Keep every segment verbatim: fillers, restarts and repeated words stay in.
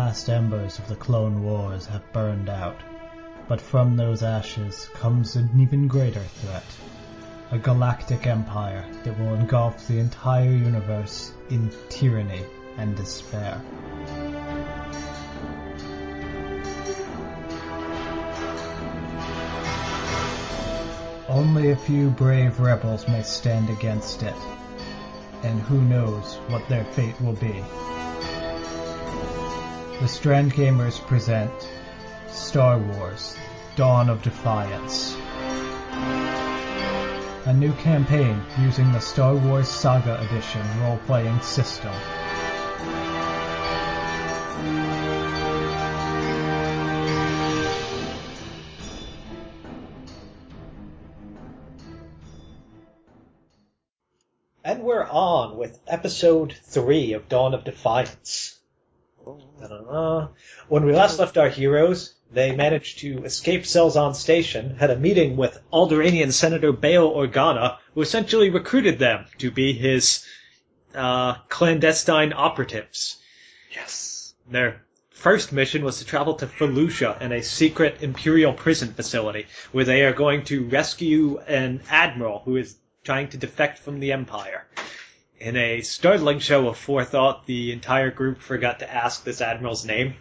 last embers of the Clone Wars have burned out, but from those ashes comes an even greater threat. A galactic empire that will engulf the entire universe in tyranny and despair. Only a few brave rebels may stand against it, and who knows what their fate will be. The Strand Gamers present Star Wars: Dawn of Defiance. A new campaign using the Star Wars Saga Edition role-playing system. And we're on with episode three of Dawn of Defiance. Ta-da. When we last left our heroes, they managed to escape Selzon Station, had a meeting with Alderaanian Senator Bail Organa, who essentially recruited them to be his uh, clandestine operatives. Yes. Their first mission was to travel to Felucia in a secret Imperial prison facility, where they are going to rescue an admiral who is trying to defect from the Empire. In a startling show of forethought, the entire group forgot to ask this admiral's name.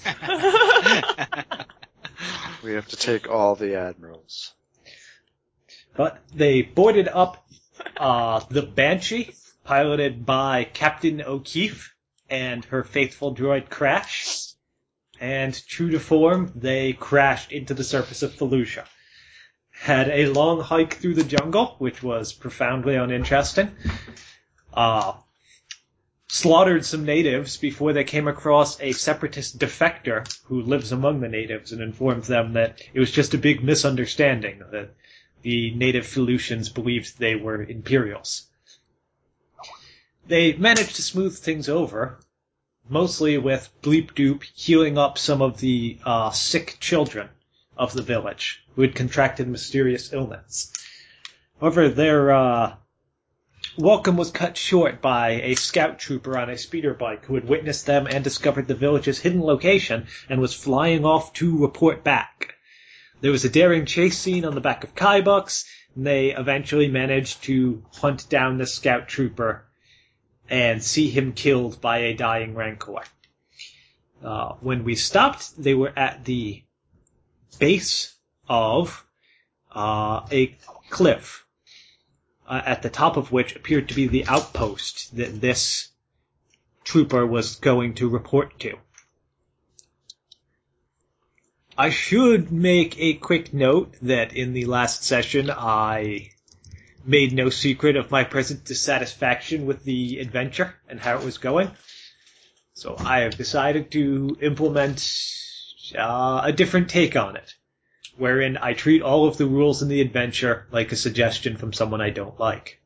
We have to take all the admirals. But they boarded up uh, the Banshee, piloted by Captain O'Keefe and her faithful droid Crash. And true to form, they crashed into the surface of Felucia. Had a long hike through the jungle, which was profoundly uninteresting. Uh, slaughtered some natives before they came across a separatist defector who lives among the natives and informs them that it was just a big misunderstanding, that the native Felucians believed they were Imperials. They managed to smooth things over, mostly with Bleep Doop healing up some of the uh, sick children of the village who had contracted mysterious illness. However, their uh, welcome was cut short by a scout trooper on a speeder bike who had witnessed them and discovered the village's hidden location and was flying off to report back. There was a daring chase scene on the back of Kaibucks, and they eventually managed to hunt down the scout trooper and see him killed by a dying Rancor. Uh, when we stopped, they were at the base of uh, a cliff, uh, at the top of which appeared to be the outpost that this trooper was going to report to. I should make a quick note that in the last session I made no secret of my present dissatisfaction with the adventure and how it was going. So I have decided to implement uh, a different take on it, wherein I treat all of the rules in the adventure like a suggestion from someone I don't like.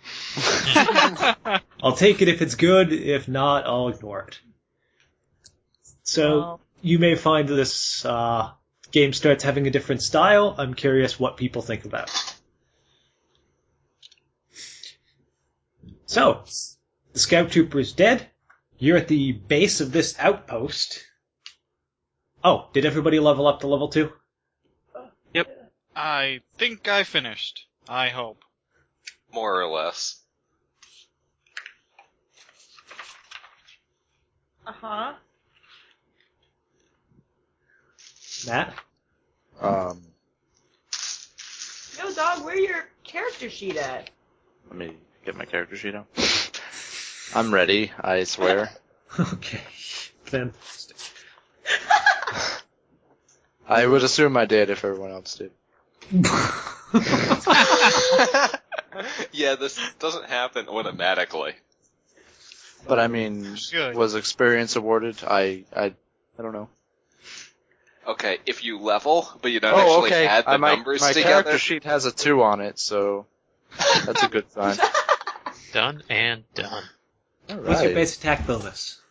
I'll take it if it's good, if not, I'll ignore it. So, well, you may find this uh, game starts having a different style. I'm curious what people think about it. So, the scout trooper is dead. You're at the base of this outpost. Oh, did everybody level up to level two? Yep. I think I finished. I hope. More or less. Uh-huh. Matt? Um, Yo, dog, where your character sheet at? let me get my character sheet out. I'm ready, I swear. Okay. Fantastic. I would assume I did if everyone else did. Yeah, this doesn't happen automatically. But I mean, Good. was experience awarded? I, I, I don't know. Okay, if you level, but you don't Oh, actually okay. add the I, my numbers my together. character sheet has a two on it, so that's a good sign. Done and done. All What's your right. base attack bonus?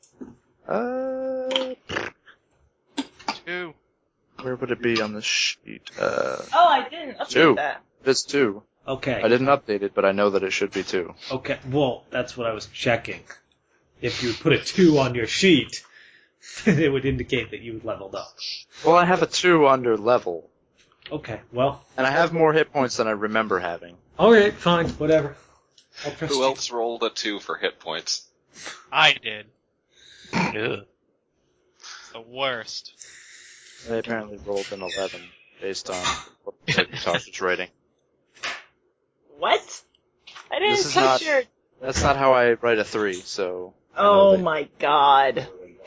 Uh, Two. where would it be on the sheet? Uh, Oh, I didn't update Two. that. it's two. Okay. I didn't update it, but I know that it should be two. Okay, well, that's what I was checking. If you put a two on your sheet it would indicate that you leveled up. Well, I have a two under level, Okay, well, and I have more hit points than I remember having. alright, fine, whatever. I'll trust Who you. else rolled a two for hit points? I did. Ugh. It's the worst. I apparently rolled an eleven based on what Natasha's rating. What? I didn't This is touch not- your... That's not how I write a three, so. I know Oh that- my god.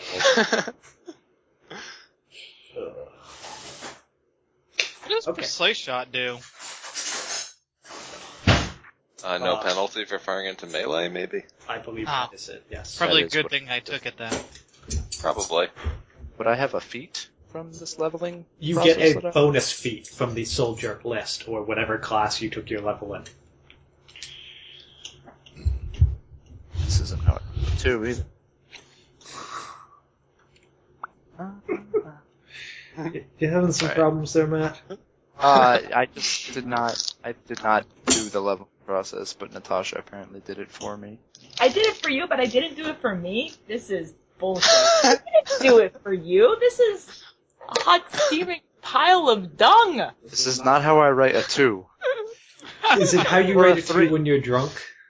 What does Okay. Precise Shot do? Uh, no Uh, penalty for firing into melee, maybe? I believe Ah. that is it, yes. Probably a is good what- thing I took it then. Probably. Would I have a feat from this leveling? You process get a that I- bonus feat from the soldier list, or whatever class you took your level in. This isn't how I two either. You having some Alright. problems there, Matt? Uh, I just did not. I did not do the level process, but Natasha apparently did it for me. I did it for you, but I didn't do it for me? This is bullshit. I didn't do it for you. This is a hot steaming pile of dung. This is not how I write a two. Is it how you Or a rate a three. two when you're drunk?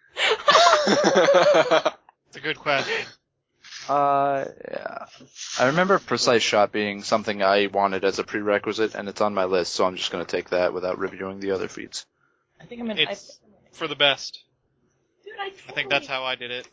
It's a good question. Uh, yeah. I remember Precise Shot being something I wanted as a prerequisite, and it's on my list, so I'm just going to take that without reviewing the other feats. I think I'm in... It's I, for the best. dude, I, I think that's how I did it.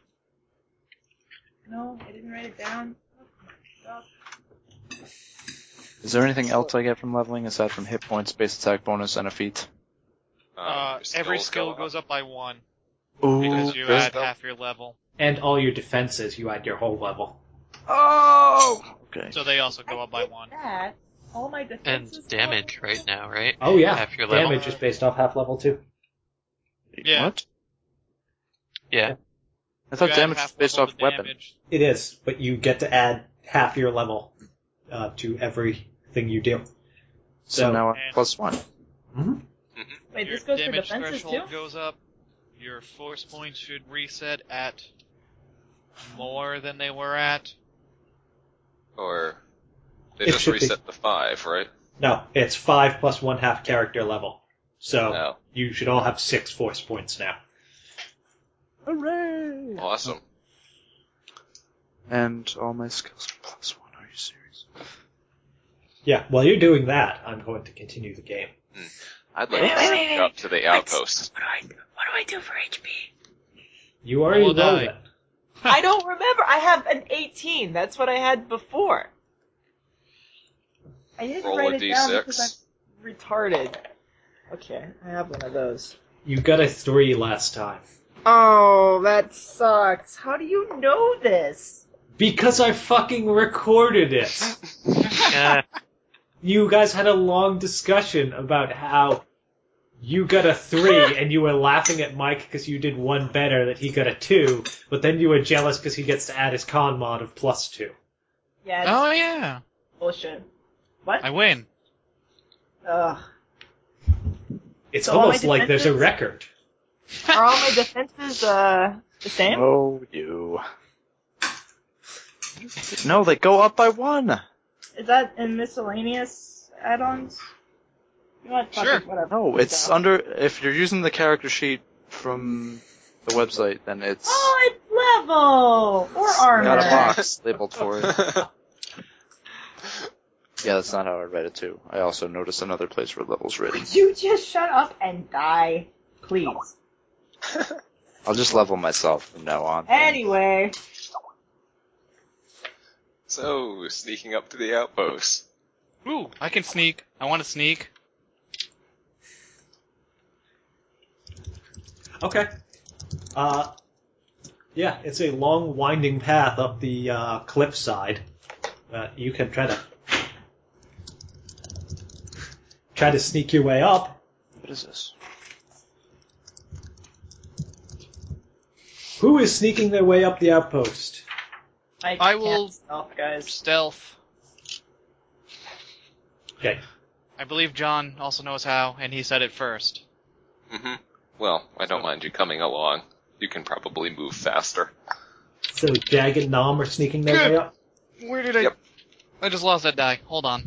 No, I didn't write it down. Oh, Is there anything else I get from leveling aside from hit points, base attack bonus, and a feat? Uh, your every skills skill go up. goes up by one Ooh, because you good add stuff. half your level. And all your defenses, you add your whole level. Oh! Okay. So they also go up by one. that. All my And defenses... damage right now, right? Oh yeah, Half your level. damage is based off half level too. Yeah. What? Yeah. I thought You add damage was half based level off to weapon. damage. It is, but you get to add half your level uh, to everything you do. So, now I'm And- plus one. hmm Wait, Your this goes for damage defenses threshold too? goes up. Your force points should reset at more than they were at. Or they It just should be. reset to five, right? No, it's five plus one half character level. So No. you should all have six force points now. Hooray! Awesome. And all my skills are plus one. Are you serious? Yeah, while you're doing that, I'm going to continue the game. I'd like Wait, to wait, sneak wait, up to the outpost. What do I do? What do I do for H P? You already Roll a rolled die. it. I don't remember. I have an eighteen. That's what I had before. I didn't Roll write a it D down six. because I'm retarded. Okay, I have one of those. You got a three last time. Oh, that sucks. How do you know this? Because I fucking recorded it. Yeah. You guys had a long discussion about how you got a three and you were laughing at Mike because you did one better that he got a two, but then you were jealous because he gets to add his con mod of plus two. Yeah, it's Oh yeah, bullshit. What? I win. Ugh. It's So all my almost like there's a defenses- record. Are all my defenses uh the same? Oh, you. No, they go up by one. Is that in miscellaneous add-ons? You know what? Fuck Sure. it, whatever. No, it's Yeah. under. If you're using the character sheet from the website, then it's Oh, it's level or armor. got a box labeled for it. Yeah, that's not how I read it too. I also noticed another place where levels written. Would you just shut up and die, please? I'll just level myself from now on. Anyway, So, sneaking up to the outpost. Ooh, I can sneak. I want to sneak. Okay. Uh, yeah, it's a long winding path up the uh, cliffside. Uh, you can try to try to sneak your way up. What is this? Who is sneaking their way up the outpost? I, I can't will- stealth, guys. Stealth. Okay. I believe John also knows how, and he said it first. hmm Well, I don't mind you coming along. You can probably move faster. So Jag and Nom are sneaking their way up. Where did I... Yep. I just lost that die. Hold on.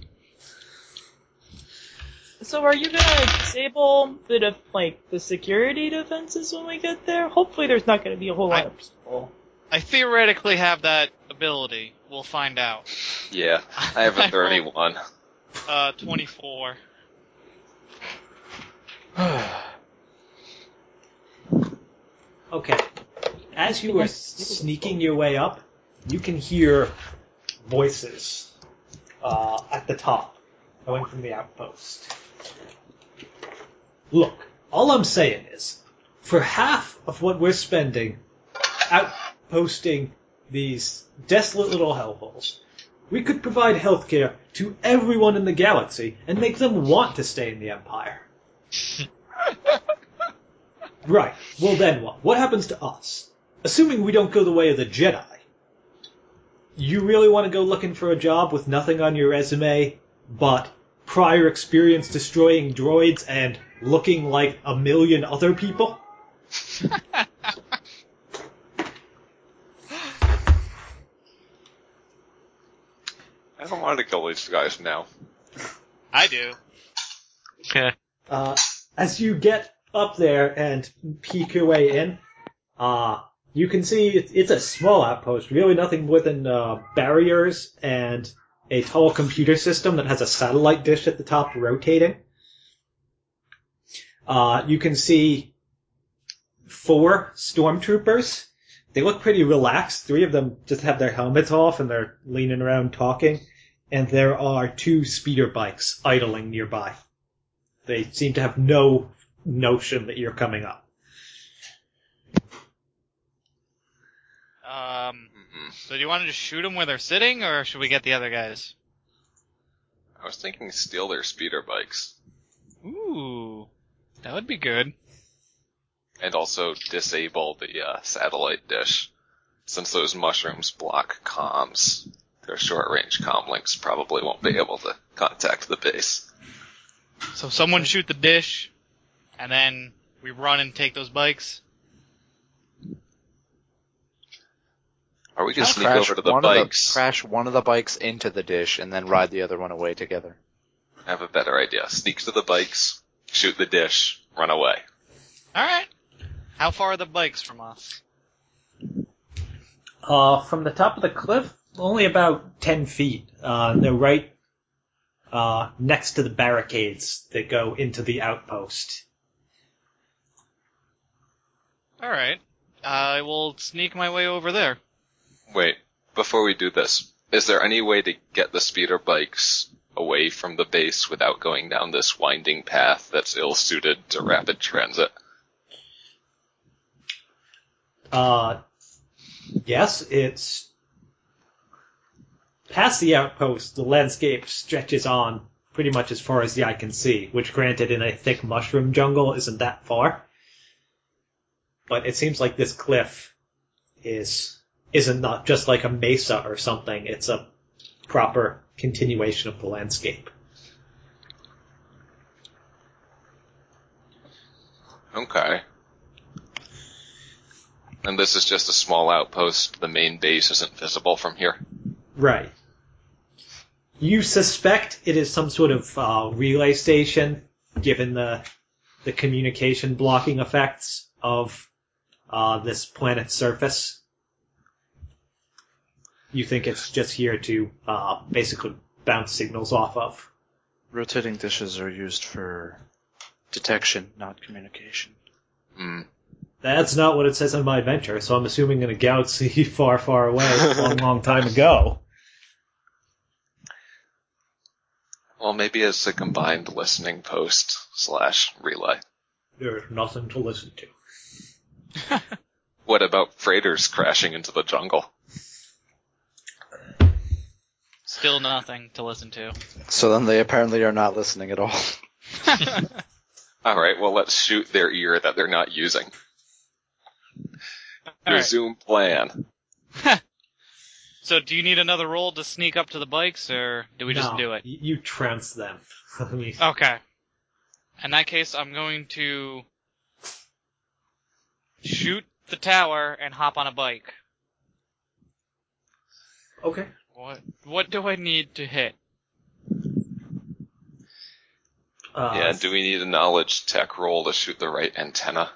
So are you gonna disable the def- like the security defenses when we get there? Hopefully, there's not gonna be a whole lot I- of people. I theoretically have that ability. We'll find out. Yeah, I have a thirty-one. Uh, twenty-four. Okay. As you are sneaking your way up, you can hear voices uh, at the top going from the outpost. Look, all I'm saying is, for half of what we're spending outposting these desolate little hellholes, we could provide healthcare to everyone in the galaxy and make them want to stay in the Empire. Right. Well then what? What happens to us? Assuming we don't go the way of the Jedi. You really want to go looking for a job with nothing on your resume but prior experience destroying droids and looking like a million other people? I don't want to kill these guys now. I do. Okay. Uh, as you get up there and peek your way in, uh, you can see it's, it's a small outpost, really nothing more than uh, barriers and a tall computer system that has a satellite dish at the top rotating. Uh, you can see four stormtroopers. They look pretty relaxed. Three of them just have their helmets off and they're leaning around talking. And there are two speeder bikes idling nearby. They seem to have no notion that you're coming up. Um, Mm-mm. so do you want to just shoot them where they're sitting, or should we get the other guys? I was thinking steal their speeder bikes. Ooh, that would be good. And also disable the uh, satellite dish. Since those mushrooms block comms, their short-range comm links probably won't be able to contact the base. So someone shoot the dish, and then we run and take those bikes. Or we can sneak crash over to the one bikes. Of the, crash one of the bikes into the dish and then ride the other one away together. I have a better idea. Sneak to the bikes, shoot the dish, run away. Alright. How far are the bikes from us? Uh, from the top of the cliff, only about ten feet. Uh, they're right uh, next to the barricades that go into the outpost. Alright. I will sneak my way over there. Wait, before we do this, is there any way to get the speeder bikes away from the base without going down this winding path that's ill-suited to rapid transit? Uh, yes, it's past the outpost. The landscape stretches on pretty much as far as the eye can see, which granted in a thick mushroom jungle isn't that far. But it seems like this cliff is isn't not just like a mesa or something. It's a proper continuation of the landscape. Okay. And this is just a small outpost. The main base isn't visible from here. Right. You suspect it is some sort of uh, relay station, given the the communication blocking effects of uh, this planet's surface. You think it's just here to uh, basically bounce signals off of. Rotating dishes are used for detection, not communication. Hmm. That's not what it says on my adventure, so I'm assuming in a galaxy far, far away, a long, long time ago. Well, maybe it's a combined listening post slash relay. There's nothing to listen to. What about freighters crashing into the jungle? Still nothing to listen to. So then they apparently are not listening at all. Alright, well let's shoot their ear that they're not using. Alright. Resume plan. So do you need another roll to sneak up to the bikes, or do we just No, do it? y- You trounce them. I mean, Okay. In that case, I'm going to shoot the tower and hop on a bike. okay. What what do I need to hit? Uh, Yeah, do we need a knowledge tech roll to shoot the right antenna?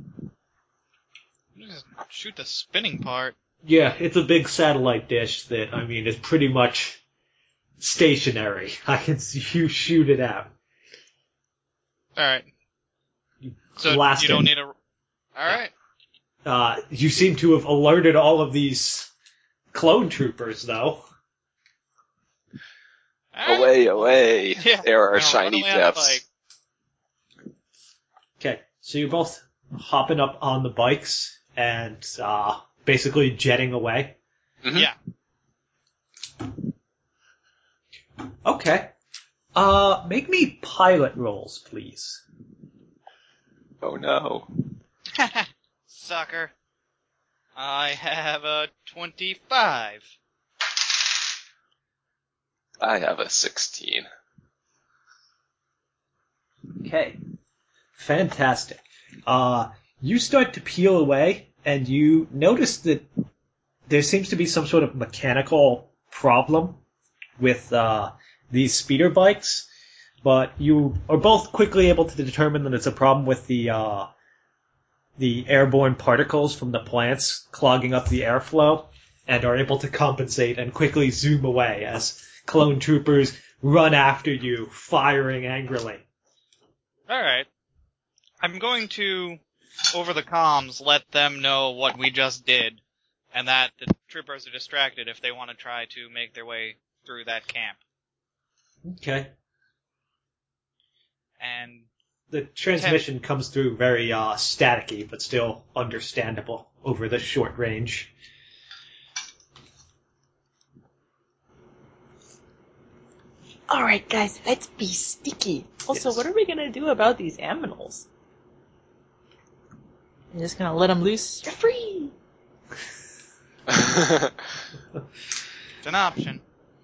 Just shoot the spinning part. Yeah, it's a big satellite dish that, I mean, is pretty much stationary. I can see you shoot it out. Alright. So blast you don't it. need a... Alright. Uh, you seem to have alerted all of these clone troopers, though. Alright. Away, away! Yeah. There are Now run shiny away on the depths. bike. Okay, so you're both hopping up on the bikes and uh, basically jetting away. Mhm. Yeah. Okay. Uh, make me pilot rolls, please. Oh no. Sucker. I have a twenty-five. I have a sixteen. Okay. Fantastic. Uh, you start to peel away, and you notice that there seems to be some sort of mechanical problem with uh, these speeder bikes, but you are both quickly able to determine that it's a problem with the uh, the airborne particles from the plants clogging up the airflow, and are able to compensate and quickly zoom away as clone troopers run after you, firing angrily. Alright. I'm going to, over the comms, let them know what we just did, and that the troopers are distracted if they want to try to make their way through that camp. Okay. And The transmission comes through very uh, staticky, but still understandable over the short range. Alright, guys, let's be sticky. Also, Yes. what are we gonna do about these aminals? I'm just gonna let them loose. You're free! it's an option.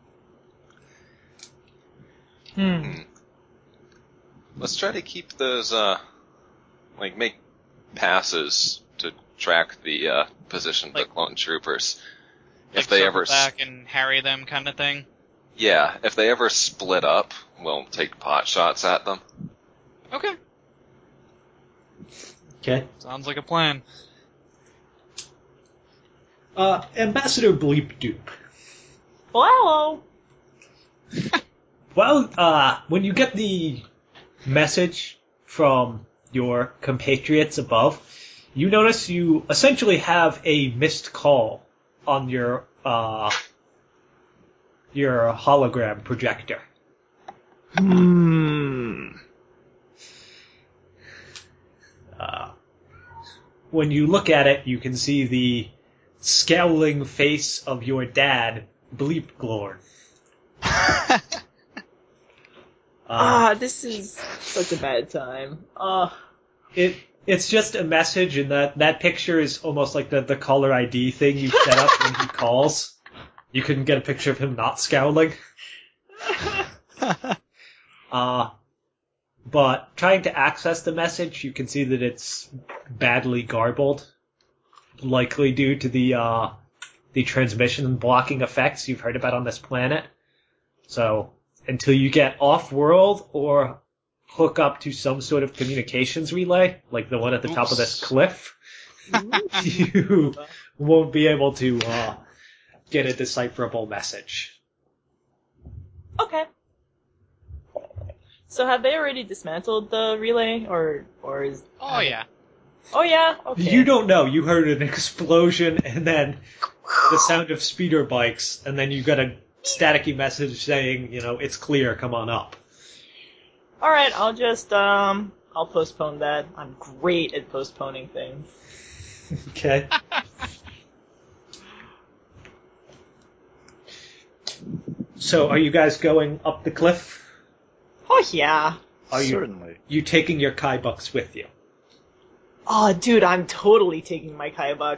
Hmm. Let's try to keep those, uh, like, make passes to track the, uh, position of Like- the clone troopers. Like If they circle ever, s- back and harry them kind of thing. yeah, if they ever split up, we'll take pot shots at them. Okay. Okay. Sounds like a plan. Uh, Ambassador Bleep Doop. Well, hello! Well, uh, when you get the message from your compatriots above, you notice you essentially have a missed call on your, uh, your hologram projector. Hmm. Uh, when you look at it, you can see the scowling face of your dad, Bleep Glorn. Uh, Ah, this is such a bad time. Ah. it it's just a message, and that, that picture is almost like the, the caller I D thing you set up when he calls. You couldn't get a picture of him not scowling. Uh, but trying to access the message, you can see that it's badly garbled, likely due to the uh, the transmission blocking effects you've heard about on this planet. So until you get off-world or hook up to some sort of communications relay, like the one at the top of this Oops. cliff, you won't be able to uh, get a decipherable message. Okay. So have they already dismantled the relay, or or is? Oh yeah. Oh yeah. Okay. You don't know. You heard an explosion and then the sound of speeder bikes, and then you got a staticky message saying, you know, it's clear, come on up. All right. I'll just um. I'll postpone that. I'm great at postponing things. Okay. So, are you guys going up the cliff? Oh yeah. Are you, Certainly. you taking your Kai bucks with you? Oh, dude, I'm totally taking my Kaibuck.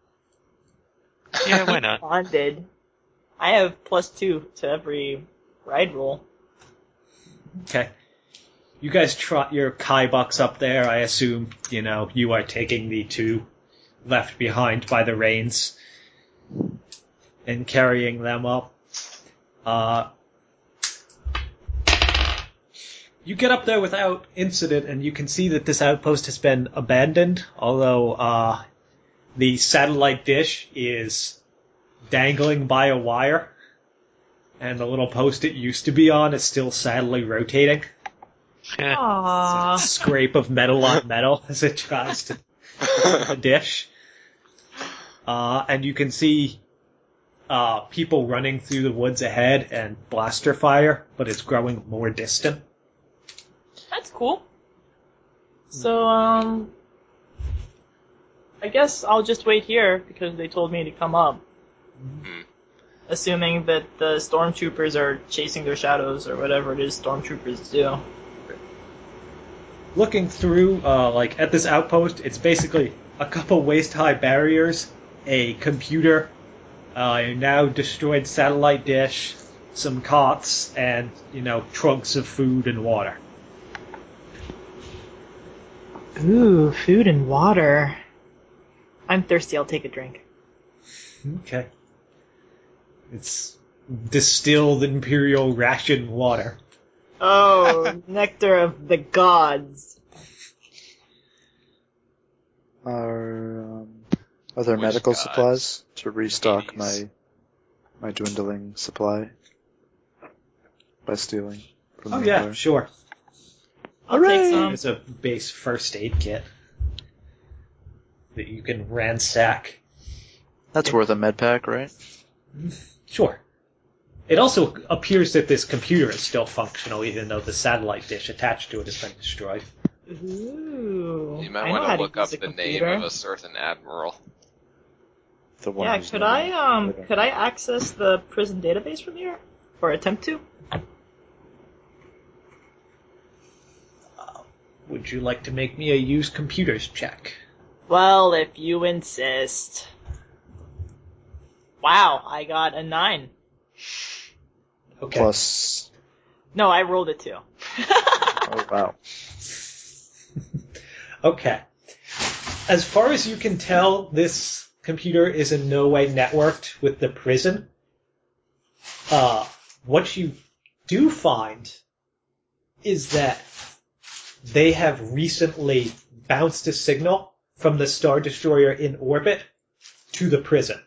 Yeah, why not? Bonded. I have plus two to every ride roll. Okay. You guys trot your Kai bucks up there. I assume, you know, you are taking the two left behind by the reins and carrying them up. Uh, you get up there without incident, and you can see that this outpost has been abandoned, although uh, the satellite dish is dangling by a wire, and the little post it used to be on is still sadly rotating. Aww. Scrape of metal on metal as it tries to the dish. Uh, and you can see uh, people running through the woods ahead and blaster fire, but it's growing more distant. That's cool. So, um, I guess I'll just wait here because they told me to come up. Hmm. Assuming that the stormtroopers are chasing their shadows or whatever it is stormtroopers do. Looking through, uh, like, at this outpost, it's basically a couple waist-high barriers, a computer, uh, a now destroyed satellite dish, some cots, and, you know, trunks of food and water. Ooh, food and water. I'm thirsty, I'll take a drink. Okay. It's distilled imperial ration water. Oh, nectar of the gods. Are um, are there Which medical gods? supplies to restock Hades. my my dwindling supply by stealing from Oh the yeah, Empire? sure. I'll take some. There's a base first aid kit that you can ransack. That's worth a med pack, right? Sure. It also appears that this computer is still functional, even though the satellite dish attached to it has been destroyed. Ooh. You might I know want how to look use up a the name computer. of a certain admiral. The one Yeah, who's could known I um better. could I access the prison database from here? Or attempt to? Would you like to make me a use computers check? Well, if you insist. Wow, I got a nine. Okay. Plus, No, I rolled a two. oh wow. Okay. As far as you can tell, this computer is in no way networked with the prison. Uh, what you do find is that they have recently bounced a signal from the Star Destroyer in orbit to the prison.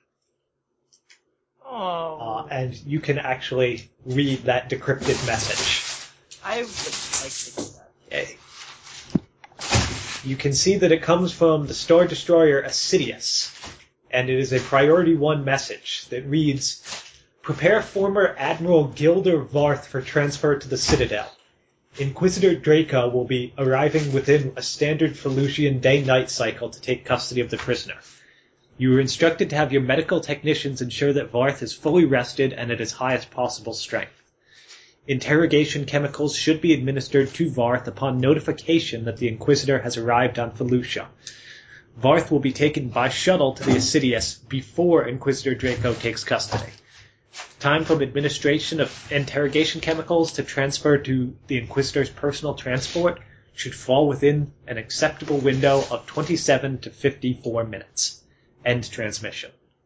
Oh, Uh, and you can actually read that decrypted message. I would like to do that. Okay. You can see that it comes from the Star Destroyer Assidious, and it is a Priority One message that reads, "Prepare former Admiral Gilder Varth for transfer to the Citadel. Inquisitor Draco will be arriving within a standard Felucian day-night cycle to take custody of the prisoner. You are instructed to have your medical technicians ensure that Varth is fully rested and at his highest possible strength. Interrogation chemicals should be administered to Varth upon notification that the Inquisitor has arrived on Felucia. Varth will be taken by shuttle to the Assidious before Inquisitor Draco takes custody. Time from administration of interrogation chemicals to transfer to the Inquisitor's personal transport should fall within an acceptable window of twenty-seven to fifty-four minutes. End transmission."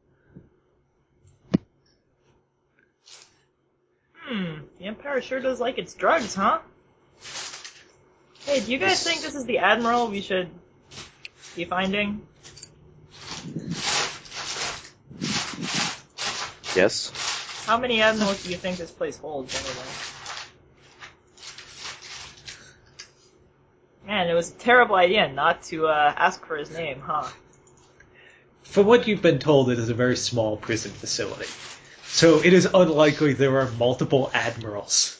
Hmm, the Empire sure does like its drugs, huh? Hey, do you guys think this is the Admiral we should be finding? Yes. How many Admirals do you think this place holds, anyway? Man, it was a terrible idea not to uh, ask for his name, huh? From what you've been told, it is a very small prison facility. So it is unlikely there are multiple admirals.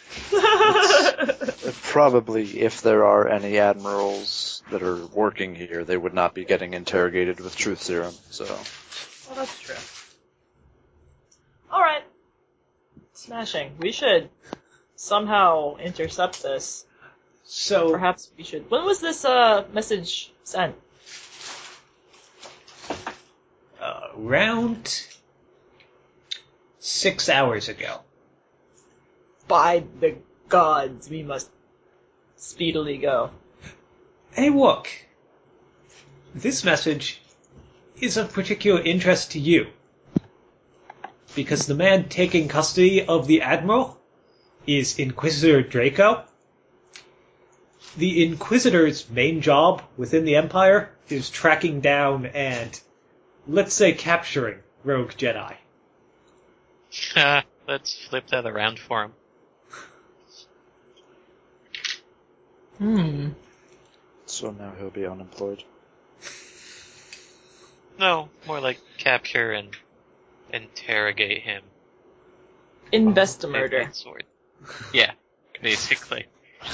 Probably, if there are any admirals that are working here, they would not be getting interrogated with truth serum. So, Well, that's true. Alright. Smashing. We should somehow intercept this. So Perhaps we should... When was this uh, message sent? uh, around six hours ago. By the gods, we must speedily go. Hey, look. This message is of particular interest to you. because the man taking custody of the Admiral is Inquisitor Draco. The Inquisitor's main job within the Empire is tracking down and, let's say, capturing rogue Jedi. Let's flip that around for him. Hmm. So now he'll be unemployed. No, more like capture and interrogate him. Invest a Big murder. red sword. Yeah, basically.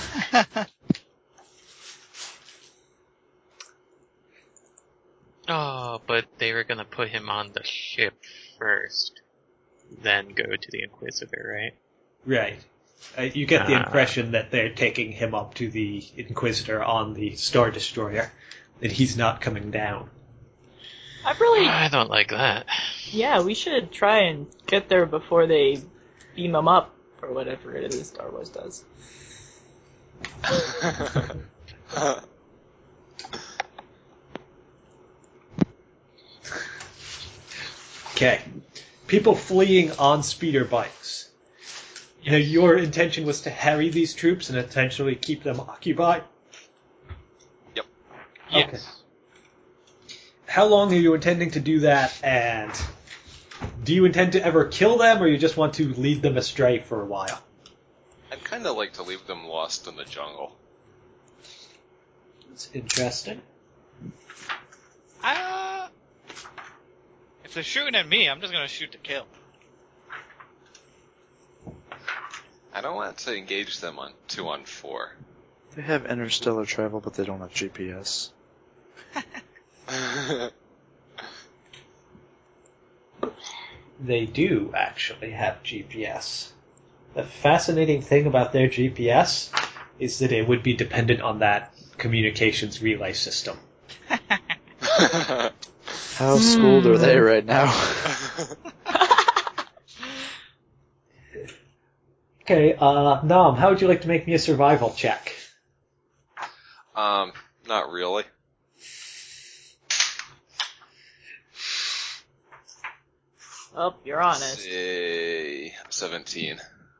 Oh, but they were gonna put him on the ship first, then go to the Inquisitor, right? Right. Uh, you get the Ah. impression that they're taking him up to the Inquisitor on the Star Destroyer, that he's not coming down. I really, I don't like that. yeah, we should try and get there before they beam him up, or whatever it is Star Wars does. Okay. People fleeing on speeder bikes. You know, your intention was to harry these troops and intentionally keep them occupied? Yep. Yes. Okay. How long are you intending to do that, and do you intend to ever kill them, or you just want to lead them astray for a while? I'd kind of like to leave them lost in the jungle. It's interesting. Uh, if they're shooting at me, I'm just gonna shoot to kill. I don't want to engage them on two on four. They have interstellar travel, but they don't have G P S. They do actually have G P S. The fascinating thing about their G P S is that it would be dependent on that communications relay system. How schooled are they right now? Okay, uh, Nom, how would you like to make me a survival check? um, not really. Well, you're honest. Say seventeen.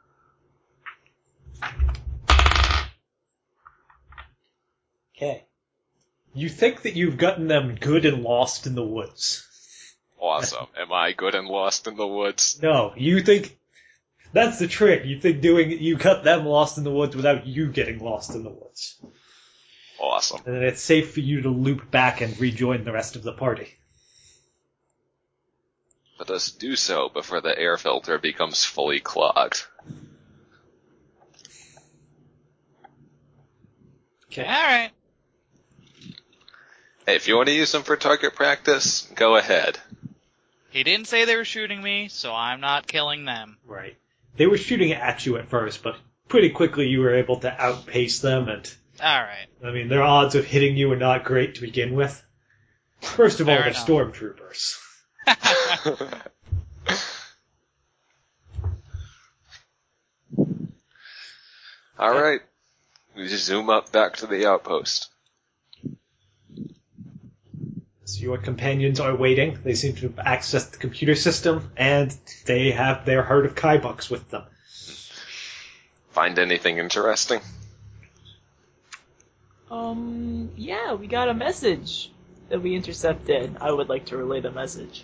Okay. You think that you've gotten them good and lost in the woods. Awesome. Am I good and lost in the woods? No, you think... That's the trick. You think doing you cut them lost in the woods without you getting lost in the woods. Awesome. And then it's safe for you to loop back and rejoin the rest of the party. Let us do so before the air filter becomes fully clogged. Okay. Alright. Hey, if you want to use them for target practice, go ahead. He didn't say they were shooting me, so I'm not killing them. Right. They were shooting at you at first, but pretty quickly you were able to outpace them, and Alright. I mean, their odds of hitting you are not great to begin with. First of all, Fair they're enough. stormtroopers. Alright. We just zoom up back to the outpost. So your companions are waiting. They seem to have accessed the computer system, and they have their herd of Kaibucks with them. Find anything interesting? Um, yeah, we got a message that we intercepted. I would like to relay the message.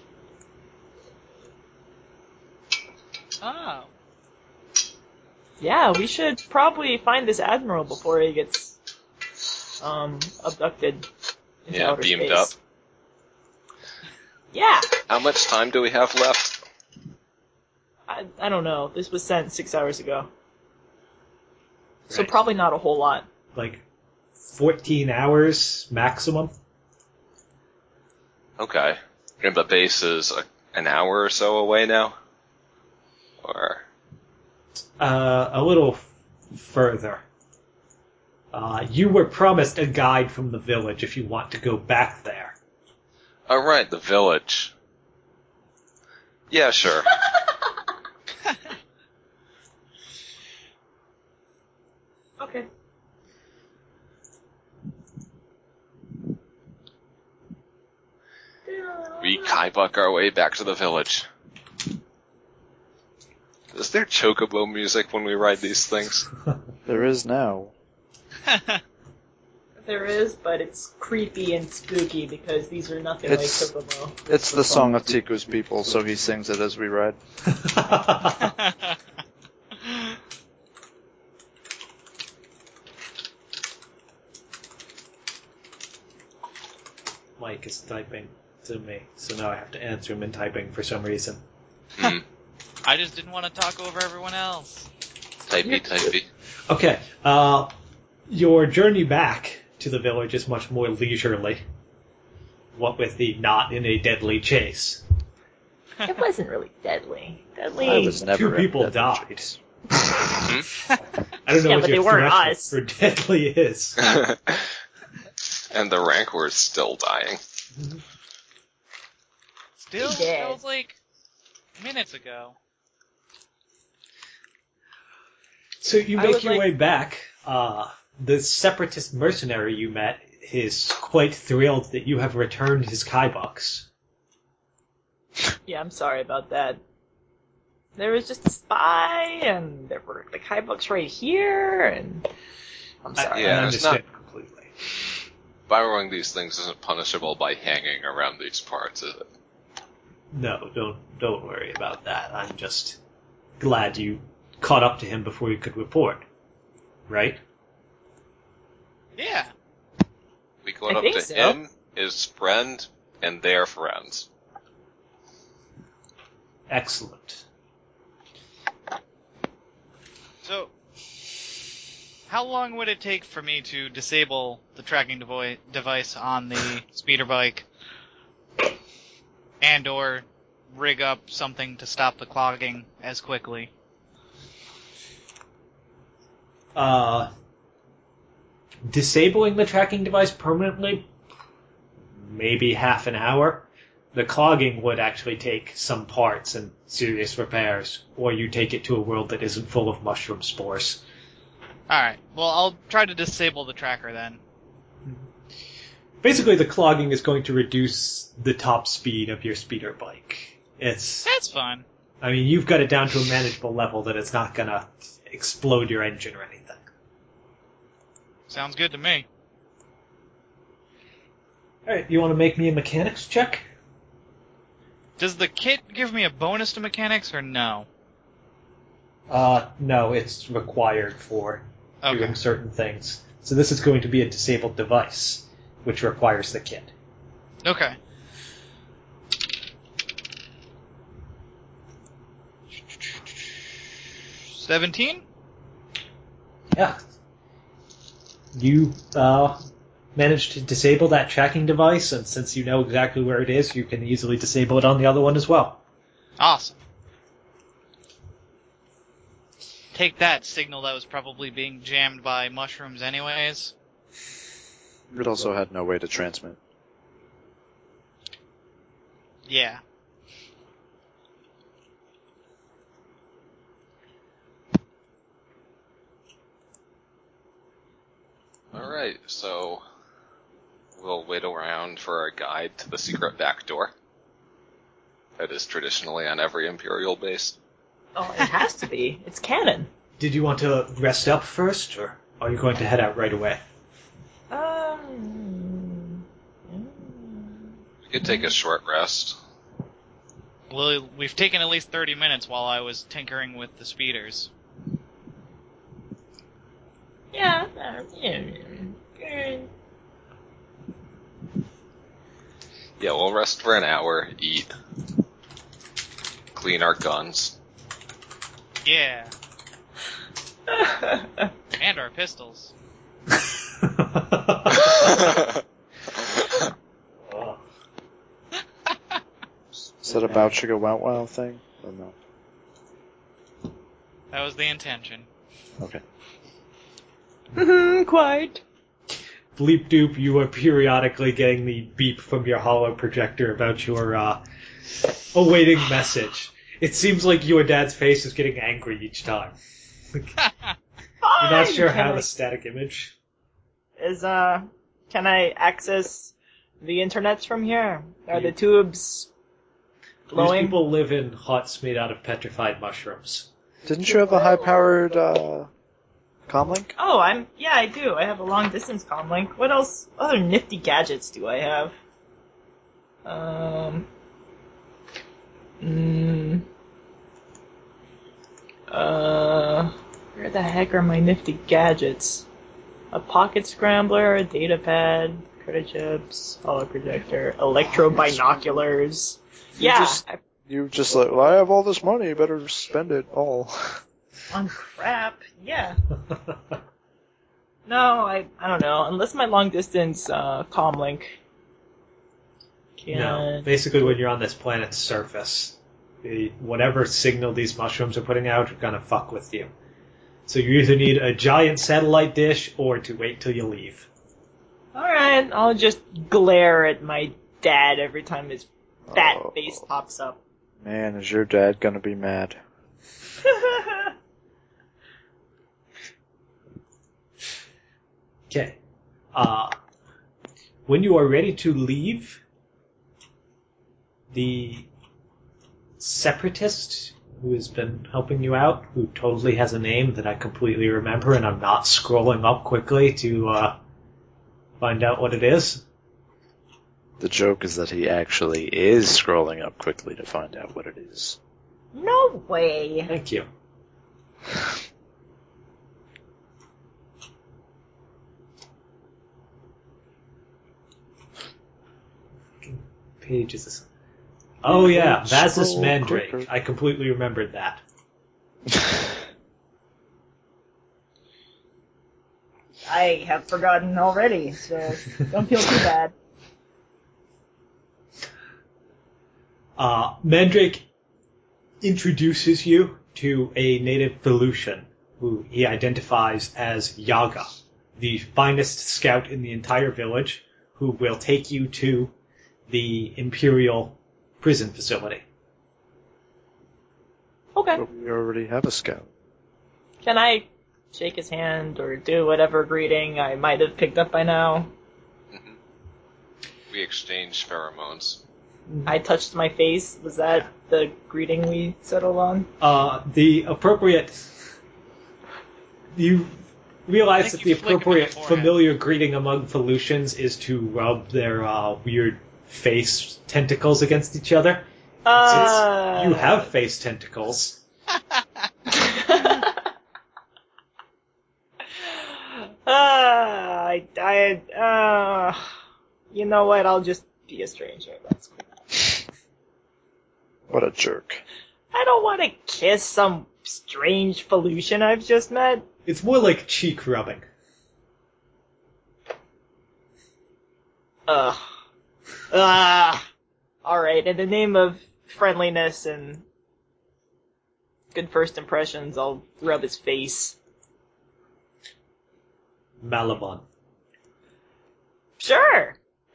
Oh. Yeah, we should probably find this admiral before he gets, um, abducted into Yeah, outer beamed space. up. Yeah! How much time do we have left? I, I don't know. This was sent six hours ago. So Right. probably not a whole lot. Like, fourteen hours maximum. Okay. And the base is a, an hour or so away now? Or... Uh, a little f- further. Uh, you were promised a guide from the village if you want to go back there. Oh, right, the village. Yeah, sure. Okay. We Kaibuck our way back to the village. Is there chocobo music when we ride these things? There is now. There is, but it's creepy and spooky because these are nothing It's- like Chocobo. It's the song of Tiku's people, so he sings it as we ride. Mike is typing to me, so now I have to answer him in typing for some reason. Hmm. I just didn't want to talk over everyone else. Typey, typey. Okay, uh, your journey back to the village is much more leisurely. What with the not in a deadly chase. It wasn't really deadly. Deadly. I was never Two at people that died. chase. I don't know Yeah, what but your they weren't threshold us. for deadly is. And the Rancor's still dying. Still, He did. that was like minutes ago. So you I make would your like- way back. Uh, the separatist mercenary you met is quite thrilled that you have returned his Kaibucks. Yeah, I'm sorry about that. There was just a spy, and there were the Kaibucks right here, and I'm sorry. Yeah, I it's understand completely. Borrowing these things isn't punishable by hanging around these parts, is it? No, don't don't worry about that. I'm just glad you caught up to him before you could report. Right? Yeah. We caught I up think to so. him, his friend, and their friends. Excellent. So, how long would it take for me to disable the tracking devi- device on the speeder bike, and or rig up something to stop the clogging as quickly? Uh, disabling the tracking device permanently, maybe half an hour. The clogging would actually take some parts and serious repairs, or you take it to a world that isn't full of mushroom spores. Alright, well I'll try to disable the tracker then. Basically, the clogging is going to reduce the top speed of your speeder bike. It's, That's fine. I mean, you've got it down to a manageable level that it's not gonna explode your engine or anything. Sounds good to me. Alright, you want to make me a mechanics check? Does the kit give me a bonus to mechanics or no? Uh, no, it's required for Okay. doing certain things. So this is going to be a disabled device, which requires the kit. Okay. Seventeen? Yeah. You, uh, managed to disable that tracking device, and since you know exactly where it is, you can easily disable it on the other one as well. Awesome. Take that signal that was probably being jammed by mushrooms anyways. It also had no way to transmit. Yeah. Alright, so we'll wait around for our guide to the secret back door. That is traditionally on every Imperial base. Oh, it has to be. It's canon. Did you want to rest up first, or are you going to head out right away? Um. We could take a short rest. Well, we've taken at least thirty minutes while I was tinkering with the speeders. Yeah. uh, yeah. uh, Yeah, we'll rest for an hour, eat, clean our guns. Yeah. And our pistols. Oh. Is that a Bow Chicka Wow Wow thing? Or no? That was the intention. Okay. Quite. Bleep doop, you are periodically getting the beep from your hollow projector about your, uh, awaiting message. It seems like your dad's face is getting angry each time. You're not sure how the static image. Is, uh, can I access the internets from here? Are the You- tubes These glowing? people live in huts made out of petrified mushrooms. Didn't you have a high-powered uh, comlink? Oh, I'm yeah, I do. I have a long distance comlink. What else? What other nifty gadgets do I have? Um. Mm, uh. Where the heck are my nifty gadgets? A pocket scrambler, a data pad, credit chips, holo projector, electro binoculars. You Yeah, just- I, You just like, well, I have all this money, better spend it all. on crap. Yeah. No, I I don't know. Unless my long distance uh, comlink. Can... No, basically when you're on this planet's surface, the, whatever signal these mushrooms are putting out are gonna fuck with you. So you either need a giant satellite dish or to wait till you leave. Alright, I'll just glare at my dad every time his fat Oh. face pops up. Man, is your dad gonna be mad? Okay. Uh, when you are ready to leave, the separatist who has been helping you out, who totally has a name that I completely remember, and I'm not scrolling up quickly to uh, find out what it is. The joke is that he actually is scrolling up quickly to find out what it is. No way. Thank you. Fucking page is this? Oh yeah, Vasis Scroll Mandrake. quicker. I completely remembered that. I have forgotten already, so don't feel too bad. Uh, Mandrake introduces you to a native Felucian, who he identifies as Yaga, the finest scout in the entire village, who will take you to the Imperial prison facility. Okay. But we already have a scout. Can I shake his hand or do whatever greeting I might have picked up by now? Mhm. We exchange pheromones. I touched my face. Was that the greeting we settled on? Uh, the appropriate... You realize I that think the you flick him in the appropriate forehead. familiar greeting among Felucians is to rub their uh, weird face tentacles against each other. Uh, You have face tentacles. Ah, I, I, uh, you know what? I'll just be a stranger. That's cool. What a jerk. I don't want to kiss some strange Felucian I've just met. It's more like cheek rubbing. Ugh. Ah. Alright, in the name of friendliness and good first impressions, I'll rub his face. Malabon. Sure!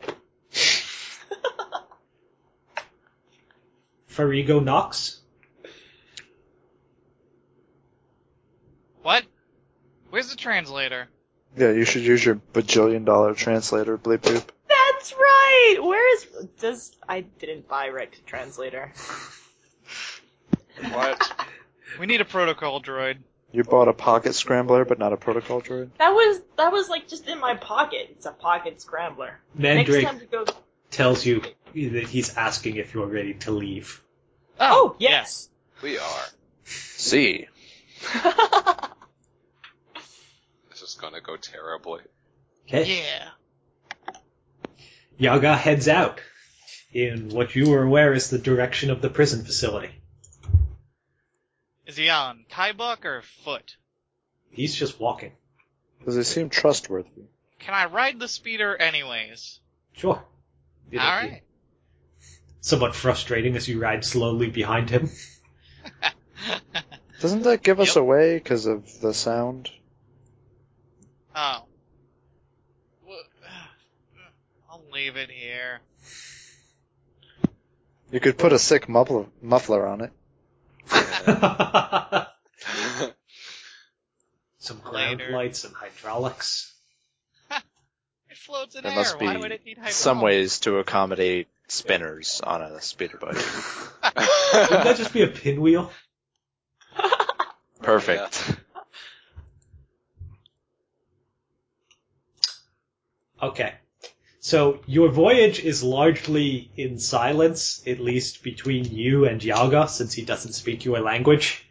Farigo Nox. What? Where's the translator? Yeah, you should use your bajillion dollar translator, bleep boop. That's right! Where is... Does... I didn't buy Rex Translator. What? We need a protocol droid. You bought a pocket scrambler, but not a protocol droid? That was... That was, like, just in my pocket. It's a pocket scrambler. Mandrake Next time we go... tells you that he's asking if you're ready to leave. Oh, yes! We are. See. This is gonna go terribly. Okay. Yeah. Yaga heads out in what you are aware is the direction of the prison facility. Is he on Kaibuck or foot? He's just walking. Does he seem trustworthy? Can I ride the speeder anyways? Sure. It'll be Alright. somewhat frustrating as you ride slowly behind him. Doesn't that give us Yep. away because of the sound? Oh. Well, I'll leave it here. You could put a sick muffler, muffler on it. Some ground Later. lights, some hydraulics. It floats in There air. must Why be would it need hydraulics? some ways to accommodate spinners on a speeder bike. Wouldn't that just be a pinwheel? Perfect. Okay. So your voyage is largely in silence, at least between you and Yaga, since he doesn't speak your language.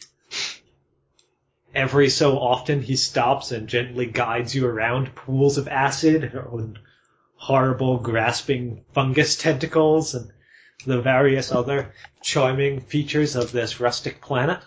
Every so often he stops and gently guides you around pools of acid and horrible grasping fungus tentacles and the various other charming features of this rustic planet.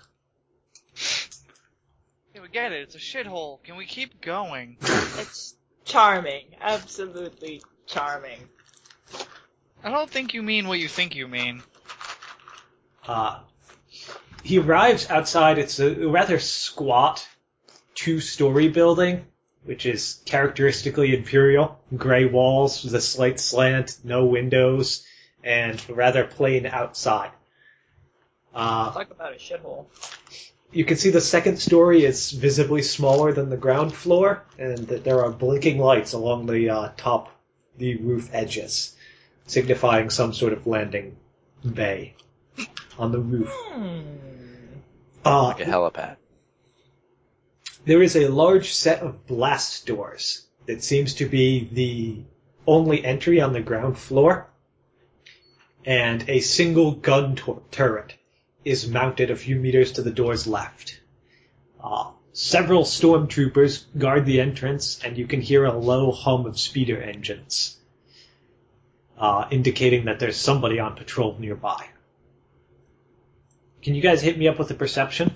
Yeah, we get it. It's a shithole. Can we keep going? It's charming. Absolutely charming. I don't think you mean what you think you mean. Uh, he arrives outside. It's a rather squat two-story building, which is characteristically imperial. Gray walls with a slight slant, no windows, and a rather plain outside. Uh, Talk about a shithole. you can see the second story is visibly smaller than the ground floor, and that there are blinking lights along the uh, top, the roof edges, signifying some sort of landing bay on the roof. Hmm. Uh, Like a helipad. There is a large set of blast doors that seems to be the only entry on the ground floor, and a single gun tur- turret is mounted a few meters to the door's left. Uh, several stormtroopers guard the entrance, and you can hear a low hum of speeder engines, uh, indicating that there's somebody on patrol nearby. Can you guys hit me up with a perception?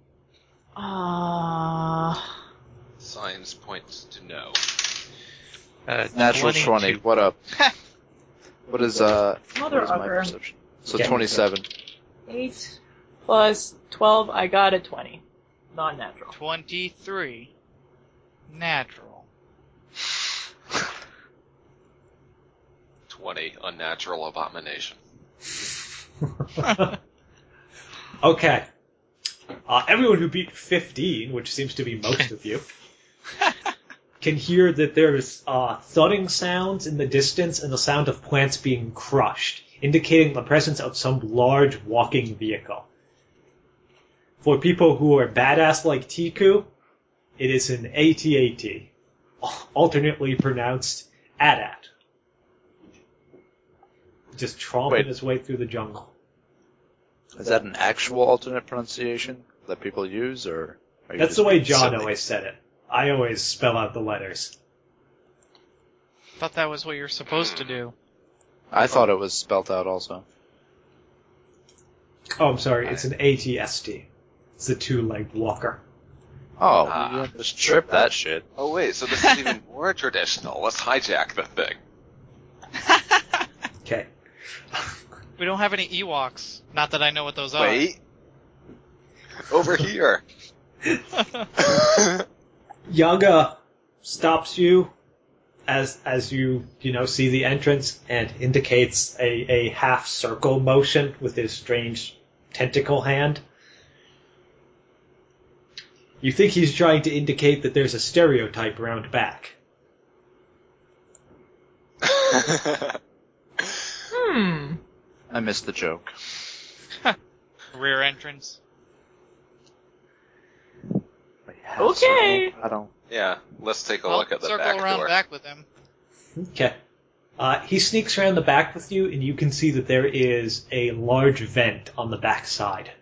Uh, Signs point to no. Uh, Natural twenty-two. twenty. What up? What is uh? Mother What is my ucker. perception? So Okay. twenty-seven. eight plus twelve, I got a twenty. Non-natural. twenty-three. Natural. twenty. Unnatural abomination. Okay. Uh, everyone who beat fifteen, which seems to be most of you, can hear that there's uh, thudding sounds in the distance and the sound of plants being crushed, indicating the presence of some large walking vehicle. For people who are badass like Tiku, it is an A T A T, alternately pronounced A T A T. Just tromping Wait. his way through the jungle. Is that an actual alternate pronunciation that people use, or? Are you That's just the way being John silly? always said it. I always spell out the letters. Thought that was what you're supposed to do. I thought it was spelt out also. Oh, I'm sorry, it's an A T S T. It's a two-legged walker. Oh, Ah. you just trip that shit. Oh wait, so this is even more traditional. Let's hijack the thing. Okay. We don't have any Ewoks. Not that I know what those are. Wait. Over here. Yaga stops you as as you, you know, see the entrance and indicates a, a half circle motion with his strange tentacle hand. You think he's trying to indicate that there's a stereotype around back. Hmm. I missed the joke. Rear entrance. Wait, half Okay. circle? I don't. Yeah, let's take a Well, look at the circle back around door. back with him. Okay. Uh, he sneaks around the back with you, and you can see that there is a large vent on the back side.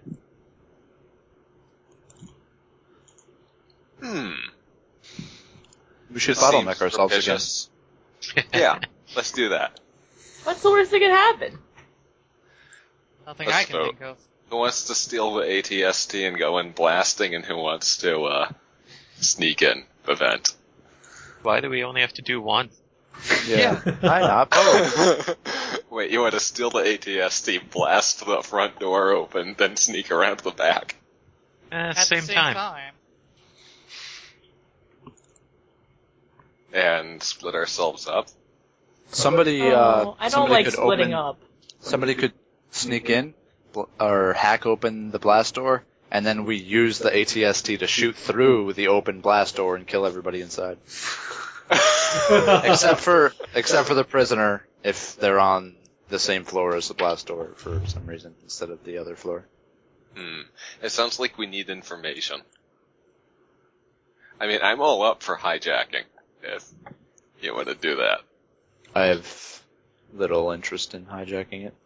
Hmm. We should Seems bottleneck ourselves propitious. Yeah, let's do that. What's the worst that could happen? Nothing Let's I can vote. think of. Who wants to steal the A T S T and go in blasting, and who wants to uh, sneak in event? Why do we only have to do one? again. Yeah. Why not both? Wait, you want to steal the A T S T, blast the front door open, then sneak around the back? Eh, At same, the same time. time. And split ourselves up? Somebody, uh, Oh, I don't somebody like could splitting open, up. Somebody could sneak in, bl- or hack open the blast door, and then we use the A T S T to shoot through the open blast door and kill everybody inside. except for, except for the prisoner, if they're on the same floor as the blast door for some reason, instead of the other floor. Hmm. It sounds like we need information. I mean, I'm all up for hijacking, if you want to do that. I have little interest in hijacking it.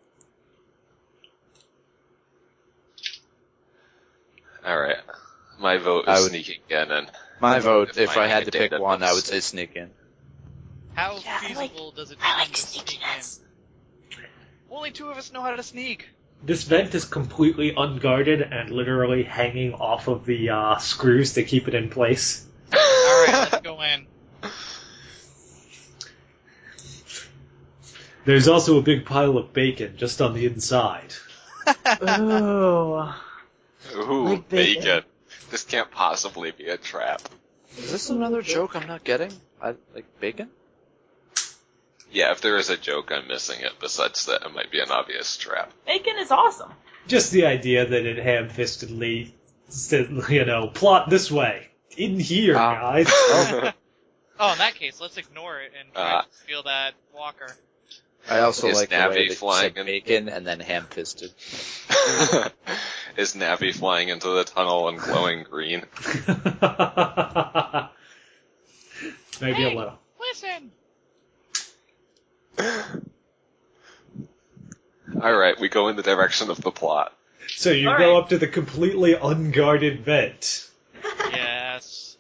Alright. My vote I is would- sneaking in and... My vote, if I finding had a to pick database. one, I would say sneak in. How Yeah, I like- feasible does it I seem like to sneak sneakiness. in? Only two of us know how to sneak. This vent is completely unguarded and literally hanging off of the uh, screws that keep it in place. Alright, let's go in. There's also a big pile of bacon just on the inside. Ooh. Ooh, Like bacon. bacon. This can't possibly be a trap. Is this another joke I'm not getting? I like bacon? Yeah, if there is a joke, I'm missing it. Besides that, it might be an obvious trap. Bacon is awesome. Just the idea that it ham-fistedly said, you know, plot this way. In here, Ah. guys. Oh, in that case, let's ignore it and try Uh. to steal that walker. I also Is like the Navi way that you flying said in- bacon and then ham-fisted. Is Navi flying into the tunnel and glowing green? Maybe Hey. a little. Listen! Alright, we go in the direction of the plot. So you All go right. up to the completely unguarded vent. Yes.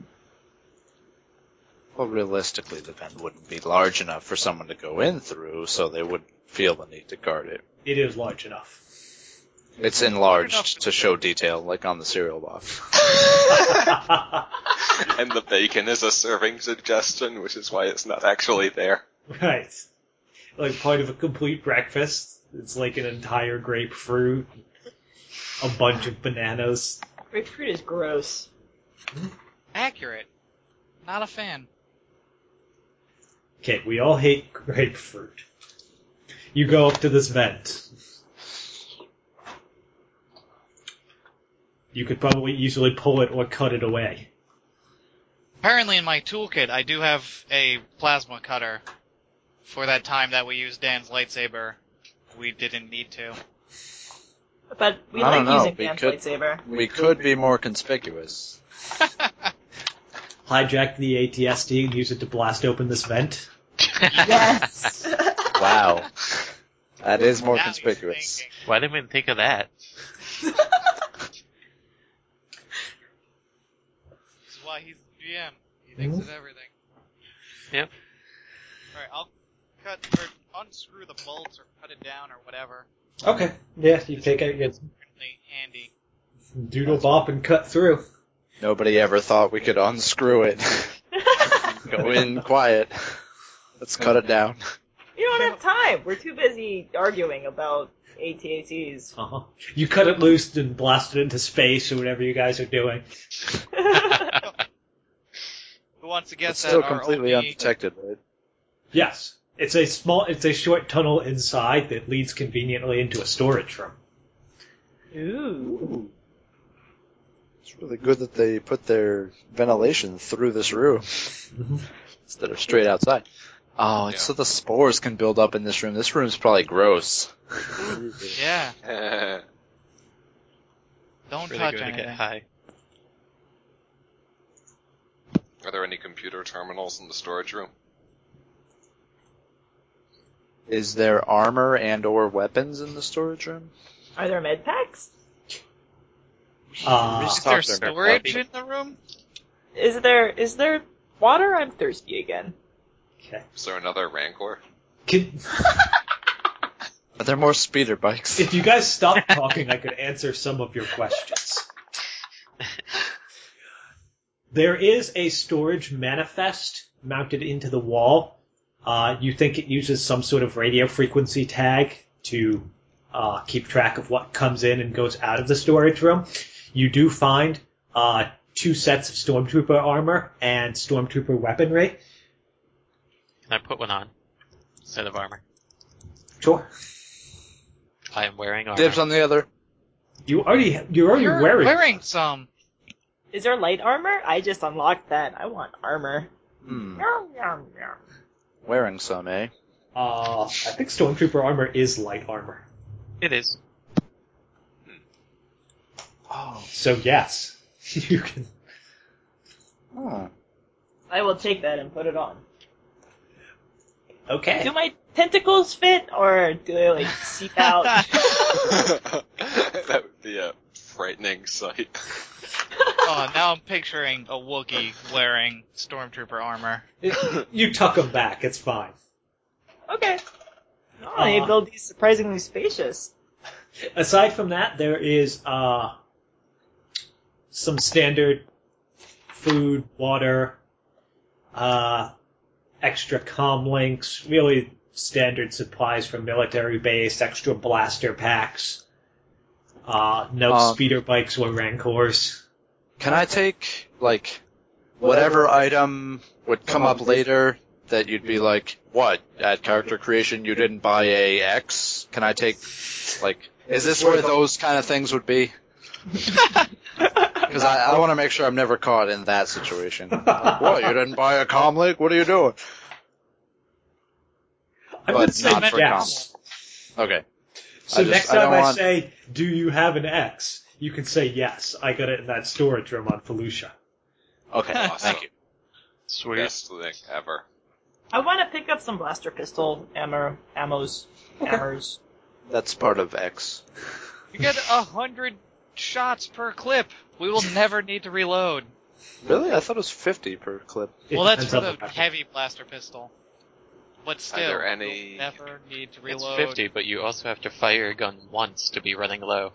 Well, realistically, the vent wouldn't be large enough for someone to go in through, so they wouldn't feel the need to guard it. It is large enough. It's enlarged to show detail, like on the cereal box. And the bacon is a serving suggestion, which is why it's not actually there. Right. Like part of a complete breakfast. It's like an entire grapefruit, a bunch of bananas. Grapefruit is gross. Accurate. Not a fan. Okay, we all hate grapefruit. You go up to this vent. You could probably easily pull it or cut it away. Apparently in my toolkit, I do have a plasma cutter. For that time that we used Dan's lightsaber, we didn't need to. But we I like don't know, using we Dan's could- lightsaber. We could be more conspicuous. Hijack the A T S T and use it to blast open this vent. Yes! Wow. That is more Now he's conspicuous. thinking. Why didn't we think of that? This is why he's the G M. He thinks of everything. Yep. Alright, I'll cut or unscrew the bolts or cut it down or whatever. Okay. Yeah, you take out your Really handy. doodle bop and cut through. Nobody ever thought we could unscrew it. Go in quiet. Let's cut it down. You don't have time. We're too busy arguing about A T A Ts. Uh-huh. You cut it loose and blast it into space or whatever you guys are doing. Who wants to guess It's that still our completely only... undetected, right? Yes. It's a small, it's a short tunnel inside that leads conveniently into a storage room. Ooh. It's really good that they put their ventilation through this room instead of straight outside. Oh, it's Yeah. so the spores can build up in this room. This room's probably gross. Yeah, Eh, don't Really touch good to anything. get high. Are there any computer terminals in the storage room? Is there armor and or weapons in the storage room? Are there med packs? Uh, Is there Talk to her. storage in the room? Is there is there water? I'm thirsty again. okay. Is there another Rancor? Can, Are there more speeder bikes? if you guys stop talking, I could answer some of your questions. There is a storage manifest mounted into the wall. Uh, you think it uses some sort of radio frequency tag to uh, keep track of what comes in and goes out of the storage room. You do find uh, two sets of Stormtrooper armor and Stormtrooper weaponry. Can I put one on instead of armor? Sure. I am wearing armor. Dibs on the other. You already you're already You're wearing. wearing some. Is there light armor? I just unlocked that. I want armor. Hmm. Meow, meow, meow. Wearing some, eh? Uh, I think Stormtrooper armor is light armor. It is. Oh. So yes, you can. Oh. I will take that and put it on. Okay. Do my tentacles fit, or do they like seep out? That would be a frightening sight. Oh, now I'm picturing a Wookiee wearing Stormtrooper armor. You tuck them back. It's fine. Okay. Oh, they Uh, build these surprisingly spacious. Aside from that, there is uh, some standard food, water, uh, extra comm links, really standard supplies from military base, extra blaster packs, uh, no Um, speeder bikes or rancors. Can I take, like, whatever item would come up later that you'd be like, what, at character creation you didn't buy a X? Can I take, like, is this where those kind of things would be? Because I, I want to make sure I'm never caught in that situation. Like, what, you didn't buy a comlink? What are you doing? I But would say not for yes. Okay. So I just- next I don't time I, want- say, do you have an X? You can say yes. I got it in that storage room on Felucia. Okay, Awesome. thank you. Sweet. Best thing ever. I want to pick up some blaster pistol ammo, ammos, hammers. That's part of X. You get a hundred shots per clip. We will never need to reload. Really? I thought it was fifty per clip. It well, that's depends for on the weapon. heavy blaster pistol. But still, there any- you'll never need to It's reload. fifty, but you also have to fire a gun once to be running low.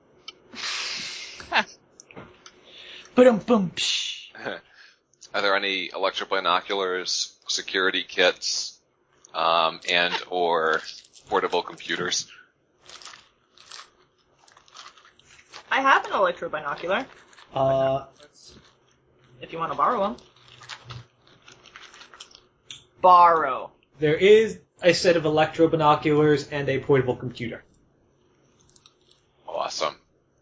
Boom, boom, psh. Are there any electrobinoculars, security kits, um, and or portable computers? I have an electro binocular. Uh, If you want to borrow one. Borrow. there is a set of electro binoculars and a portable computer. Awesome.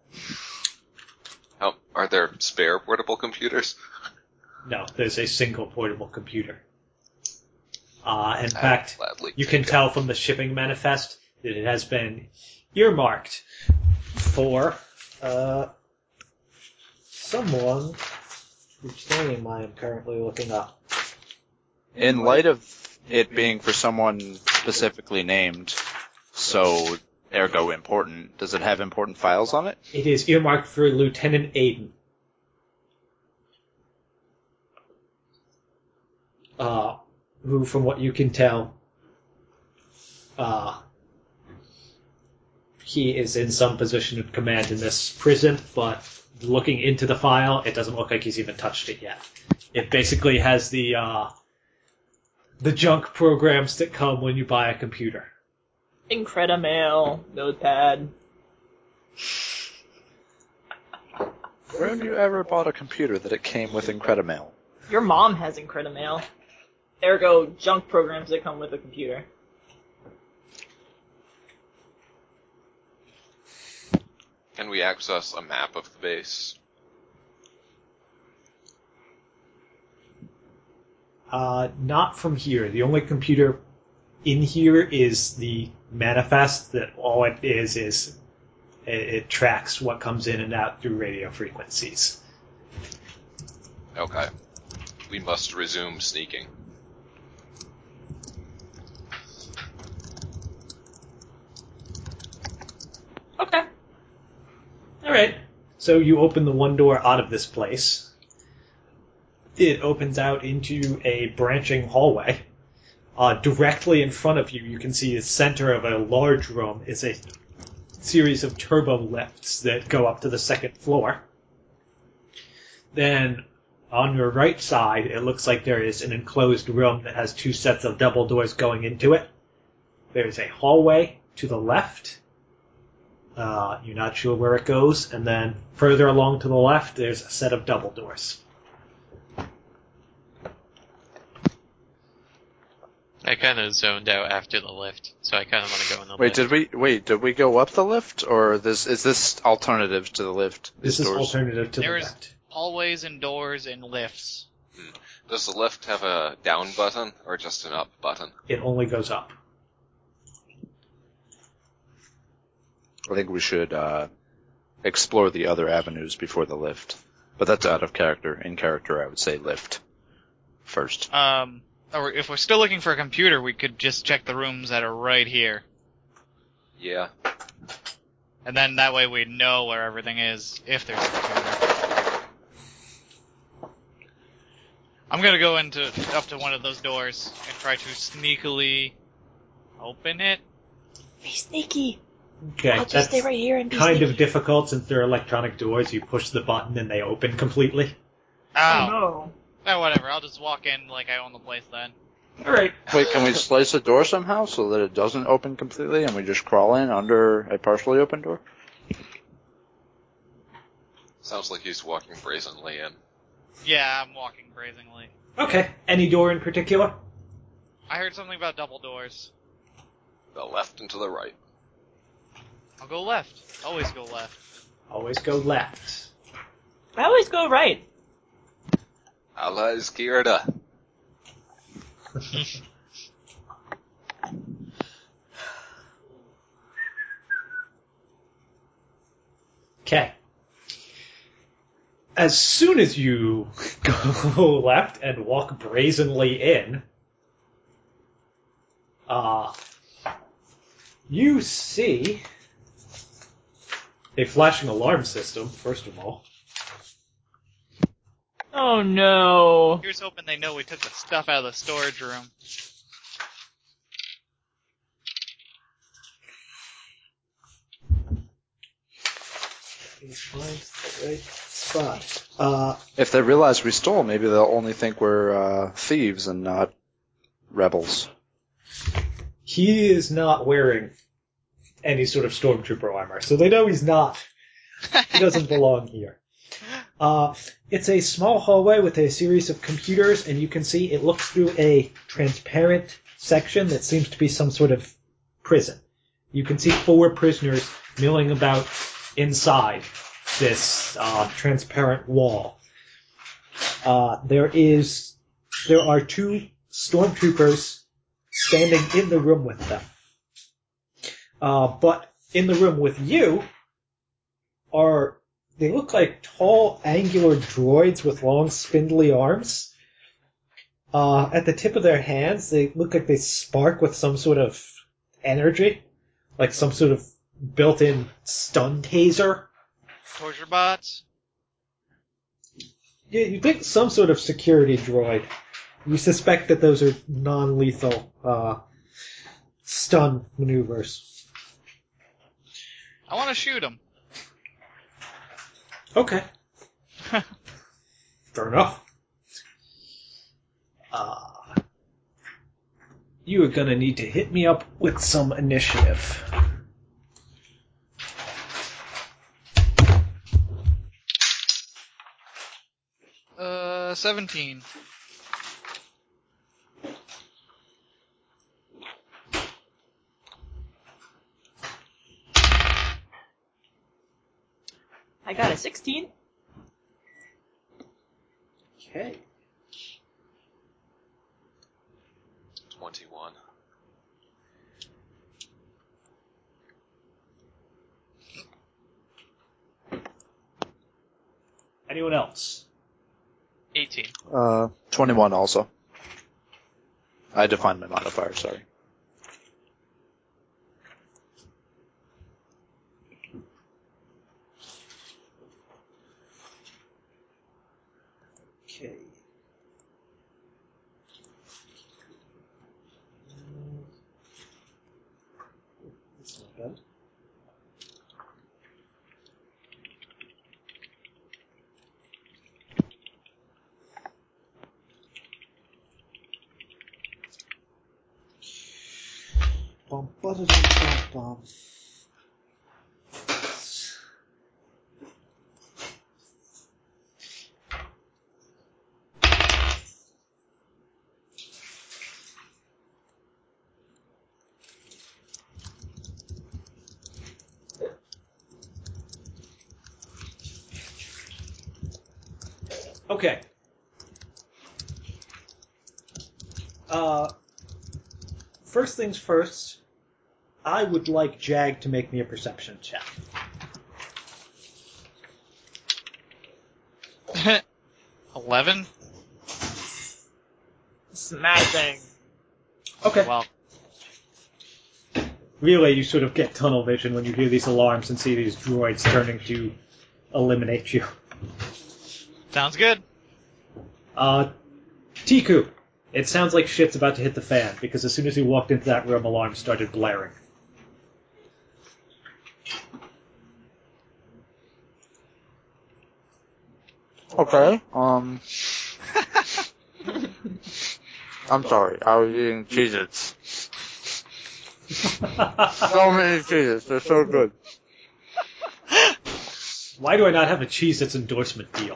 Oh, are there spare portable computers? No, there's a single portable computer. Uh, in I'd fact, gladly you take can it. tell from the shipping manifest that it has been earmarked for uh, someone whose name I am currently looking up. In light of it being for someone specifically named, so ergo important, does it have important files on it? It is earmarked for Lieutenant Aiden. Uh, who, from what you can tell, uh, he is in some position of command in this prison, but looking into the file, it doesn't look like he's even touched it yet. It basically has the, uh, the junk programs that come when you buy a computer. Incredimail, Notepad. Where have you ever bought a computer that it came with Incredimail? Your mom has Incredimail. Ergo, junk programs that come with a computer. Can we access a map of the base? Uh, not from here. The only computer in here is the manifest that all it is is it, it tracks what comes in and out through radio frequencies. Okay. We must resume sneaking. Okay. Alright. So you open the one door out of this place. It opens out into a branching hallway. Uh, directly in front of you, you can see the center of a large room is a series of turbo lifts that go up to the second floor. Then, on your right side, it looks like there is an enclosed room that has two sets of double doors going into it. There's a hallway to the left. Uh, you're not sure where it goes. And then, further along to the left, there's a set of double doors. I kind of zoned out after the lift, so I kind of want to go in the Wait, lift. did we wait? Did we go up the lift, or this is this alternative to the lift? This These is doors? alternative to There's- the left. Hallways and doors and lifts. Does the lift have a down button or just an up button? It only goes up. I think we should uh, explore the other avenues before the lift. But that's out of character. In character, I would say lift first. Um, or if we're still looking for a computer, we could just check the rooms that are right here. Yeah. And then that way we know where everything is, if there's a computer. I'm gonna go into up to one of those doors and try to sneakily open it. Be sneaky. Okay, I'll just that's stay right here and be kind sneaky. of difficult since they're electronic doors. You push the button and they open completely. Ow. Oh no. Oh, whatever. I'll just walk in like I own the place then. All right. Wait, can we slice the door somehow so that it doesn't open completely and we just crawl in under a partially open door? Sounds like he's walking brazenly in. Yeah, I'm walking brazenly. Okay. Any door in particular? I heard something about double doors. The left and to the right. I'll go left. Always go left. Always go left. I always go right. Allah izquierda. Okay. As soon as you go left and walk brazenly in, uh, you see a flashing alarm system, first of all. Oh no. Here's hoping they know we took the stuff out of the storage room. Please find the right spot. Uh, If they realize we stole, maybe they'll only think we're uh, thieves and not rebels. he is not wearing any sort of stormtrooper armor, so they know he's not. He doesn't belong here. Uh, it's a small hallway with a series of computers, and you can see it looks through a transparent section that seems to be some sort of prison. You can see four prisoners milling about inside this uh, transparent wall. Uh, there is, there are two stormtroopers standing in the room with them. Uh, but in the room with you are, they look like tall, angular droids with long, spindly arms. Uh, at the tip of their hands, they look like they spark with some sort of energy, like some sort of built-in stun taser. Torture bots? Yeah, you think some sort of security droid. You suspect that those are non-lethal uh, stun maneuvers. I want to shoot him. Okay. Fair enough. Uh, you are gonna need to hit me up with some initiative. Uh, seventeen. I got a sixteen. Okay. twenty-one. Anyone else? eighteen. Uh, twenty-one also. I defined my modifier, sorry. Okay. That's not bad. Bum, ba-da-dum, bum, bum. Okay. Uh, first things first, I would like Jag to make me a perception check. Eleven. Smashing. Okay. Well, Relay, you sort of get tunnel vision when you hear these alarms and see these droids turning to eliminate you. sounds good. Uh, Tiku, it sounds like shit's about to hit the fan, because as soon as you walked into that room, alarms started blaring. Okay. Um. I'm sorry. I was eating Cheez-Its. So many Cheez-Its. They're so good. Why do I not have a Cheez-Its endorsement deal?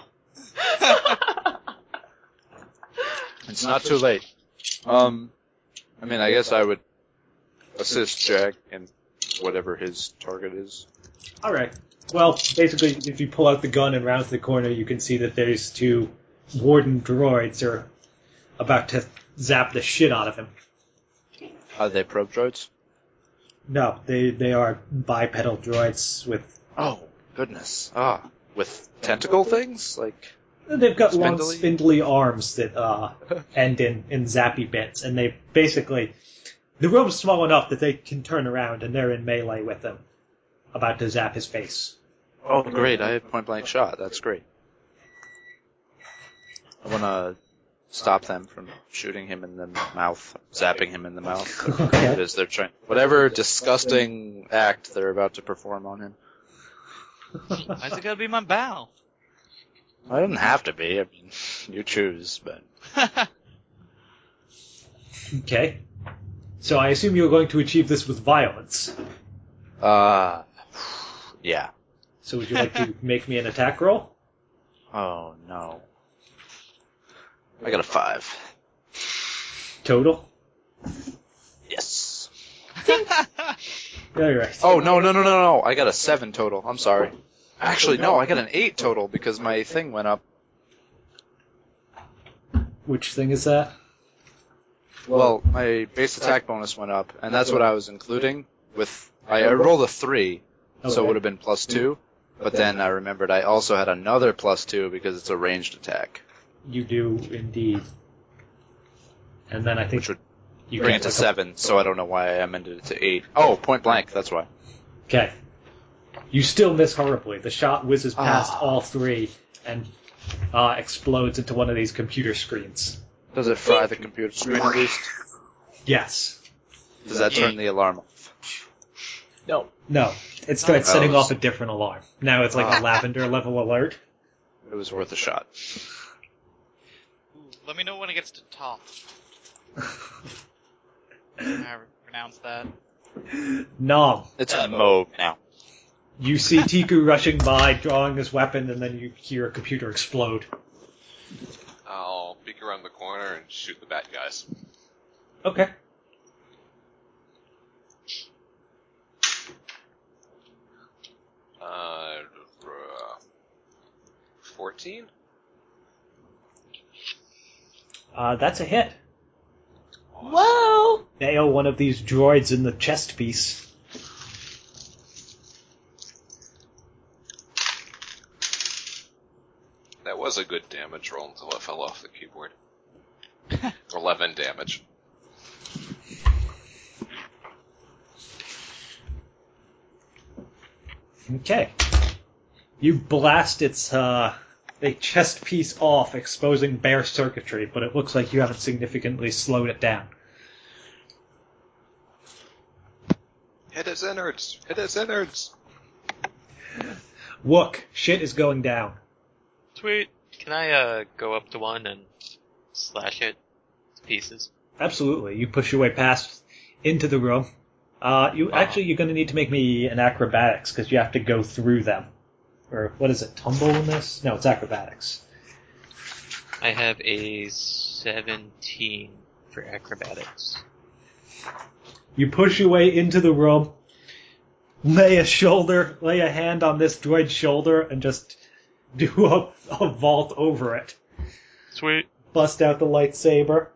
It's not too late. Um. I mean, I guess I would assist Jack in whatever his target is. Alright. Well, basically, if you pull out the gun and round the corner, you can see that there's two warden droids are about to zap the shit out of him. Are they probe droids? No, they they are bipedal droids with... Oh, goodness. Ah. With tentacle things? Like... They've got long, Spindly? spindly arms that uh, end in, in zappy bits, and they basically... The room's small enough that they can turn around, and they're in melee with him, about to zap his face. Oh, great. I have point-blank shot. That's great. I want to stop them from shooting him in the mouth, zapping him in the mouth. Whatever Okay. it is they're trying... Whatever disgusting act they're about to perform on him. Why's it gotta be my bow? I didn't have to be. I mean, you choose, but... Okay. So I assume you're going to achieve this with violence. Uh... Yeah. So would you like to make me an attack roll? Oh, no. I got a five. Total? Yes. Alright. Oh, no, no, no, no, no. I got a seven total. I'm sorry. Actually, no, I got an eight total because my thing went up. Which thing is that? Well, my base attack bonus went up, and that's what I was including with... I, I rolled a three, so Okay. it would have been plus two, but then I remembered I also had another plus two because it's a ranged attack, You do indeed. And then I think which would you bring get it to like a- seven, so I don't know why I amended it to eight. Oh, point blank, that's why. Okay. You still miss horribly. The shot whizzes past Ah. all three and uh, explodes into one of these computer screens. Does it fry the computer screen at least? Yes. Does that turn the alarm off? No. No. It starts Oh. setting off a different alarm. Now it's like Ah. a lavender level alert. It was worth a shot. Ooh, let me know when it gets to top. I pronounce that. Nom. It's a mob now. You see Tiku rushing by, drawing his weapon, and then you hear a computer explode. I'll peek around the corner and shoot the bad guys. Okay. Uh, fourteen? Uh, that's a hit. Whoa! Nail one of these droids in the chest piece. That was a good damage roll until I fell off the keyboard. Eleven damage. Okay. You blast its uh, a chest piece off, exposing bare circuitry, but it looks like you haven't significantly slowed it down. Hit his innards! Hit his innards! Look, shit is going down. Sweet. Can I uh go up to one and slash it to pieces? Absolutely. You push your way past into the room. Uh, you Uh-huh. actually you're going to need to make me an acrobatics because you have to go through them. Or what is it? Tumble in this? No, it's acrobatics. I have a seventeen for acrobatics. You push your way into the room, lay a shoulder, lay a hand on this droid's shoulder, and just do a, a vault over it. Sweet. Bust out the lightsaber.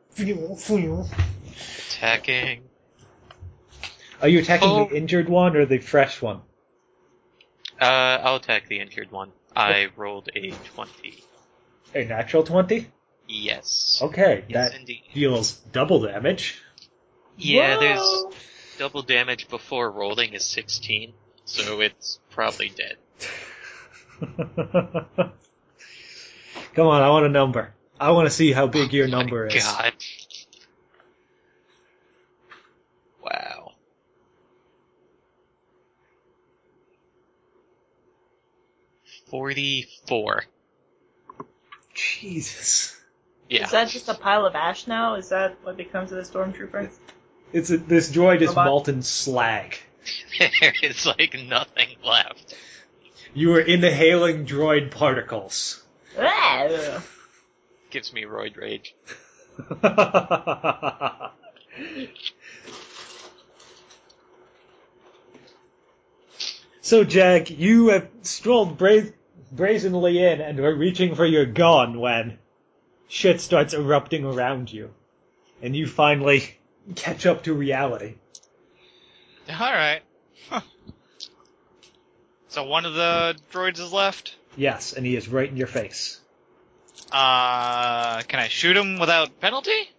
Attacking. Are you attacking Oh. the injured one or the fresh one? Uh, I'll attack the injured one. I rolled a twenty. A natural twenty? Yes. Okay, Yes, that indeed. deals double damage. Yeah, Whoa! there's double damage before rolling is sixteen, so it's probably dead. Come on, I want a number. I want to see how big your Oh my number is. God. Wow. Forty-four. Jesus. Yeah. Is that just a pile of ash now? Is that what becomes of the stormtrooper? It's a, this droid is Robot? molten slag. There is like nothing left. You are inhaling droid particles. Ah! Gives me roid rage. So, Jag, you have strolled bra- brazenly in and are reaching for your gun when shit starts erupting around you. And you finally catch up to reality. Alright. Huh. So one of the droids is left. Yes, and he is right in your face. Uh, can I shoot him without penalty?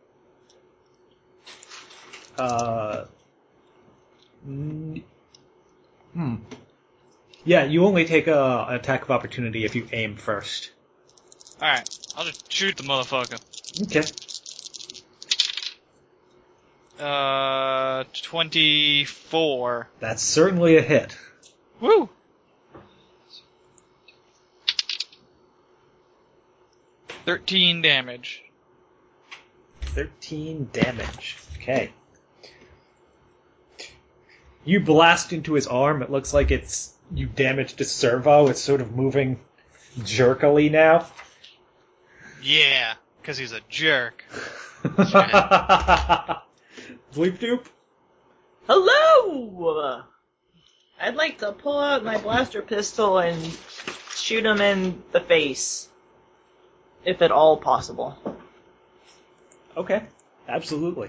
Uh... n- Hmm. Yeah, you only take a, an attack of opportunity if you aim first. Alright, I'll just shoot the motherfucker. Okay. Uh, twenty-four. That's certainly a hit. Woo! Thirteen damage. thirteen damage. Okay. You blast into his arm. It looks like it's you damaged a servo. It's sort of moving jerkily now. Yeah, because he's a jerk. Bleep doop. Hello! I'd like to pull out my blaster pistol and shoot him in the face. If at all possible. Okay, absolutely.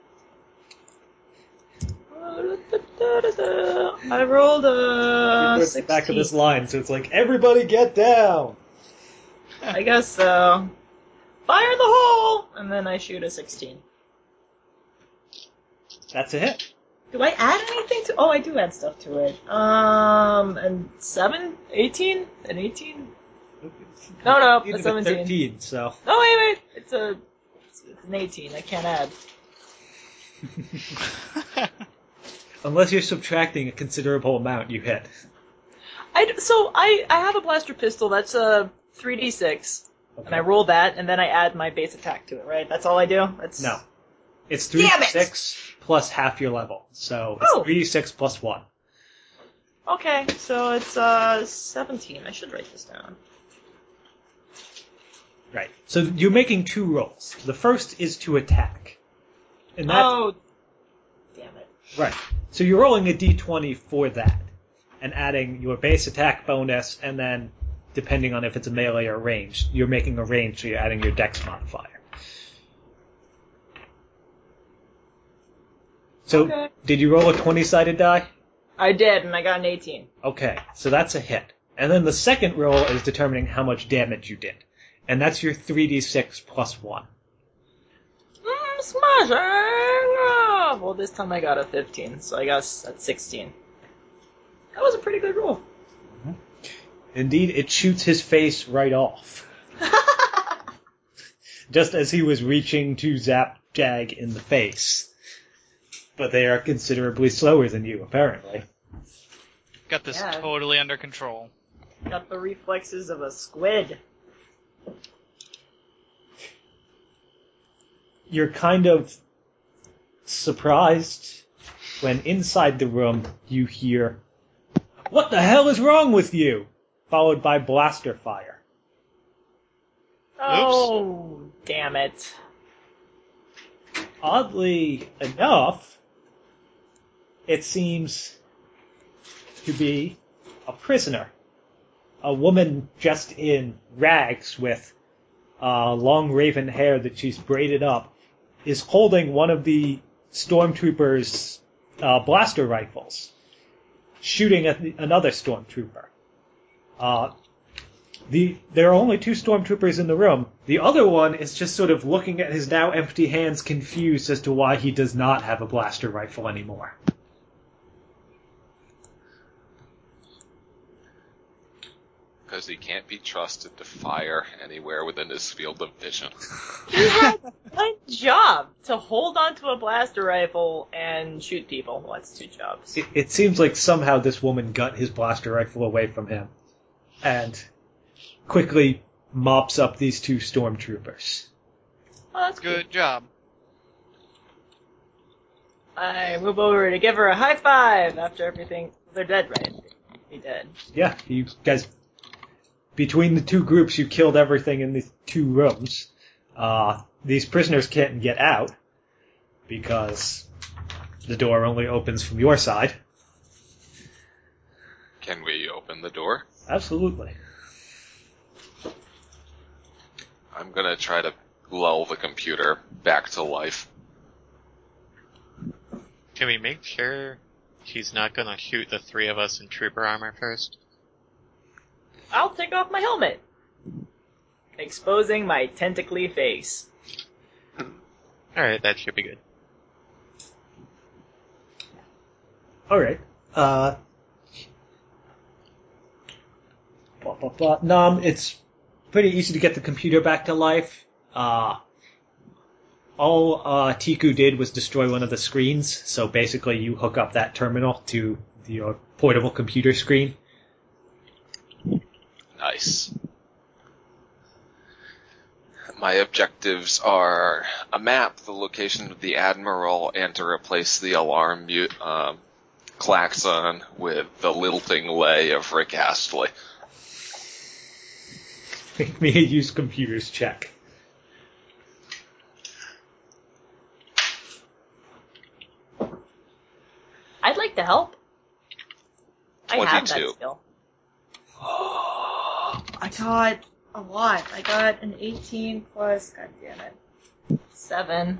I rolled a Towards the back of sixteen. this line, so it's like, everybody get down! I guess so. Fire in the hole! And then I shoot a sixteen. That's a hit. Do I add anything to... Oh, I do add stuff to it. Um, and seven? eighteen? An eighteen? No, no, You a did seventeen. thirteen, so... No, wait, wait. It's a... It's, it's an eighteen. I can't add. Unless you're subtracting a considerable amount, you hit. I d- so I, I have a blaster pistol. That's a three d six. Okay. And I roll that, and then I add my base attack to it, right? That's all I do? That's... No. It's three Damn d it! six plus half your level. So it's Oh. three d six plus one. Okay, so it's uh seventeen. I should write this down. Right. So you're making two rolls. The first is to attack. And that's... Oh, damn it. Right. So you're rolling a d twenty for that. And adding your base attack bonus, and then, depending on if it's a melee or range, you're making a range, so you're adding your dex modifier. So, Okay. did you roll a twenty-sided die? I did, and I got an eighteen. Okay, so that's a hit. And then the second roll is determining how much damage you did. And that's your three d six plus one. Mm, smashing! Ah, well, this time I got a fifteen, so I guess that's sixteen. That was a pretty good roll. Indeed, it shoots his face right off. Just as he was reaching to zap Jag in the face. But they are considerably slower than you, apparently. Got this Yeah. totally under control. Got the reflexes of a squid. You're kind of surprised when inside the room you hear, "What the hell is wrong with you?" Followed by blaster fire. Oh, damn it. Oddly enough, it seems to be a prisoner. A woman just in rags with uh, long raven hair that she's braided up is holding one of the stormtroopers' uh, blaster rifles, shooting at the, another stormtrooper. Uh, The there are only two stormtroopers in the room. The other one is just sort of looking at his now empty hands, confused as to why he does not have a blaster rifle anymore. Because he can't be trusted to fire anywhere within his field of vision. He had one job, to hold onto a blaster rifle and shoot people. Well, that's two jobs. It, it seems like somehow this woman got his blaster rifle away from him, and quickly mops up these two stormtroopers. Oh, that's good. Good job. I move over to give her a high five after everything. They're dead, right? They dead. Yeah, you guys, between the two groups, you killed everything in the two rooms. Uh, these prisoners can't get out because the door only opens from your side. Can we open the door? Absolutely. I'm gonna try to lull the computer back to life. Can we make sure he's not gonna shoot the three of us in trooper armor first? I'll take off my helmet, exposing my tentacly face. Alright, that should be good. Alright. Uh, blah, blah, blah. Nom, it's pretty easy to get the computer back to life. Uh, all uh, Tiku did was destroy one of the screens, so basically you hook up that terminal to your portable computer screen. Nice. My objectives are a map, the location of the Admiral, and to replace the alarm mute, um, klaxon with the lilting lay of Rick Astley. Make me a use computers check. I'd like to help. I have that twenty-two. skill. I got a lot. I got an eighteen plus, god damn it, seven.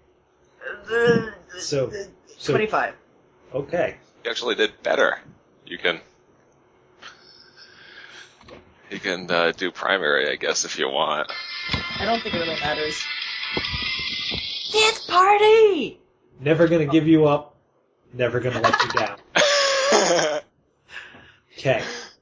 So, so twenty-five. Okay. You actually did better. You can you can uh, do primary, I guess, if you want. I don't think it really matters. Dance party! Never gonna give you up. Never gonna let you down. Okay.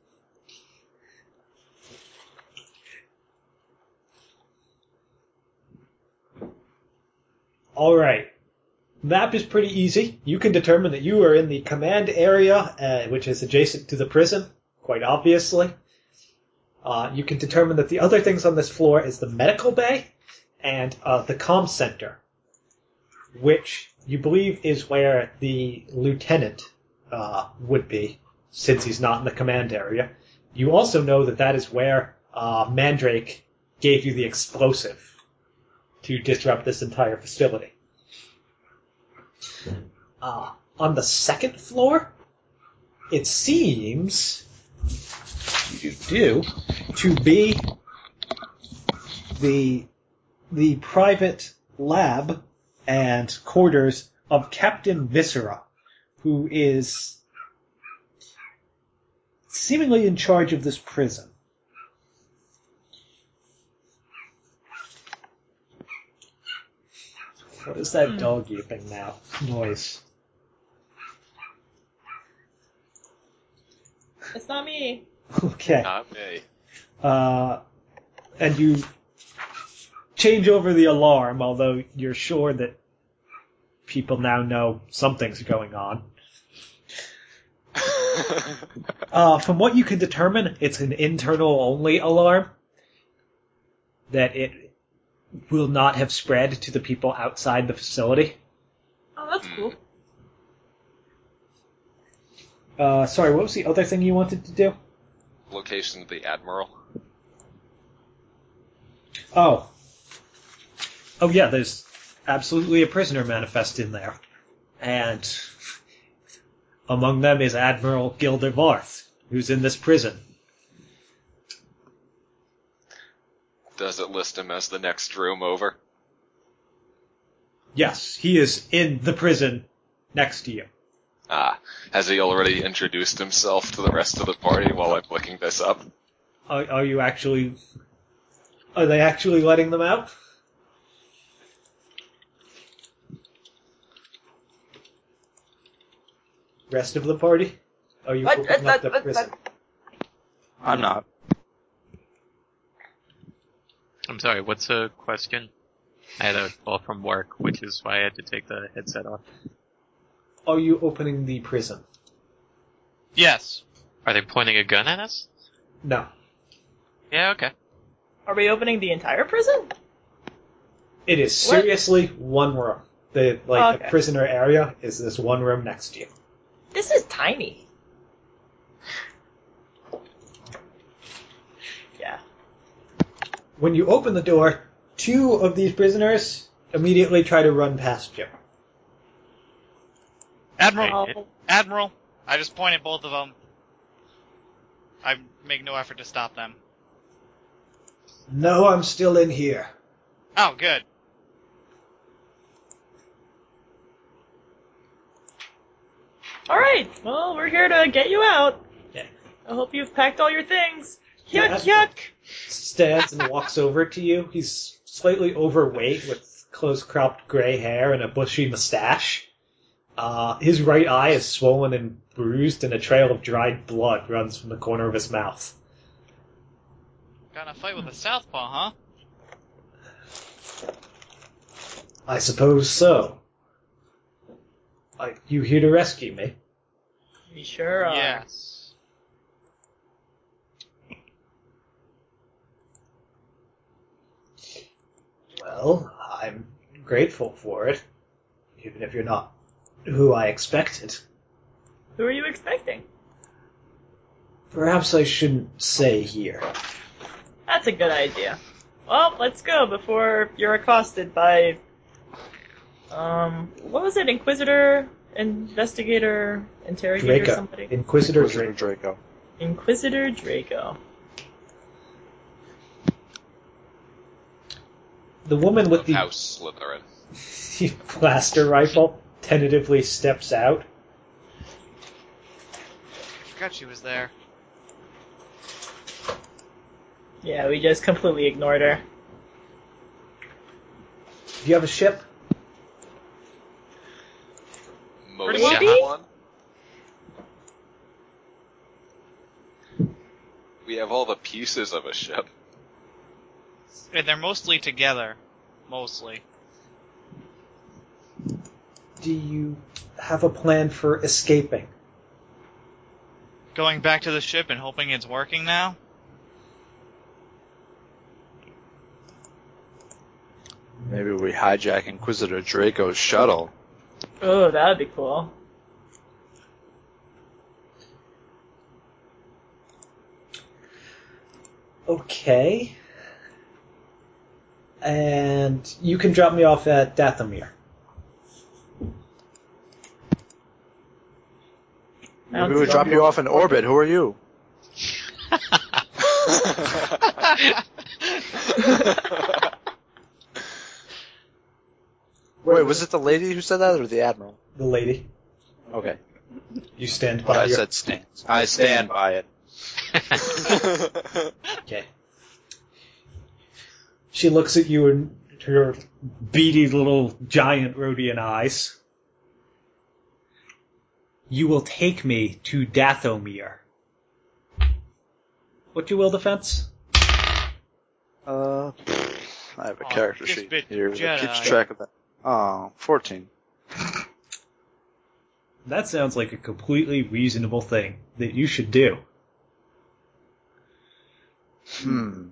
Alright. Map is pretty easy. You can determine that you are in the command area, uh, which is adjacent to the prison, quite obviously. Uh, you can determine that the other things on this floor is the medical bay and uh, the comm center, which you believe is where the lieutenant uh, would be, since he's not in the command area. You also know that that is where uh, Mandrake gave you the explosive to disrupt this entire facility. Uh, on the second floor, it seems you do to be the the private lab and quarters of Captain Viscera, who is seemingly in charge of this prison. What is that dog yelping now? Noise. It's not me. Okay. Not me. Uh, and you change over the alarm, although you're sure that people now know something's going on. Uh, from what you can determine, it's an internal-only alarm. That it will not have spread to the people outside the facility. Oh, that's cool. Uh, sorry, what was the other thing you wanted to do? Location of the Admiral. Oh. Oh yeah, there's absolutely a prisoner manifest in there. And among them is Admiral Gilder Varth, who's in this prison. Does it list him as the next room over? Yes, he is in the prison next to you. Ah, has he already introduced himself to the rest of the party while I'm looking this up? Are, are you actually... Are they actually letting them out? Rest of the party? Are you What? opening What? up the What? prison? I'm not. I'm sorry, what's the question? I had a call from work, which is why I had to take the headset off. Are you opening the prison? Yes. Are they pointing a gun at us? No. Yeah, okay. Are we opening the entire prison? It is What? seriously one room. The like Okay. the prisoner area is this one room next to you. This is tiny. Yeah. When you open the door, two of these prisoners immediately try to run past you. Admiral, Oh, Admiral, I just pointed both of them. I make no effort to stop them. No, I'm still in here. Oh, good. alright, well, we're here to get you out. Yeah. I hope you've packed all your things. Yeah, Yuck, that's- yuck! Stands and walks over to you. He's slightly overweight with close-cropped gray hair and a bushy mustache. Uh, his right eye is swollen and bruised, and a trail of dried blood runs from the corner of his mouth. Got in a fight with a southpaw, huh? I suppose so. Are you here to rescue me? We sure are. Yes. Well, I'm grateful for it, even if you're not who I expected. Who are you expecting? Perhaps I shouldn't say here. That's a good idea. Well, let's go before you're accosted by, um, what was it? Inquisitor, investigator, interrogator, Draco. somebody? Inquisitor Inquisitor Draco. Draco. Inquisitor Draco. The woman with the House Slytherin. blaster rifle tentatively steps out. Forgot she was there. Yeah, we just completely ignored her. Do you have a ship? Most Maybe? one. We have all the pieces of a ship. And they're mostly together. Mostly. Do you have a plan for escaping? Going back to the ship and hoping it's working now? Maybe we hijack Inquisitor Draco's shuttle. Oh, that would be cool. Okay. And you can drop me off at Dathomir. Maybe we drop you off in orbit. Who are you? Wait, was it the lady who said that or the admiral? The lady. Okay. You stand But by I your... said stand. I stand by it. Okay. She looks at you in her beady little giant Rhodian eyes. You will take me to Dathomir. What you will, Defense? Uh, I have a Aw, character this sheet bit here that Jedi. keeps track of that. Oh, fourteen. That sounds like a completely reasonable thing that you should do. Hmm.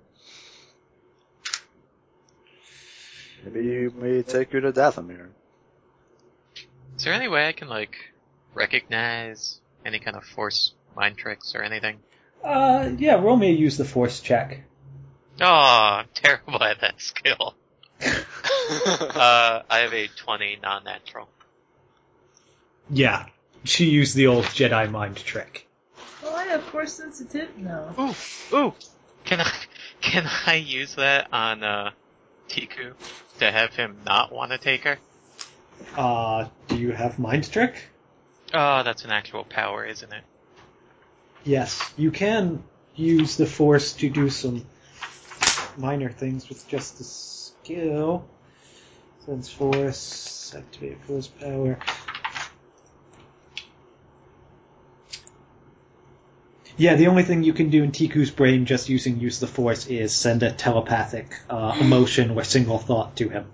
Maybe we take you to Dathomir. Is there any way I can, like, recognize any kind of force mind tricks or anything? Uh, yeah, roll me a use the force check. Oh, I'm terrible at that skill. uh, I have a twenty non-natural. Yeah, she used the old Jedi mind trick. Oh, I have force sensitive now. Ooh, ooh. Can I, can I use that on, uh, Tiku to have him not want to take her? Uh, do you have mind trick? Oh, that's an actual power, isn't it? Yes, you can use the force to do some minor things with just the skill. Sense force, activate force power. Yeah, the only thing you can do in Tiku's brain just using use the force is send a telepathic uh, emotion or single thought to him.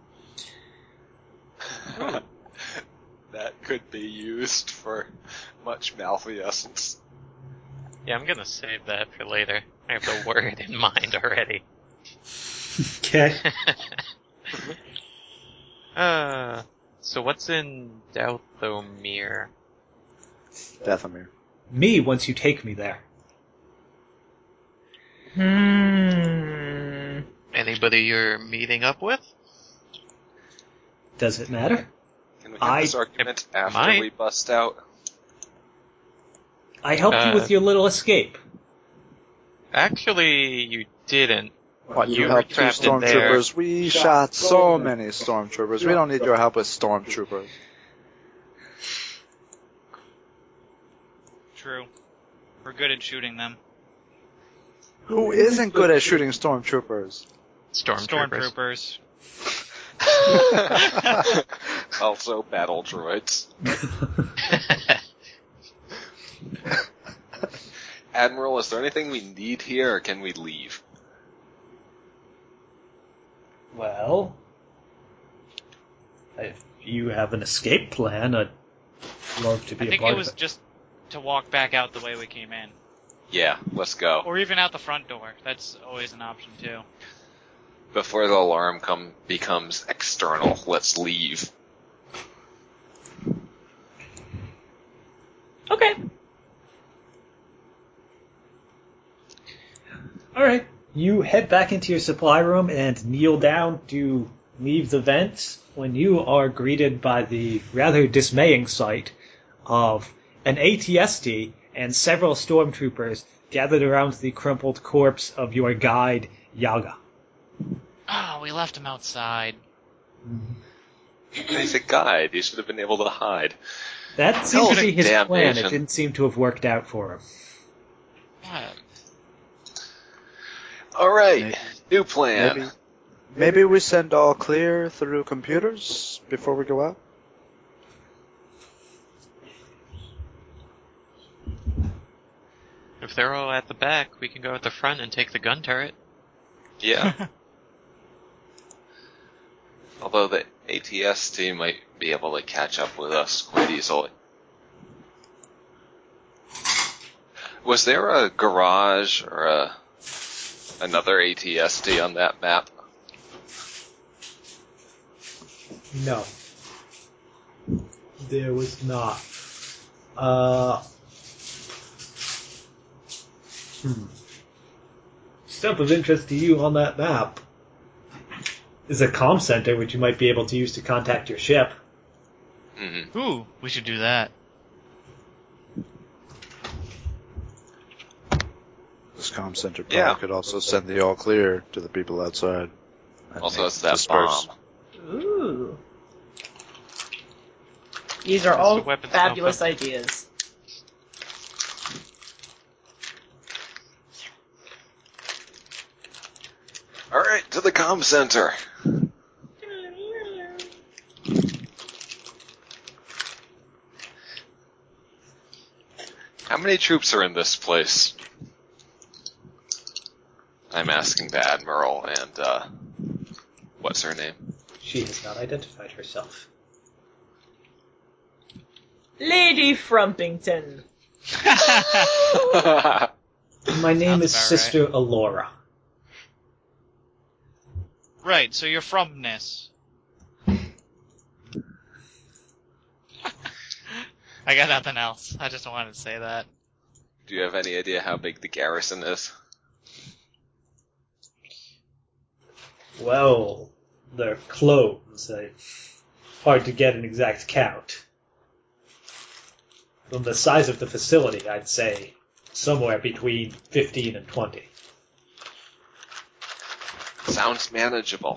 That could be used for much malfeasance. Yeah, I'm gonna save that for later. I have the word in mind already. Okay. uh, so what's in Dathomir? Dathomir. Me, once you take me there. Hmm. Anybody you're meeting up with? Does it matter? Can we have I- this argument after might. we bust out? I helped you Uh, with your little escape. Actually, you didn't. What, you You were helped two trapped in there. stormtroopers? We shot so many stormtroopers. We don't need your help with stormtroopers. True. We're good at shooting them. Who isn't good at shooting stormtroopers? Stormtroopers. Stormtroopers. Also, battle droids. Admiral, is there anything we need here, or can we leave? Well, if you have an escape plan, I'd love to be I a think part it was of it. just to walk back out the way we came in. Yeah, let's go. Or even out the front door. That's always an option, too. Before the alarm come becomes external, let's leave. Okay. Alright. You head back into your supply room and kneel down to leave the vent when you are greeted by the rather dismaying sight of an A T S T and several stormtroopers gathered around the crumpled corpse of your guide, Yaga. Oh, we left him outside. He's a guide. He should have been able to hide. That seemed to be his Damnation. plan. It didn't seem to have worked out for him. What? Alright, Maybe- new plan. Maybe, maybe we send all clear through computers before we go out? If they're all at the back, we can go at the front and take the gun turret. Yeah. Although the A T S T might be able to catch up with us quite easily. Was there a garage or a another A T S T on that map? No. There was not. Uh. Hmm. Stuff of interest to you on that map is a comm center, which you might be able to use to contact your ship. Mm-hmm. Ooh, we should do that. This comm center probably Yeah. could also send the all clear to the people outside. and Also, it's they that disperse. bomb. Ooh. These are Is all the weapons fabulous alpha? ideas. Alright, to the comm center. How many troops are in this place? I'm asking the Admiral and, uh, what's her name? She has not identified herself. Lady Frumpington. My name Sounds is about Sister Alora. Right, so you're from Nis. I got nothing else. I just wanted to say that. Do you have any idea how big the garrison is? Well, they're clones. I, hard to get an exact count. From the size of the facility, I'd say somewhere between fifteen and twenty. Sounds manageable.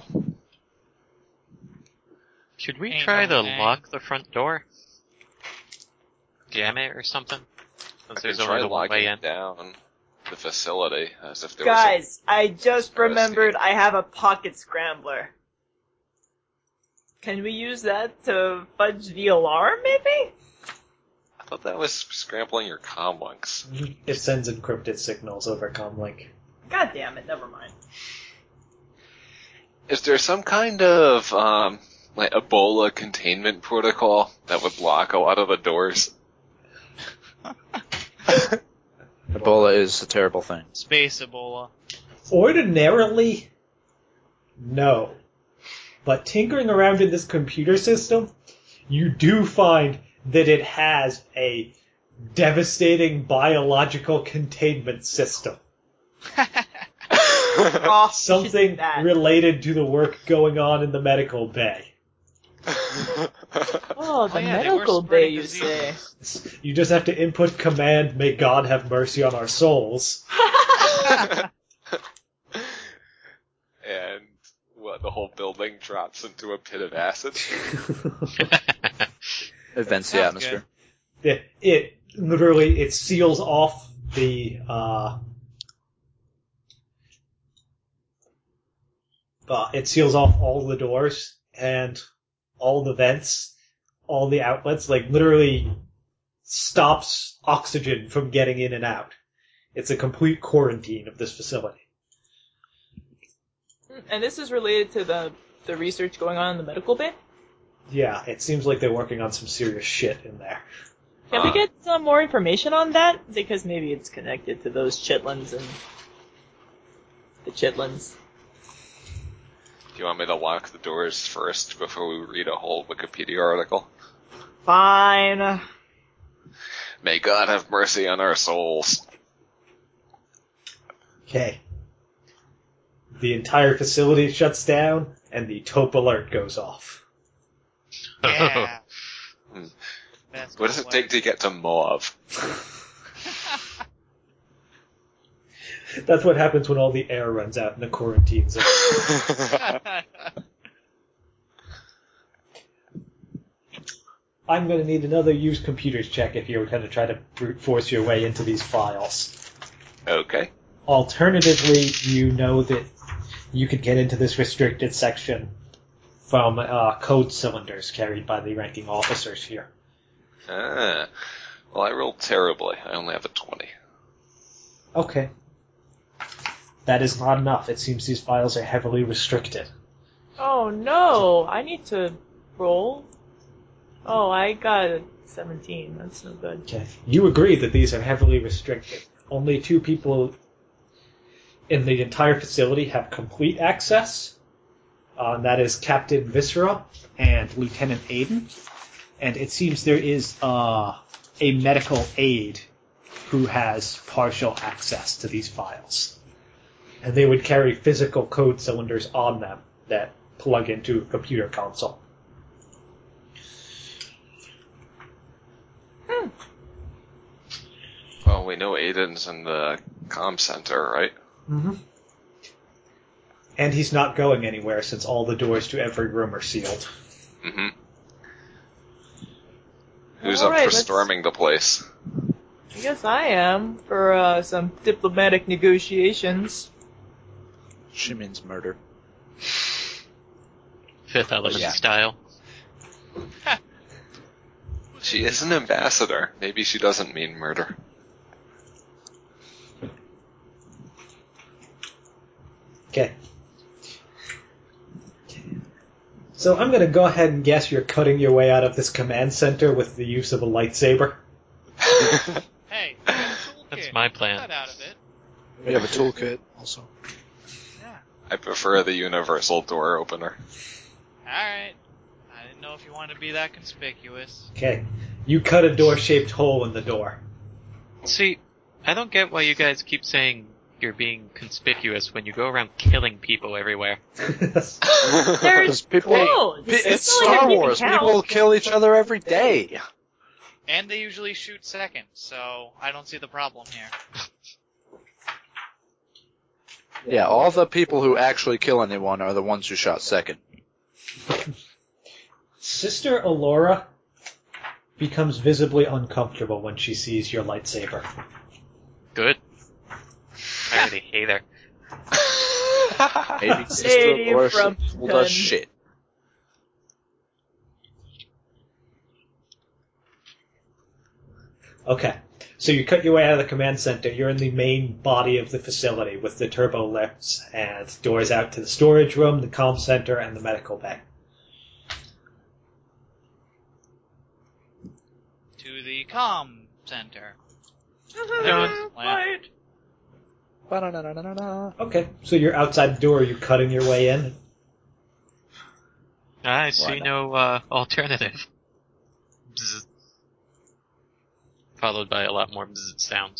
Should we Ain't try no to way. lock the front door? Jam it or something? Since I there's can only try the one logging way it in. down. the facility as if there Guys, I just Escape. remembered I have a pocket scrambler. Can we use that to fudge the alarm, maybe? was a... I thought that was scrambling your comm links. It sends encrypted signals over comlink. God damn it, never mind. Is there some kind of, um, like, Ebola containment protocol that would block a lot of the doors? Ebola is a terrible thing. Space Ebola. Ordinarily, no. But tinkering around in this computer system, you do find that it has a devastating biological containment system. Oh, Something that. related to the work going on in the medical bay. Oh, the Oh, yeah, they were medical bay, spreading you disease. say? You just have to input command, may God have mercy on our souls. And what, the whole building drops into a pit of acid? It vents the Sounds atmosphere. It, it literally, it seals off the, uh, uh, it seals off all the doors and all the vents, all the outlets, like literally stops oxygen from getting in and out. It's a complete quarantine of this facility. And this is related to the, the research going on in the medical bay? Yeah, it seems like they're working on some serious shit in there. Can we get some more information on that? Because maybe it's connected to those chitlins and the chitlins. Do you want me to lock the doors first before we read a whole Wikipedia article? Fine. May God have mercy on our souls. Okay. The entire facility shuts down, and the taupe alert goes off. Yeah. Hmm. Best What does it way. take to get to Mauve? That's what happens when all the air runs out in the quarantine zone. I'm going to need another used computers check if you're going to try to brute force your way into these files. Okay. Alternatively, you know that you could get into this restricted section from uh, code cylinders carried by the ranking officers here. Ah. Well, I rolled terribly. I only have a twenty. Okay. That is not enough. It seems these files are heavily restricted. Oh no, I need to roll. Oh, I got a seventeen. That's no good. Okay. You agree that these are heavily restricted. Only two people in the entire facility have complete access. Uh, and that is Captain Viscera and Lieutenant Aiden. And it seems there is uh, a medical aide who has partial access to these files. And they would carry physical code cylinders on them that plug into a computer console. Hmm. Well, we know Aiden's in the comm center, right? Mm-hmm. And he's not going anywhere since all the doors to every room are sealed. Mm-hmm. Who's All up right, for let's- storming the place? I guess I am for uh, some diplomatic negotiations. She means murder. Fifth Element Yeah. style. She is an ambassador. Maybe she doesn't mean murder. Okay. So I'm going to go ahead and guess you're cutting your way out of this command center with the use of a lightsaber. Hey, you got a toolkit. That's my plan. Cut out of it. We have a toolkit also. Yeah. I prefer the universal door opener. Alright. I didn't know if you wanted to be that conspicuous. Okay. You cut a door-shaped hole in the door. See, I don't get why you guys keep saying you're being conspicuous when you go around killing people everywhere. There's Because people, no, Pe- it's, it's not like Star I'm keeping Wars. count. People kill each other every day. And they usually shoot second, so I don't see the problem here. Yeah, all the people who actually kill anyone are the ones who shot second. Sister Alora becomes visibly uncomfortable when she sees your lightsaber. Good. already hate her. Maybe sister Lady Laura from told us ten. shit. Okay. So you cut your way out of the command center. You're in the main body of the facility with the turbo lifts and doors out to the storage room, the comm center, and the medical bay. To the comm center. No. Lamp. Ba-na-na-na-na-na. Okay. So you're outside the door. You're cutting your way in. I see not? no uh, alternative. Bzz. Followed by a lot more bzz sounds.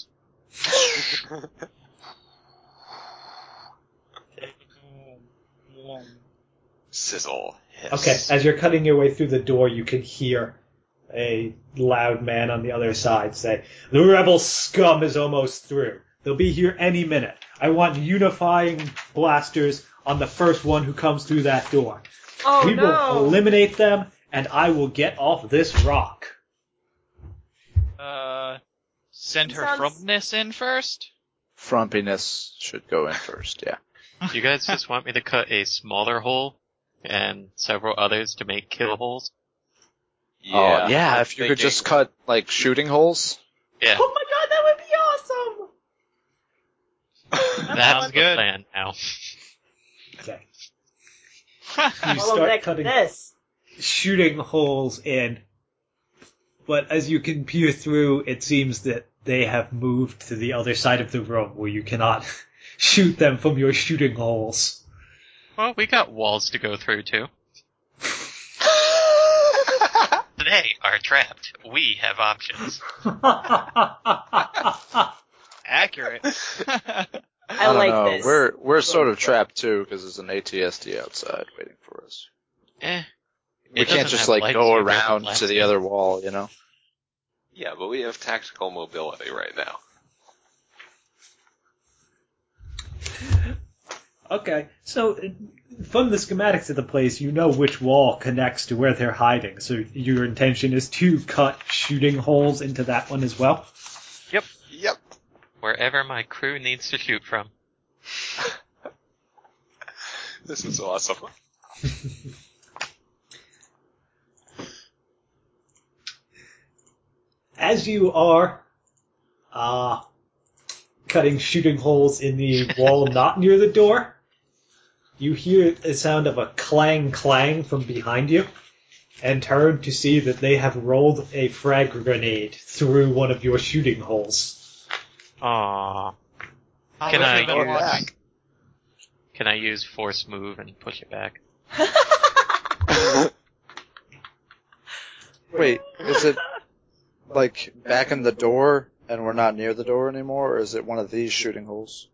Sizzle. Hiss. Okay. As you're cutting your way through the door, you can hear a loud man on the other side say, "The rebel scum is almost through. They'll be here any minute. I want unifying blasters on the first one who comes through that door. Oh we no! will eliminate them, and I will get off this rock." Uh, send her Sounds- frumness in first? Frumpiness should go in first, yeah. You guys just want me to cut a smaller hole and several others to make kill holes? Yeah. Oh, yeah, I'm if you could thinking- just cut, like, shooting holes. Yeah, Oh my god, that would be awesome! that's Sounds the good. plan now. Okay. You Follow start next cutting this. shooting holes in, but as you can peer through, it seems that they have moved to the other side of the room where you cannot shoot them from your shooting holes. Well, we got walls to go through too. They are trapped. We have options. Accurate. I, don't like know. this. We're we're sort of trapped too because there's an A T S D outside waiting for us. Eh. We It can't doesn't just have like lights go either, around but to the lights. other wall, you know. Yeah, but we have tactical mobility right now. Okay, so uh, from the schematics of the place, you know which wall connects to where they're hiding, so your intention is to cut shooting holes into that one as well? Yep. Wherever my crew needs to shoot from. This is awesome. As you are uh, cutting shooting holes in the wall not near the door, you hear a sound of a clang clang from behind you, and turn to see that they have rolled a frag grenade through one of your shooting holes. Aww. How Can would I you been use- watching? Can I use force move and push it back? Wait, is it like back in the door and we're not near the door anymore, or is it one of these shooting holes?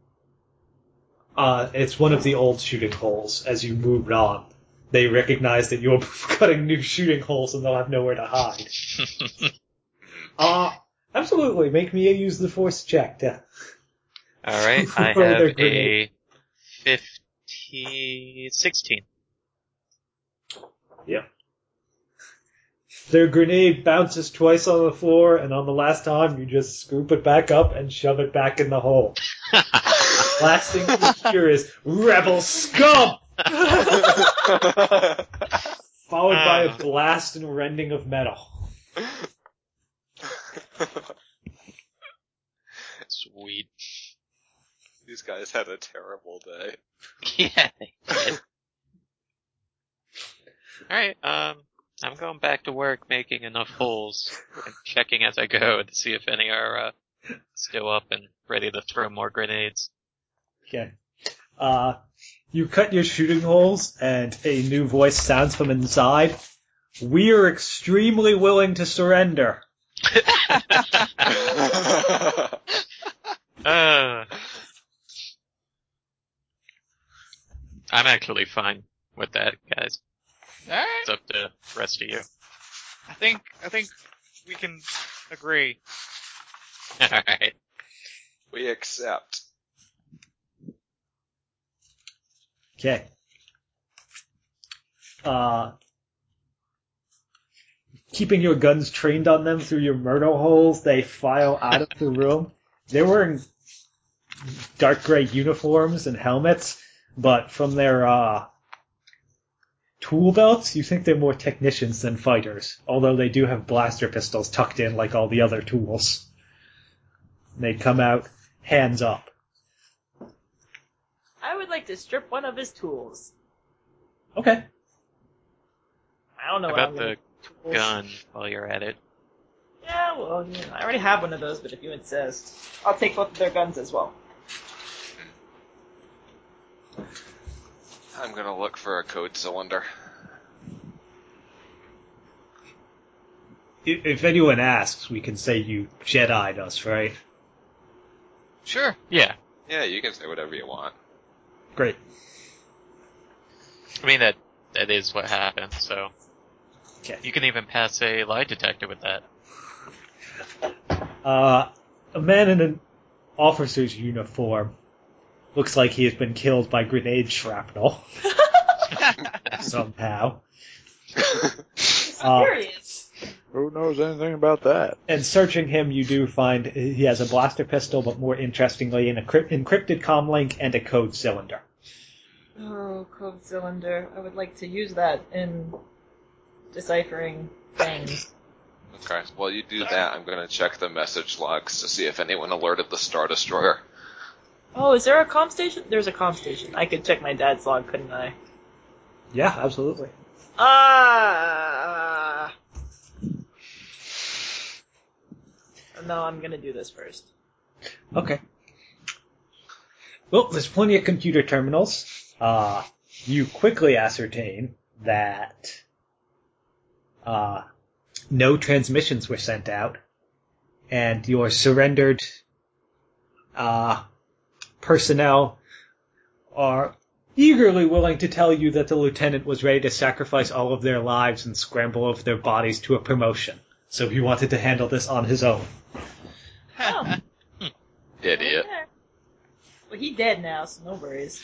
Uh, it's one of the old shooting holes. As you moved on, they recognize that you're cutting new shooting holes and they'll have nowhere to hide. Uh, absolutely. Make me use the force check to... Alright, I Throw their have a grenade. fifteen, sixteen. Yep. Their grenade bounces twice on the floor, and on the last time, you just scoop it back up and shove it back in the hole. Last thing you hear is, "Rebel scum!" Followed by a blast and rending of metal. Sweet. These guys had a terrible day. Yeah, they did. Alright, um, I'm going back to work making enough holes and checking as I go to see if any are, uh, still up and ready to throw more grenades. Okay. Uh, you cut your shooting holes, and a new voice sounds from inside. "We are extremely willing to surrender." Uh, I'm actually fine with that, guys. Alright. It's up to the rest of you. I think, I think we can agree. Alright. We accept. Okay. Uh, keeping your guns trained on them through your murder holes, they file out of the room. They're wearing dark gray uniforms and helmets, but from their uh, tool belts, you think they're more technicians than fighters, although they do have blaster pistols tucked in like all the other tools. They come out hands up. I would like to strip one of his tools. Okay. I don't know How what about I'm gonna the tools. gun while you're at it? Yeah, well, yeah, I already have one of those, but if you insist, I'll take both of their guns as well. I'm gonna look for a code cylinder. If if anyone asks, we can say you Jedi'd us, right? Sure. Yeah. Yeah, you can say whatever you want. Great. I mean, that that is what happened, so... Okay. You can even pass a lie detector with that. Uh, a man in an officer's uniform looks like he has been killed by grenade shrapnel. Somehow. Uh, Serious. Who knows anything about that? and searching him, you do find he has a blaster pistol, but more interestingly, an encrypt- encrypted comlink and a code cylinder. Oh, code cylinder. I would like to use that in deciphering things. Okay, while you do that, I'm gonna check the message logs to see if anyone alerted the Star Destroyer. Oh, is there a comm station? There's a comm station. I could check my dad's log, couldn't I? Yeah, absolutely. Ah. No, I'm gonna do this first. Okay. Well, there's plenty of computer terminals. Uh, you quickly ascertain that uh, no transmissions were sent out, and your surrendered uh, personnel are eagerly willing to tell you that the lieutenant was ready to sacrifice all of their lives and scramble over their bodies to a promotion. So he wanted to handle this on his own. Oh. Idiot. Okay. Well, he dead now, so no worries.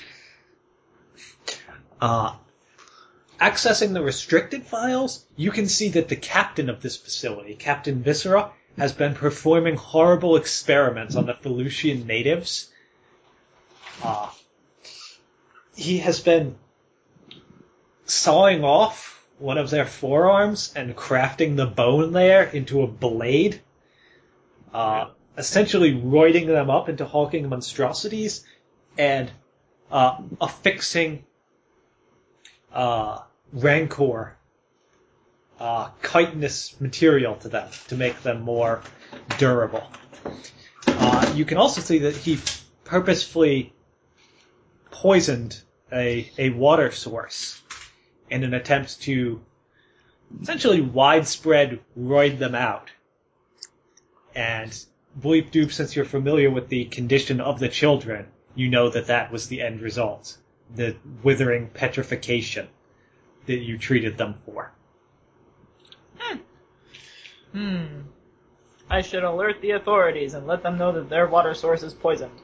Uh, accessing the restricted files, you can see that the captain of this facility, Captain Viscera, has been performing horrible experiments on the Felucian natives. Uh, he has been sawing off one of their forearms and crafting the bone there into a blade, uh, essentially roiding them up into hulking monstrosities and uh, affixing uh, rancor, uh, chitinous material to them to make them more durable. Uh, you can also see that he purposefully poisoned a, a water source in an attempt to essentially widespread roid them out. And bleep doop, since you're familiar with the condition of the children, you know that that was the end result. The withering petrification that you treated them for. Hmm. I should alert the authorities and let them know that their water source is poisoned.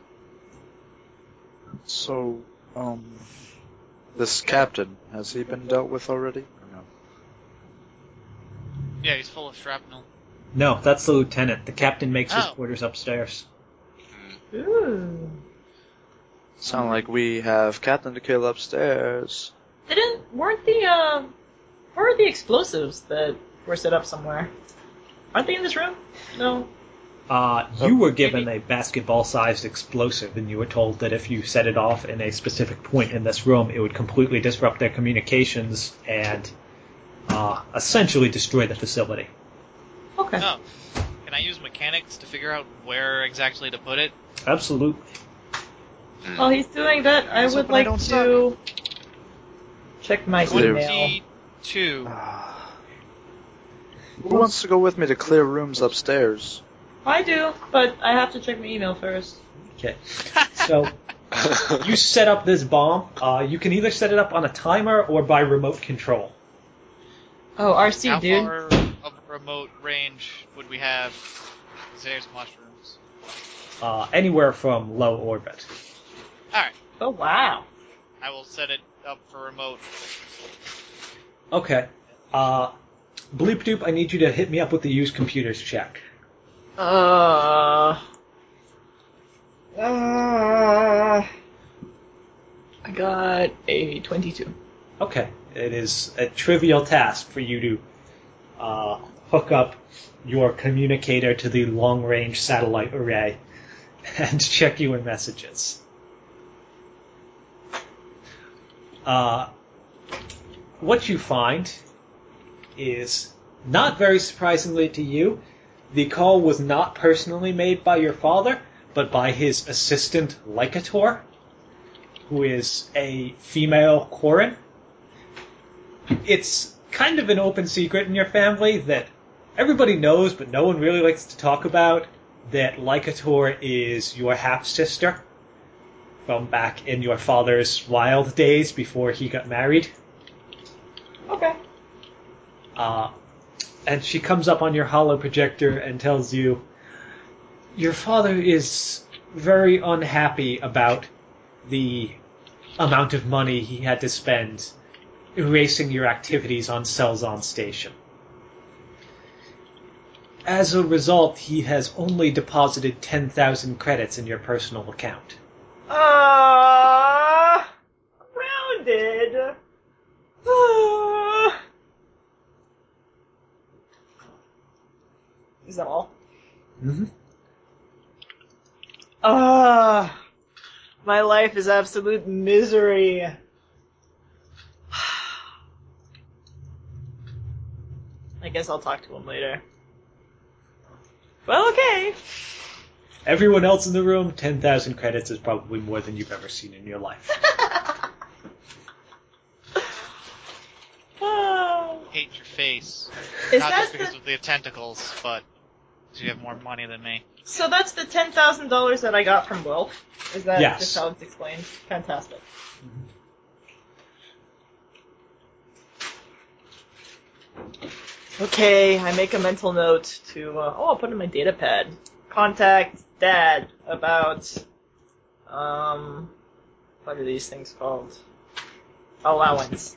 So, um, this captain, has he been dealt with already? Or no? Yeah, he's full of shrapnel. No, that's the lieutenant. The captain makes his Oh. quarters upstairs. Ooh. Sound like we have Captain to kill upstairs. Didn't, weren't the, uh, where are the explosives that were set up somewhere? Aren't they in this room? No. Uh, you were given a basketball-sized explosive, and you were told that if you set it off in a specific point in this room, it would completely disrupt their communications and uh, essentially destroy the facility. Okay. Oh. Can I use mechanics to figure out where exactly to put it? Absolutely. While he's doing that, I Let's would hope I like don't to check my email. twenty-two. Who wants to go with me to clear rooms upstairs? I do, but I have to check my email first. Okay. So you set up this bomb. Uh, you can either set it up on a timer or by remote control. Oh, R C, How dude. far of a remote range would we have? Because there's mushrooms. Uh, anywhere from low orbit. Alright, Oh, wow. I will set it up for remote. Okay. Uh, Bleep Doop, I need you to hit me up with the use computers check. Uh. Uh, I got a twenty-two. Okay, it is a trivial task for you to uh, hook up your communicator to the long-range satellite array and check your messages. Uh, what you find is, not very surprisingly to you, the call was not personally made by your father, but by his assistant Lycator, who is a female Quarren. It's kind of an open secret in your family that everybody knows, but no one really likes to talk about, that Lycator is your half-sister from back in your father's wild days before he got married. Okay. Uh, and she comes up on your holo projector and tells you, your father is very unhappy about the amount of money he had to spend erasing your activities on Selzon Station. As a result, he has only deposited ten thousand credits in your personal account. Uh, grounded. Uh, is that all? Mm-hmm. Ah, uh, my life is absolute misery. I guess I'll talk to him later. Well, okay. Everyone else in the room, ten thousand credits is probably more than you've ever seen in your life. Oh. Hate your face. Is Not that just because the, of the tentacles, but because you have more money than me. so that's the ten thousand dollars that I got from Wilf? Is that Yes. just how it's explained? Fantastic. Okay, I make a mental note to, uh, oh, I'll put in my data pad. Contact Dad about, um, what are these things called? Allowance.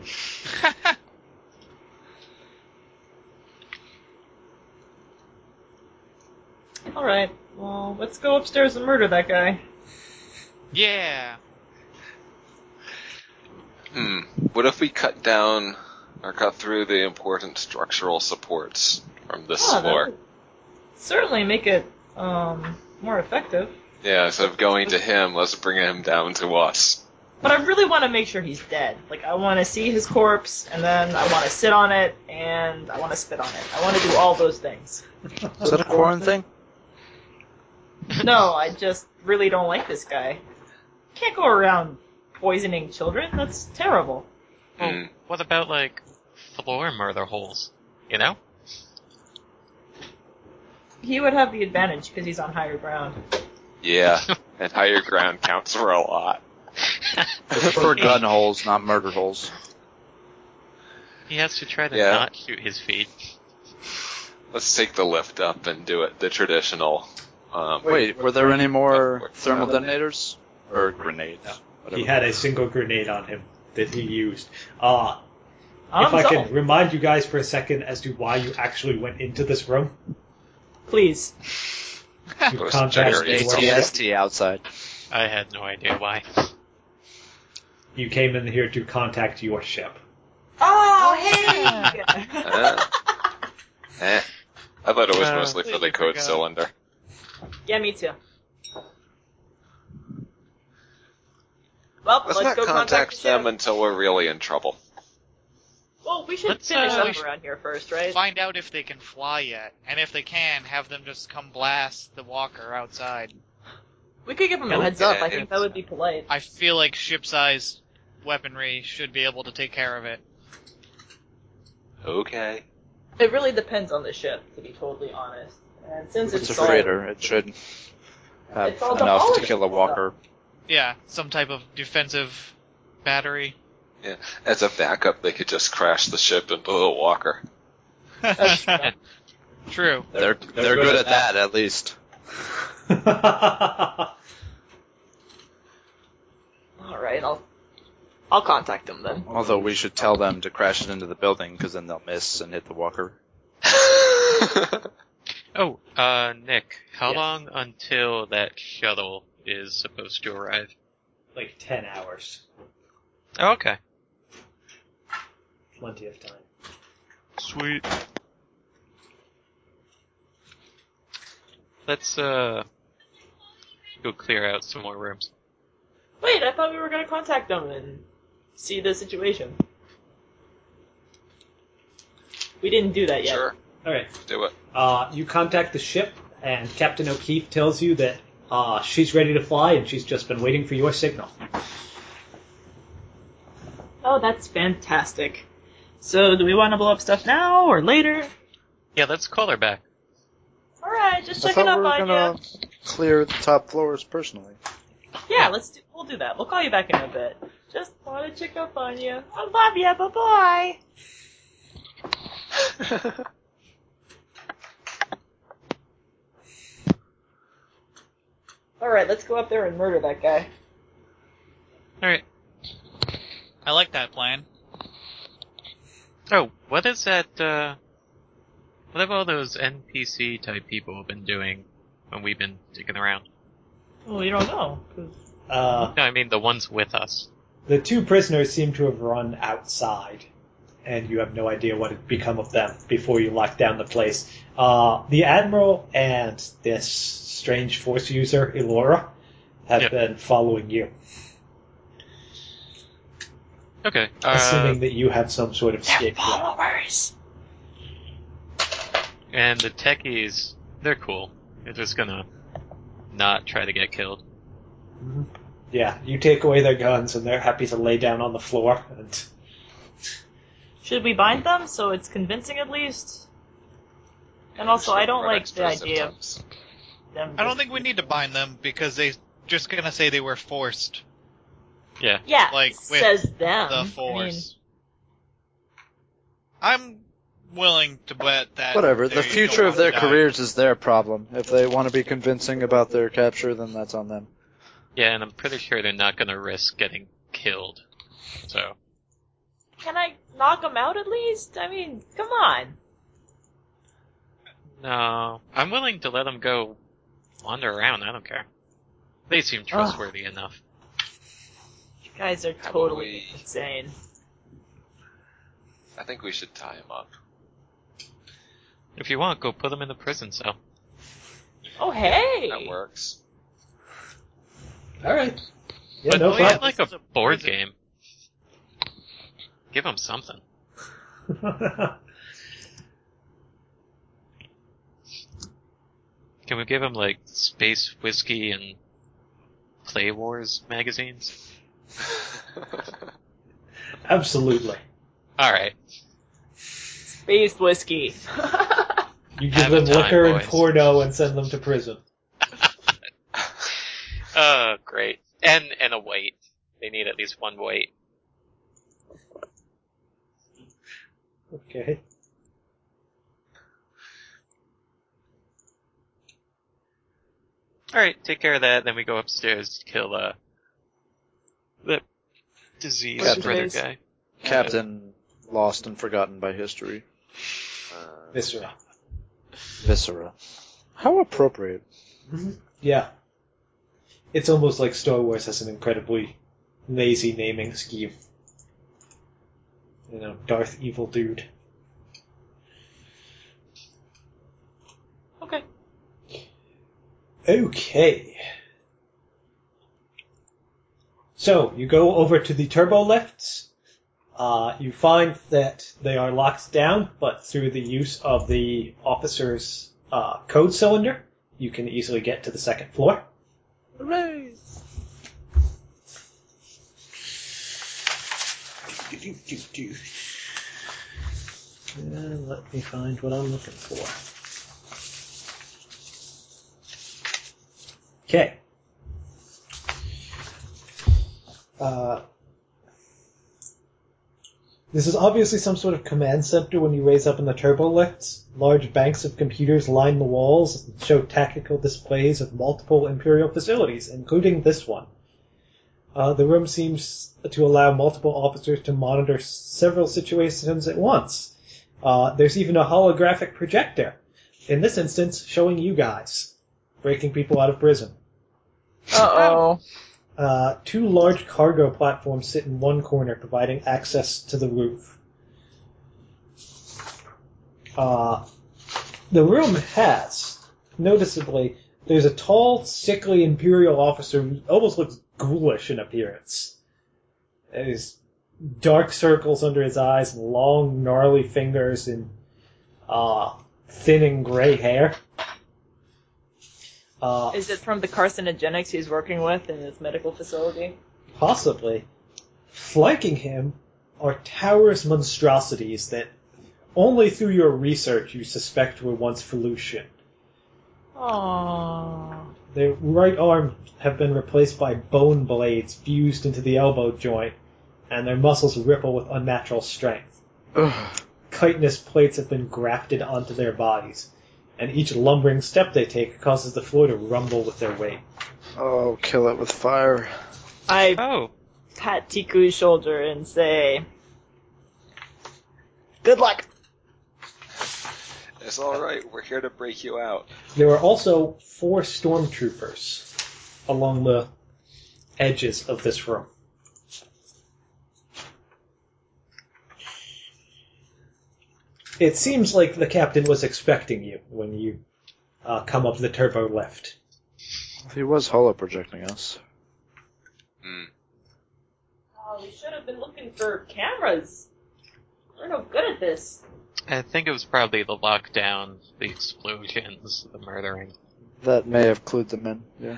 Alright, well, let's go upstairs and murder that guy. Yeah. Hmm. What if we cut down or cut through the important structural supports from this Ah, that floor? would certainly make it, um, more effective. Yeah, instead of going to him, let's bring him down to us. But I really want to make sure he's dead. Like, I want to see his corpse, and then I want to sit on it, and I want to spit on it. I want to do all those things. Is that a Quarren thing? No, I just really don't like this guy. Can't go around poisoning children. That's terrible. Well, Hmm. what about, like, floor murder holes? You know? He would have the advantage because he's on higher ground. Yeah, and higher ground counts for a lot. For gun holes, not murder holes. He has to try to Yeah. not shoot his feet. Let's take the lift up and do it the traditional. Um, Wait, were there any more Works thermal out. detonators? Or grenades? He had a single grenade on him that he used. Uh, Um, if I so- can remind you guys for a second as to why you actually went into this room. Please. You Those contacted generator your A T ship. S T outside. I had no idea why. You came in here to contact your ship. Oh, hey! Uh, eh. I thought it was Uh, mostly for the completely code forgot. cylinder. Yeah, me too. Well, Let's let's not go contact contact the them ship. until we're really in trouble. Well, we should Let's, finish uh, we up should- around here first, right? Find out if they can fly yet, and if they can, have them just come blast the walker outside. We could give him a heads up. I Okay. think that would be polite. I feel like ship-sized weaponry should be able to take care of it. Okay. It really depends on the ship, to be totally honest. And since It's it's, a all- freighter. It should have It's all enough to demolished kill a stuff. walker. Yeah, some type of defensive battery. Yeah. As a backup, they could just crash the ship into the walker. That's true. True. They're they're good at that, at least. All right, I'll I'll contact them then. Although we should tell them to crash it into the building, because then they'll miss and hit the walker. Oh, uh, Nick, how Yes. long until that shuttle is supposed to arrive? Like ten hours. Oh, okay. Plenty of time. Sweet. Let's, uh, go clear out some more rooms. Wait, I thought we were gonna contact them and see the situation. We didn't do that yet. Sure, Alright. do it. Uh, you contact the ship, and Captain O'Keefe tells you that uh, she's ready to fly, and she's just been waiting for your signal. Oh, that's fantastic. So, do we want to blow up stuff now or later? Yeah, let's call her back. Alright, just I checking thought up we were on gonna you. clear the top floors personally. Yeah, let's do, we'll do that. We'll call you back in a bit. Just want to check up on you. I love you. Bye bye. Alright, let's go up there and murder that guy. Alright. I like that plan. Oh, what is that, uh, what have all those N P C type people been doing when we've been digging around? Well, you don't know. 'Cause Uh, No, I mean the ones with us. the two prisoners seem to have run outside, and you have no idea what had become of them before you locked down the place. Uh, the Admiral and this strange Force user, Elora, have Yep. been following you, Okay, uh, assuming that you have some sort of they're escape plan. followers. and the techies, they're cool. They're just gonna not try to get killed. Mhm. Yeah, you take away their guns, and they're happy to lay down on the floor. And Should we bind them so it's convincing at least? And also, I don't Run like the extra idea of symptoms. them. I don't just- think we need to bind them because they just gonna say they were forced. Yeah. Yeah, like, with says them. The I mean, force. I'm willing to bet that. Whatever. they The don't future of want their to die. careers is their problem. If they want to be convincing about their capture, then that's on them. Yeah, and I'm pretty sure they're not gonna risk getting killed. So, can I knock them out at least? I mean, come on. no. I'm willing to let them go wander around, I don't care. They seem trustworthy enough. You guys are How totally about we- insane. I think we should tie him up. If you want, go put them in the prison cell. Oh, hey! That works. All right. Yeah, but no play it problem. like a board game. Give them something. Can we give them, like, Space Whiskey and Play Wars magazines? Absolutely. Alright. Space whiskey. You give Have a them time, liquor and boys. porno and send them to prison. Oh, great. And, and a weight. They need at least one weight. Okay. Alright, take care of that, then we go upstairs to kill, uh, the disease What's his brother face? guy. Captain lost and forgotten by history. Uh, Viscera. Viscera. How appropriate. Yeah. It's almost like Star Wars has an incredibly lazy naming scheme. You know, Darth Evil Dude. Okay. Okay. So, you go over to the turbo lifts. Uh, you find that they are locked down, but through the use of the officer's uh, code cylinder, you can easily get to the second floor. Hooray! And let me find what I'm looking for. Okay. Uh, this is obviously some sort of command center when you raise up in the turbo lifts. Large banks of computers line the walls and show tactical displays of multiple Imperial facilities, including this one. Uh, the room seems to allow multiple officers to monitor several situations at once. Uh, there's even a holographic projector In this instance, showing you guys. Breaking people out of prison. Uh-oh. Uh, two large cargo platforms sit in one corner, providing access to the roof. Uh, the room has, noticeably, there's a tall, sickly Imperial officer who almost looks ghoulish in appearance. There's dark circles under his eyes, and long, gnarly fingers, and uh, thinning gray hair. Uh, Is it from the carcinogenics he's working with in his medical facility? Possibly. Flanking him are towerous monstrosities that only through your research you suspect were once Felucian. Aww. Their right arms have been replaced by bone blades fused into the elbow joint, and their muscles ripple with unnatural strength. Ugh. Chitinous plates have been grafted onto their bodies, and each lumbering step they take causes the floor to rumble with their weight. Oh, kill it with fire. I Oh, pat Tiku's shoulder and say, good luck. It's alright, we're here to break you out. There are also four stormtroopers along the edges of this room. It seems like the captain was expecting you when you uh, come up the turbo lift. He was holo projecting us. Hmm. Oh, we should have been looking for cameras. We're no good at this. I think it was probably the lockdown, the explosions, the murdering. That may have clued them in, yeah.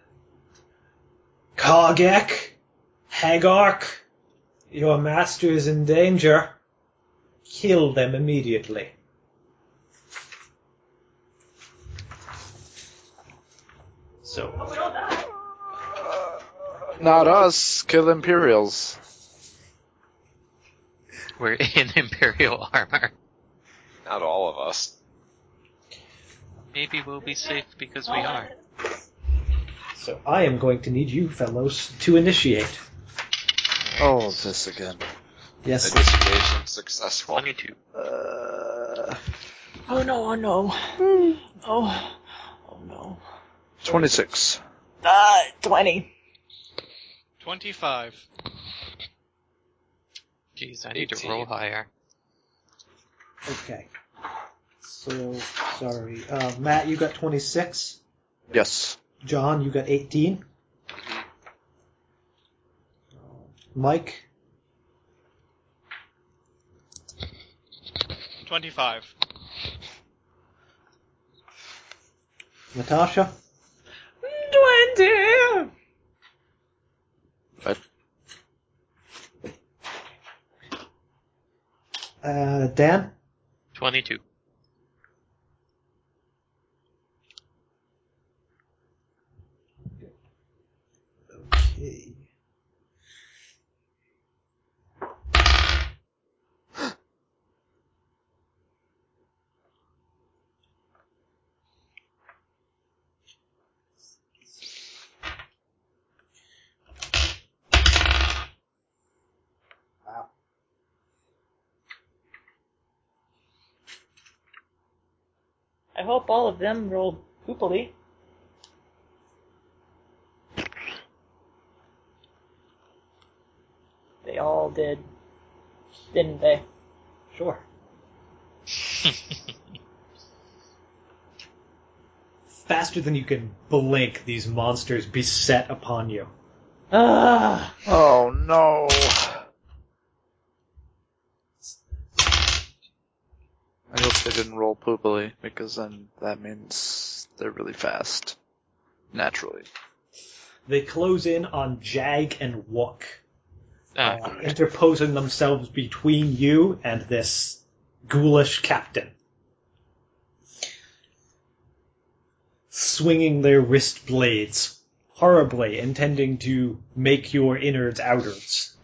Kargak, Hagark, your master is in danger. Kill them immediately. So, Oh, we don't die. Not us, kill Imperials. We're in Imperial armor. Not all of us. Maybe we'll be safe because we are. so I am going to need you fellows to initiate. Oh, this again. Yes. Initiation successful. twenty-two. Uh, Oh no, oh no. Oh, oh no. twenty-six. Uh, twenty. Twenty-five. Jeez, I need to eighteen. roll higher. Okay. So, sorry. Uh, Matt, you got twenty-six. Yes. John, you got eighteen. Mike, Twenty-five. Natasha, Twenty. But uh, Dan, twenty-two. okay. Wow. I hope all of them rolled poopily. They all did, didn't they? Sure. Faster than you can blink, these monsters beset upon you. Ah. oh no. I hope they didn't roll poopily, because then that means they're really fast. Naturally. They close in on Jag and Wook, Ah, uh, interposing themselves between you and this ghoulish captain. Swinging their wrist blades, horribly intending to make your innards outwards.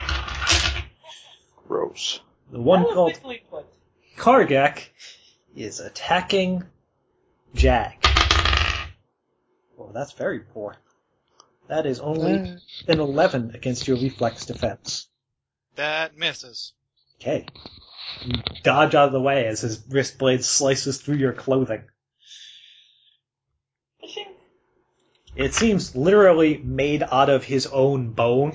Gross. The one That was called quickly put. Kargak is attacking Jag. Oh, that's very poor. That is only Uh, an eleven against your reflex defense. That misses. Okay. You dodge out of the way as his wrist blade slices through your clothing. punching? It seems literally made out of his own bone.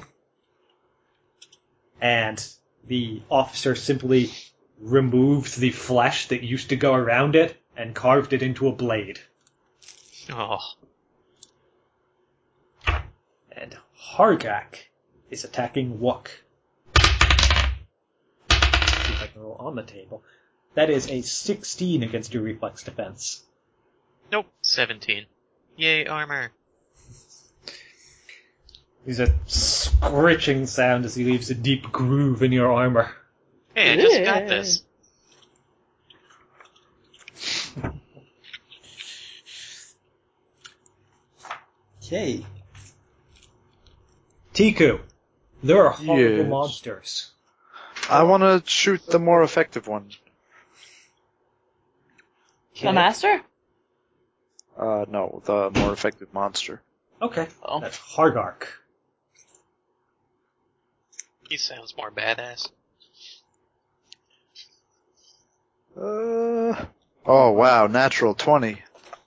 And the officer simply removed the flesh that used to go around it and carved it into a blade. Oh. And Hargak is attacking Wook. See if I can roll on the table. That is a sixteen against your reflex defense. Nope. seventeen. Yay, armor. There's a scritching sound as he leaves a deep groove in your armor. Hey, I just got this. Okay. Tiku, there are horrible Yes. monsters. I want to shoot the more effective one. The master? Uh, no, the more effective monster. Okay. Oh. That's Hargark. He sounds more badass. Uh, oh wow, natural twenty.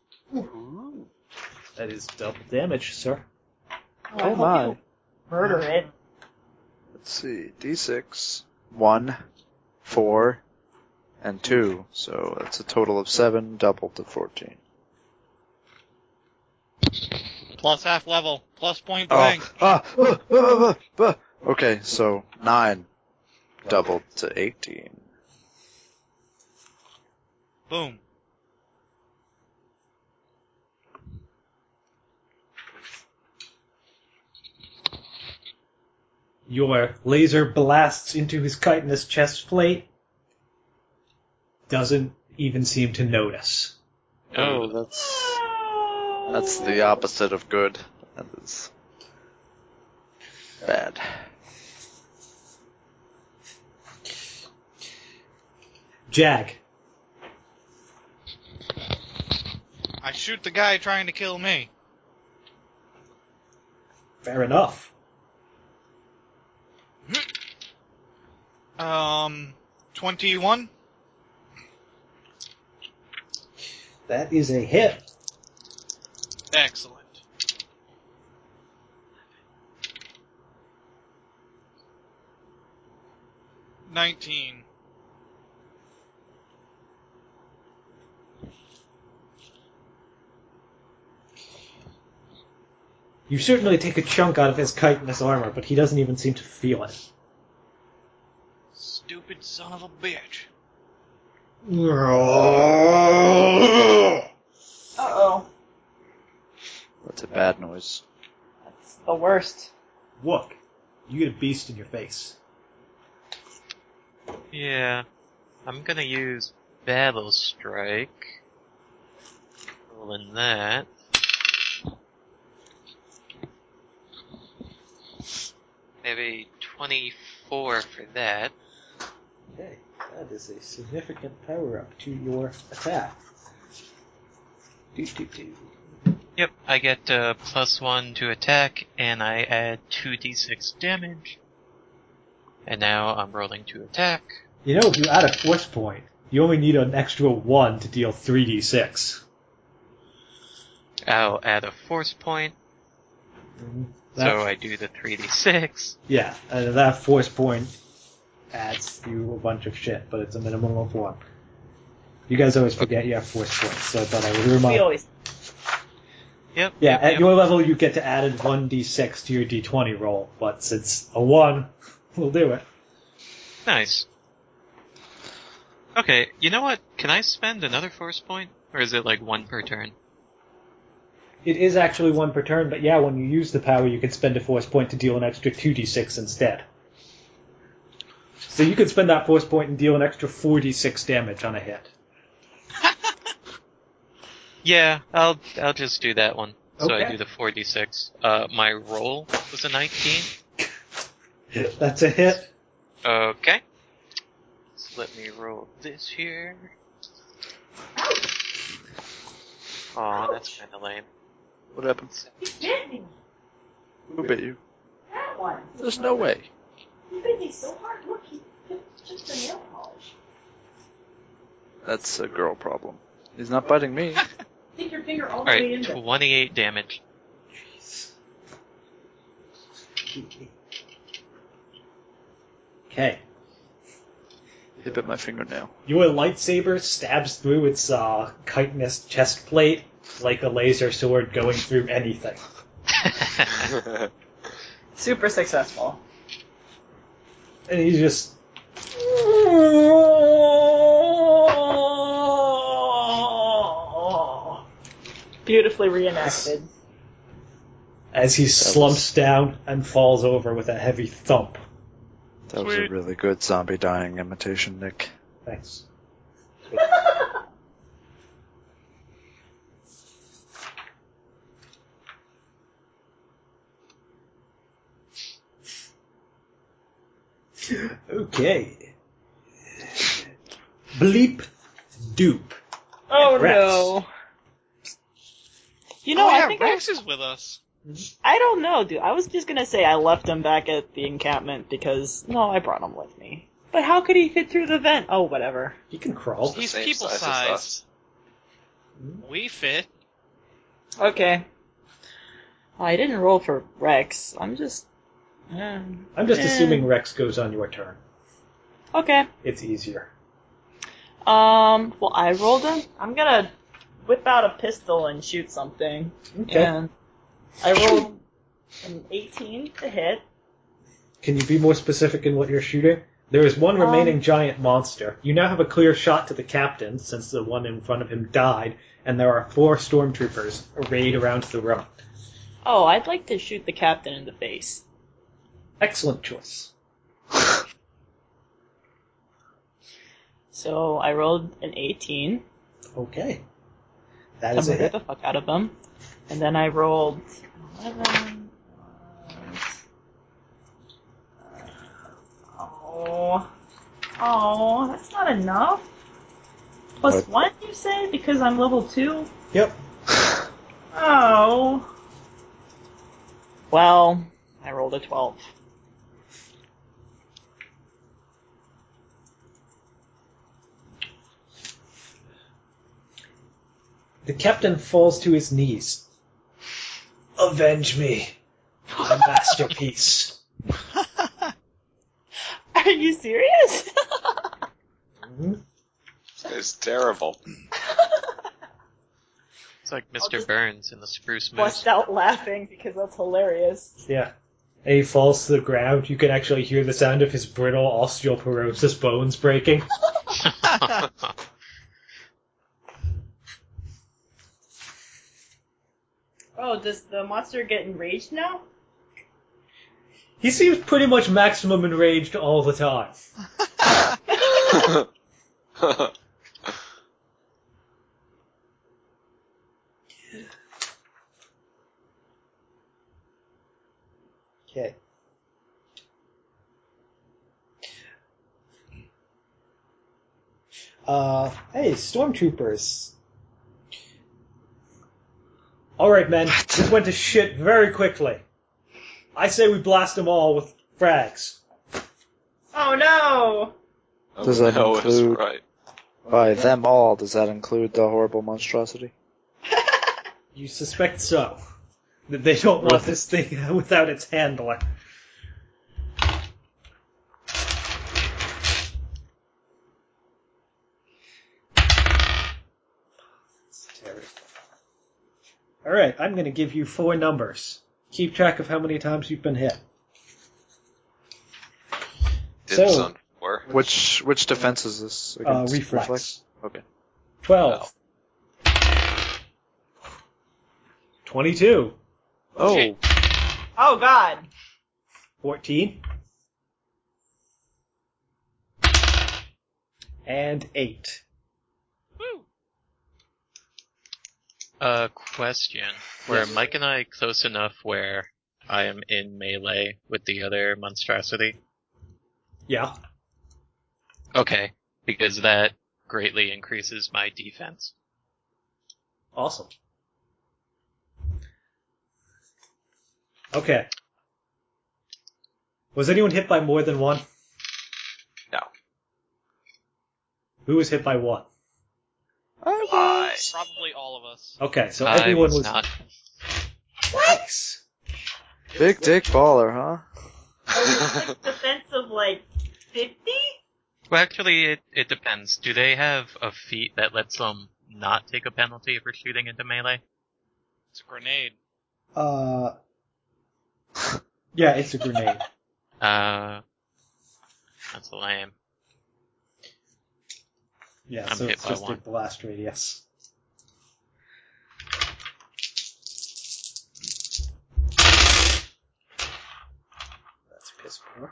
That is double damage, sir. I Oh hope my. you Murder it. Let's see, d six, one, four, and two. So that's a total of seven, doubled to fourteen. Plus half level. Plus point Oh, blank. ah, ah, ah, ah, ah. Okay, so nine, doubled to eighteen. Boom. Your laser blasts into his chitinous chest plate. Doesn't even seem to notice. Oh, that's that's the opposite of good. That is bad. Jag. I shoot the guy trying to kill me. Fair enough. Um, twenty-one? That is a hit. Excellent. nineteen. You certainly take a chunk out of his chitinous armor, but he doesn't even seem to feel it. Stupid son of a bitch. Uh-oh. That's a bad noise. That's the worst. Wook, you get a beast in your face. Yeah. I'm gonna use Battle Strike. Rolling that. Maybe twenty-four for that. Okay, that is a significant power up to your attack. Do, do, do. Yep, I get uh, plus one to attack, and I add two d six damage. And now I'm rolling to attack. You know, if you add a force point, you only need an extra one to deal three d six. I'll add a force point, so I do the three d six. Yeah, and that force point adds you a bunch of shit, but it's a minimum of one. You guys always forget you have force points, so I thought I would remind We you. always. Yep. Yeah, yep, at yep. your level you get to add one d six to your d twenty roll, but since a one, we'll do it. Nice. Okay, you know what? Can I spend another force point? Or is it like one per turn? It is actually one per turn, but yeah, when you use the power, you can spend a force point to deal an extra two d six instead. So you could spend that force point and deal an extra four d six damage on a hit. Yeah, I'll I'll just do that one. So I Okay. do the four d six. Uh, my roll was a nineteen. That's a hit. Okay. So let me roll this here. Aw, that's kinda lame. What happened? You bit me. Who bit you? That one. There's no way. You bit me so hard. Look, he, it's just the nail polish. That's a girl problem. He's not biting me. Stick your finger all the way Alright, in there. twenty-eight damage. Okay. It bit my fingernail. Your lightsaber stabs through its uh, chitinous chest plate like a laser sword going through anything. Super successful. And he just... Beautifully reenacted. as he slumps down and falls over with a heavy thump. That was a Sweet. really good zombie dying imitation, Nick. Thanks. Okay. Bleep doop. Oh Rex. no. You know, oh, I yeah, think Rex is with us. I, I don't know, dude. I was just gonna say I left him back at the encampment because no, I brought him with me. But how could he fit through the vent? Oh, whatever. He can crawl. the He's same people size as sized. us. We fit. Okay. Oh, I didn't roll for Rex. I'm just. Uh, I'm just eh. assuming Rex goes on your turn. Okay. It's easier. Um. Well, I rolled him. I'm gonna whip out a pistol and shoot something. Okay. And I rolled an eighteen to hit. Can you be more specific in what you're shooting? There is one remaining Um, giant monster. You now have a clear shot to the captain, since the one in front of him died, and there are four stormtroopers arrayed around the room. Oh, I'd like to shoot the captain in the face. Excellent choice. So I rolled an eighteen. Okay. That I'm is a gonna hit hit. the fuck out of him. And then I rolled eleven. Oh. Oh, that's not enough. Plus What? one, you say? Because I'm level two? Yep. Oh. Well, I rolled a twelve. The captain falls to his knees. Avenge me, my masterpiece. Are you serious? Mhm. It's terrible. It's like I'll Mister just Burns in the Spruce Moose. Bust out laughing because that's hilarious. Yeah. And he falls to the ground. You can actually hear the sound of his brittle osteoporosis bones breaking. Oh, does the monster get enraged now? He seems pretty much maximum enraged all the time. Okay. Uh, hey, stormtroopers. Alright, men, this went to shit very quickly. I say we blast them all with frags. Oh no! Does that no, is include- right. By them all, does that include the horrible monstrosity? You suspect so. That they don't want this thing without its handler. Alright, I'm going to give you four numbers. Keep track of how many times you've been hit. Dibs So- on four. Which which defense is this Uh, against? reflex. Okay. twelve. twenty-two. Oh, Shit. Oh god! fourteen. And eight. Woo. Uh, question. Were Yes. Mike and I close enough where I am in melee with the other monstrosity? Yeah. Okay, because that greatly increases my defense. Awesome. Okay. Was anyone hit by more than one? No. Who was hit by one? I Probably all of us. Okay, so I everyone was was not. nice. Big dick baller, huh? Like defensive, like fifty. Well, actually, it, it depends. Do they have a feat that lets them not take a penalty for shooting into melee? It's a grenade. Uh, yeah, it's a grenade. Uh, that's lame. Yeah, I'm so hit it's by just one. a blast radius. That's piss poor.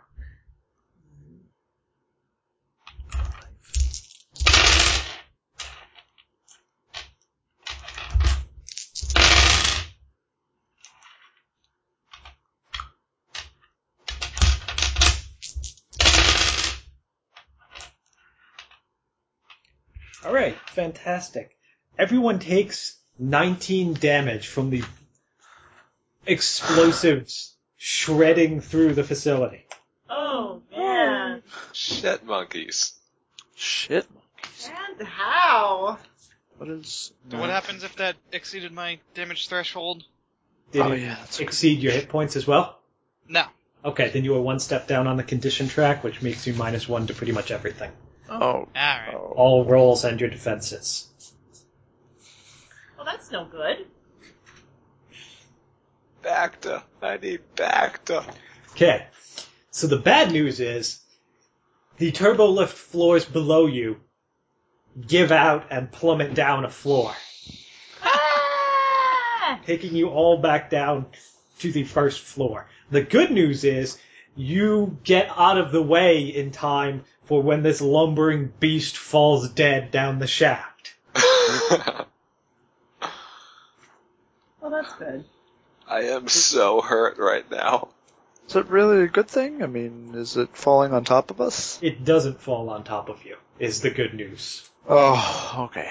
All right, fantastic. Everyone takes nineteen damage from the explosives shredding through the facility. Oh man. Shit monkeys. Shit. And how? What is... So what happens if that exceeded my damage threshold? Did Oh, it yeah, that's right. exceed your hit points as well? No. Okay, then you are one step down on the condition track, which makes you minus one to pretty much everything. Oh. Alright. Oh. All rolls and your defenses. Well, that's no good. Bacta. I need Bacta. Okay, so the bad news is the turbo lift floors below you give out and plummet down a floor, Ah! taking you all back down to the first floor. The good news is you get out of the way in time for when this lumbering beast falls dead down the shaft. Well, that's good. I am so hurt right now. Is it really a good thing? I mean, is it falling on top of us? It doesn't fall on top of you, is the good news. Oh, okay.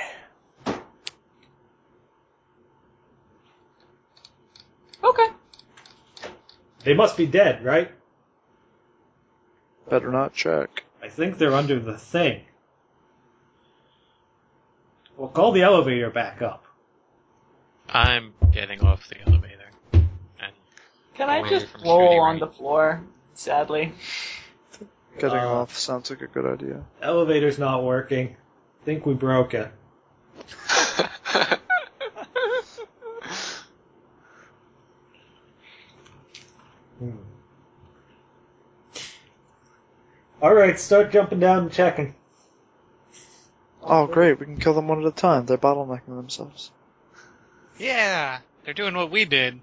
Okay. They must be dead, right? Better not check. I think they're under the thing. Well, call the elevator back up. I'm getting off the elevator. And Can I Away just from roll shooting on range. the floor? Sadly. Getting Uh, off sounds like a good idea. Elevator's not working. Think we broke it. Hmm. Alright, start jumping down and checking. Oh, great. We can kill them one at a time. They're bottlenecking themselves. Yeah, they're doing what we did.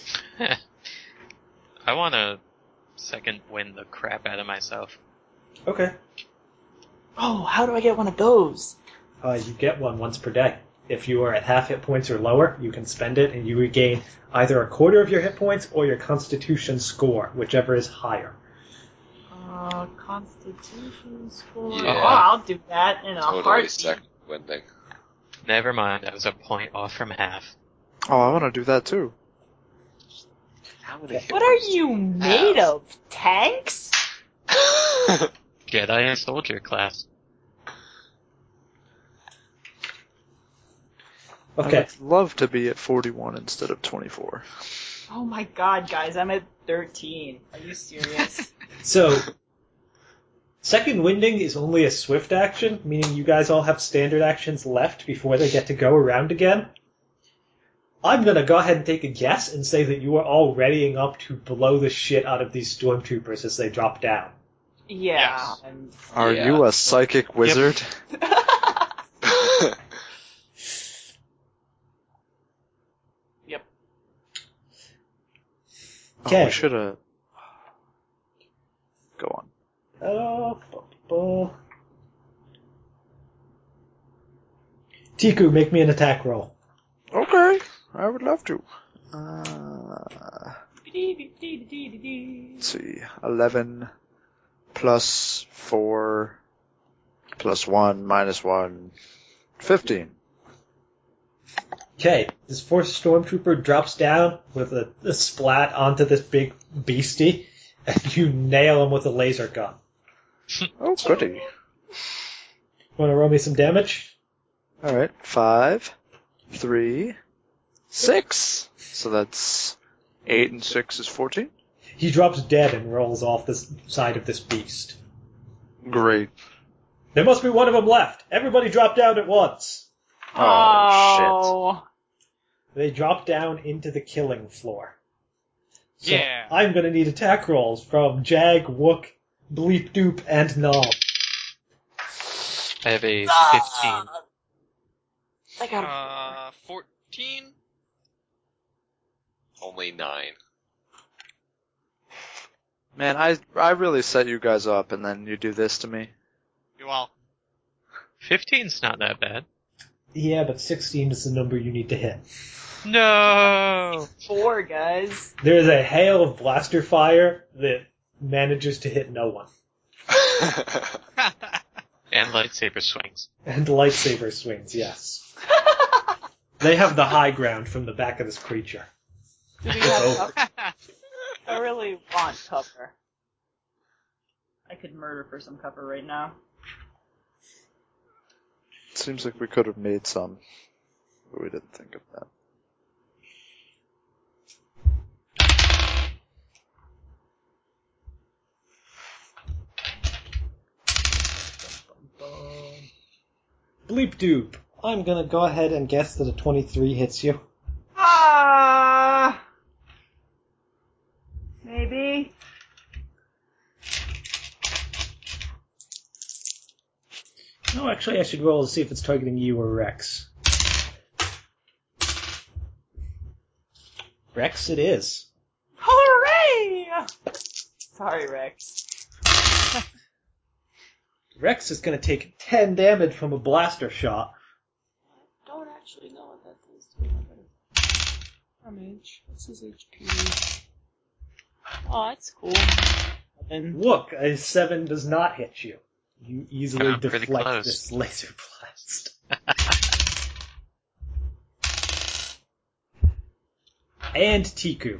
I want to second win the crap out of myself. Okay. Oh, how do I get one of those? Uh, you get one once per day. If you are at half hit points or lower, you can spend it and you regain either a quarter of your hit points or your constitution score, whichever is higher. Uh, Constitution score. Yeah. Oh, I'll do that in a Totally heartbeat. second winding. Never mind, I was a point off from half. Oh, I want to do that too. How many hit What are points do you made have? of? Tanks? Jedi and soldier class. I Okay. would love to be at forty-one instead of twenty-four. Oh my god, guys, I'm at thirteen. Are you serious? So, second winding is only a swift action, meaning you guys all have standard actions left before they get to go around again. I'm gonna go ahead and take a guess and say that you are all readying up to blow the shit out of these stormtroopers as they drop down. Yeah. Yes. I'm... Are Yeah. you a psychic wizard? Yep. Oh, Okay. we should have. Go on. Oh, bu- bu- bu- Tiku, make me an attack roll. Okay, I would love to. Uh, let's see, eleven plus four plus one minus one, fifteen. Okay, this fourth stormtrooper drops down with a, a splat onto this big beastie, and you nail him with a laser gun. Oh, goody. Want to roll me some damage? Alright, five, three, six. So that's eight and six is fourteen. He drops dead and rolls off the side of this beast. Great. There must be one of them left. Everybody drop down at once. Oh, They drop down into the killing floor. So Yeah. I'm going to need attack rolls from Jag, Wook, Bleep Doop, and Nom. I have a Ah. fifteen. I got Uh, fourteen? Only nine. shit. Man, I, I really set you guys up and then you do this to me. You're welcome. fifteen's not that bad. Yeah, but sixteen is the number you need to hit. No! four, guys. There is a hail of blaster fire that manages to hit no one. And lightsaber swings. And lightsaber swings, yes. They have the high ground from the back of this creature. Do we It's have over. cover? I really want cover. I could murder for some cover right now. Seems like we could have made some, but we didn't think of that. Bleep Doop, I'm gonna go ahead and guess that a twenty-three hits you. Ah, maybe. No, actually, I should roll to see if it's targeting you or Rex. Rex, it is. Hooray! Sorry, Rex. Rex is gonna take ten damage from a blaster shot. I don't actually know what that does to him. Damage. What's his H P? Oh, that's cool. And Look, a seven does not hit you. You easily Ah, pretty deflect close. this laser blast. And Tiku.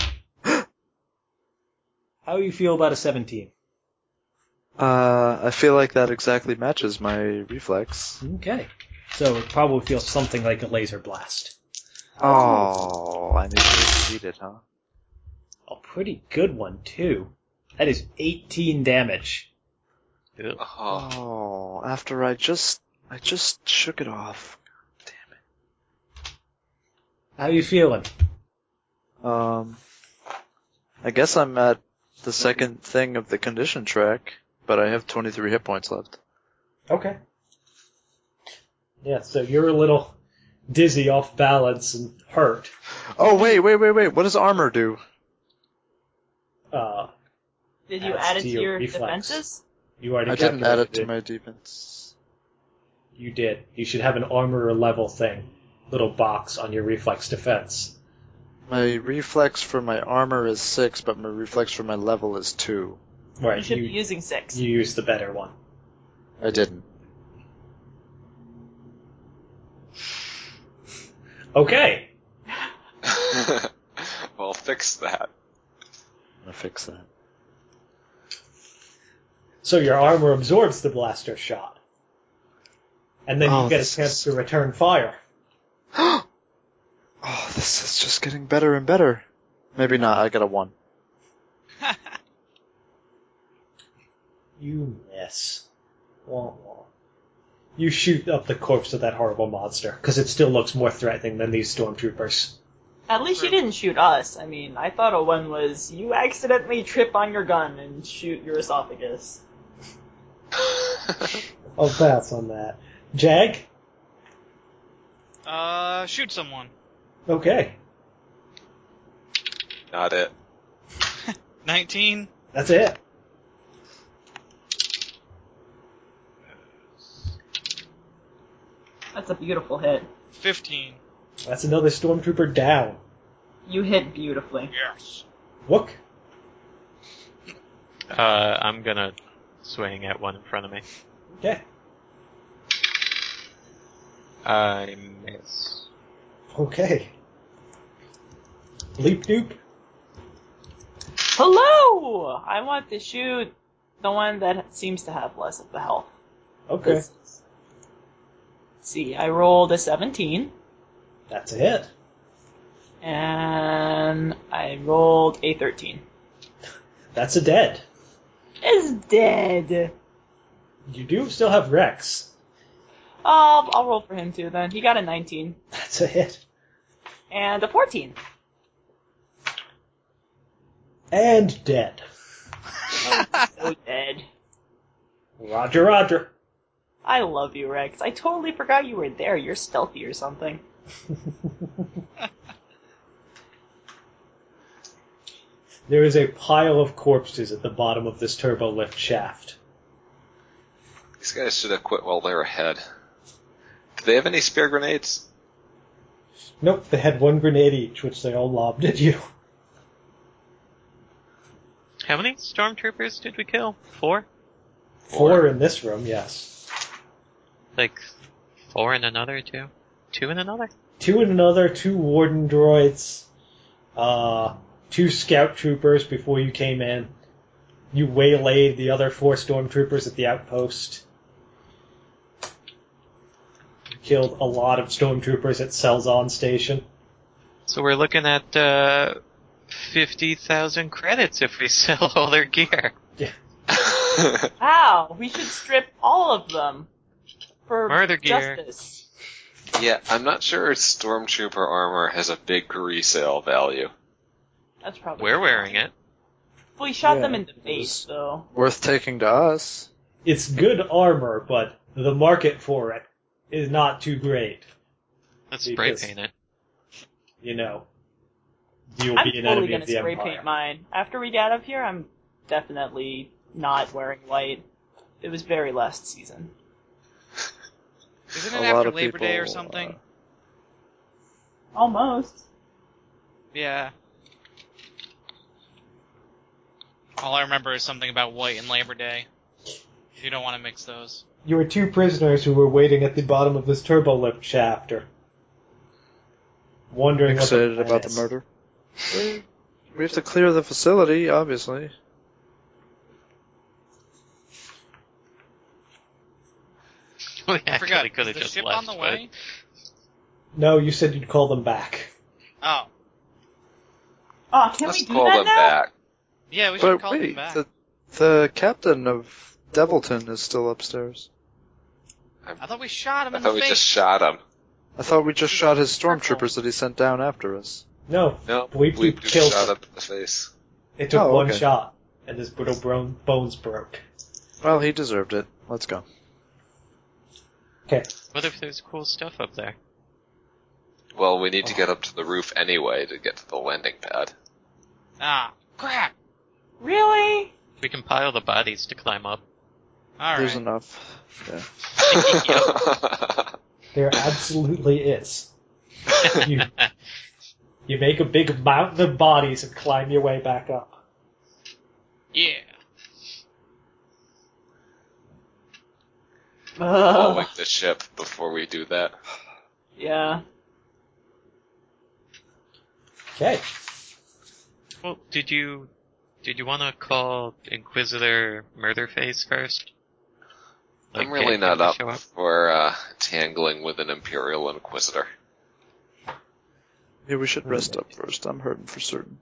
How do you feel about a seventeen? Uh, I feel like that exactly matches my reflex. Okay. So it probably feels something like a laser blast. Oh, I need to repeat it, huh? A pretty good one, too. That is eighteen damage. Ew. Oh, Oh, after I just, I just shook it off. Damn How are you feeling? it. Um, I guess I'm at the second thing of the condition track, but I have twenty-three hit points left. Okay. Yeah, so you're a little dizzy, off balance, and hurt. Oh, wait, wait, wait, wait. What does armor do? Uh, did you Adds add it to to your your reflex. defenses? you already I didn't add it calculated to my defense. You did. You should have an armor level thing. Little box on your reflex defense. My reflex for my armor is six, but my reflex for my level is two. You Right, should you, be using six. you used the better one. I didn't. Okay. well, fix that. I'm gonna fix that. So your armor absorbs the blaster shot. And then Oh, you get a this chance is- to return fire. Oh, this is just getting better and better. Maybe not, I got a one. You miss. Wah, wah. You shoot up the corpse of that horrible monster, because it still looks more threatening than these stormtroopers. At least you didn't shoot us. I mean, I thought a one was you accidentally trip on your gun and shoot your esophagus. I'll pass on that. Jag? Uh, shoot someone. Okay. Not it. nineteen. That's it. That's a beautiful hit. fifteen. That's another stormtrooper down. You hit beautifully. Yes. Wook? Uh, I'm gonna swing at one in front of me. Okay. I miss. Okay. Bleep doop? Hello! I want to shoot the one that seems to have less of the health. Okay. This is see, I rolled a seventeen, That's a hit. and I rolled a thirteen. That's a dead. It's dead. You do still have Rex. Oh, I'll roll for him too then. He got a nineteen. That's a hit. And a fourteen. And dead. So dead. Roger, Roger. I love you, Rex. I totally forgot you were there. You're stealthy or something. There is a pile of corpses at the bottom of this turbo lift shaft. These guys should have quit while they were ahead. Do they have any spare grenades? Nope, they had one grenade each, which they all lobbed at you. How many stormtroopers did we kill? Four? Four in this room, yes. Like, four in another, two? Two in another? Two in another, two warden droids, uh, two scout troopers before you came in. You waylaid the other four stormtroopers at the outpost. You killed a lot of stormtroopers at Selzon Station. So we're looking at, uh, fifty thousand credits if we sell all their gear. Wow, we should strip all of them for Murder gear. justice. Yeah, I'm not sure Stormtrooper armor has a big resale value. That's probably. We're wearing it. We shot Yeah, them in the it face, was- though. Worth taking to us. It's good armor, but the market for it is not too great. Let's spray Because- paint it. You know, you'll I'm be an totally enemy gonna of the spray Empire. paint mine. After we get out of here, I'm definitely not wearing white. It was very last season. Isn't A it lot after of Labor Day or people, something? Almost. Yeah. All I remember is something about white and Labor Day. You don't want to mix those. You were two prisoners who were waiting at the bottom of this turbo lift shaft, or wondering what the Excited plan about is. the murder. We, we have to clear the facility, obviously. We I actually forgot. could Is have the just ship left, on the but way? No, you said you'd call them back. Oh. Oh, can Let's we do call that them now? back. Yeah, we should But call them wait, back. the, the captain of Devilton is still upstairs. I thought we shot him I in thought the we face. just shot him. I thought we just shot his Careful. stormtroopers that he sent down after us. No, No, we, we we just killed shot them. him in the face. It took Oh, one okay. shot, and his brittle bro- bones broke. Well, he deserved it. Let's go. Okay, what if there's cool stuff up there? Well, we need to get up to the roof anyway to get to the landing pad. Ah, crap. Really? We can pile the bodies to climb up. All There's right. enough. Yeah. there absolutely is. You, you make a big mountain of bodies and climb your way back up. Yeah. I'll Ugh. wake the ship before we do that. Yeah. Okay, Well, did you did you want to call Inquisitor Murderface first? Like, I'm really get him not to up show for uh, tangling with an Imperial Inquisitor. Yeah, we should rest up first. I'm hurting for certain.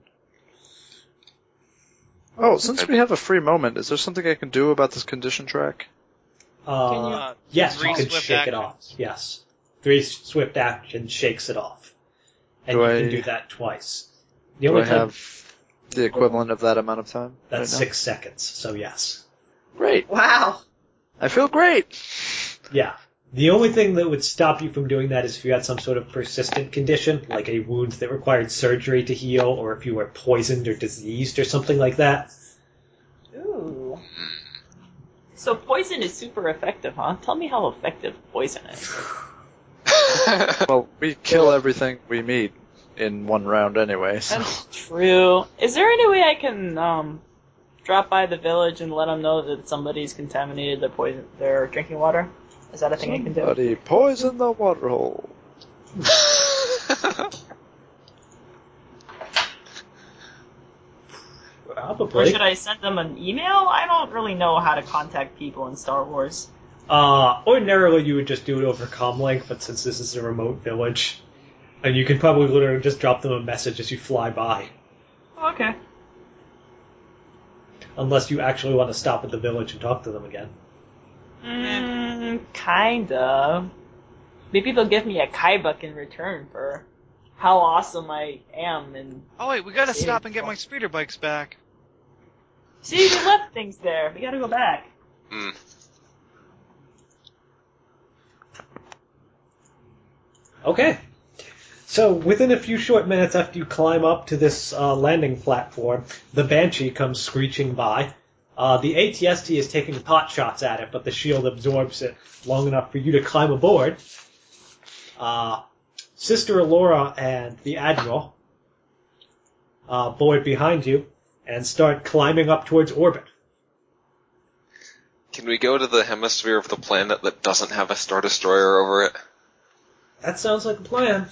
Oh, since we have a free moment, is there something I can do about this condition track? uh, Can you- Uh, yes, three you can swift shake it actions. off. Yes, three swift action shakes it off, and Do you I- can do that twice. The Do only I time have the equivalent of that amount of time? that's right now? six seconds. So yes, Great. Wow. I feel great. yeah. The only thing that would stop you from doing that is if you had some sort of persistent condition, like a wound that required surgery to heal, or if you were poisoned or diseased or something like that. Ooh. So poison is super effective, huh? Tell me how effective poison is. Well, we kill everything we meet in one round anyway, so. That's true. Is there any way I can um drop by the village and let them know that somebody's contaminated their poison, their drinking water? Is that a thing I can do? Somebody poison the water hole. Or Probably. should I send them an email? I don't really know how to contact people in Star Wars. Uh, ordinarily you would just do it over comlink, but since this is a remote village, and you can probably literally just drop them a message as you fly by. Okay. Unless you actually want to stop at the village and talk to them again. Mm, kinda. Maybe they'll give me a Kaibuck in return for how awesome I am. And Oh wait, we gotta Save stop and get people. my speeder bikes back. see, we left things there. We gotta go back. Hmm. Okay. So, within a few short minutes after you climb up to this uh, landing platform, the Banshee comes screeching by. Uh, the A T S T is taking pot shots at it, but the shield absorbs it long enough for you to climb aboard. Uh, Sister Alora and the Admiral uh, board behind you and start climbing up towards orbit. Can we go to the hemisphere of the planet that doesn't have a Star Destroyer over it? That sounds like a plan.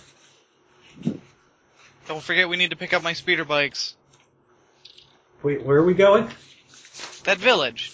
Don't forget we need to pick up my speeder bikes. Wait, where are we going? That village.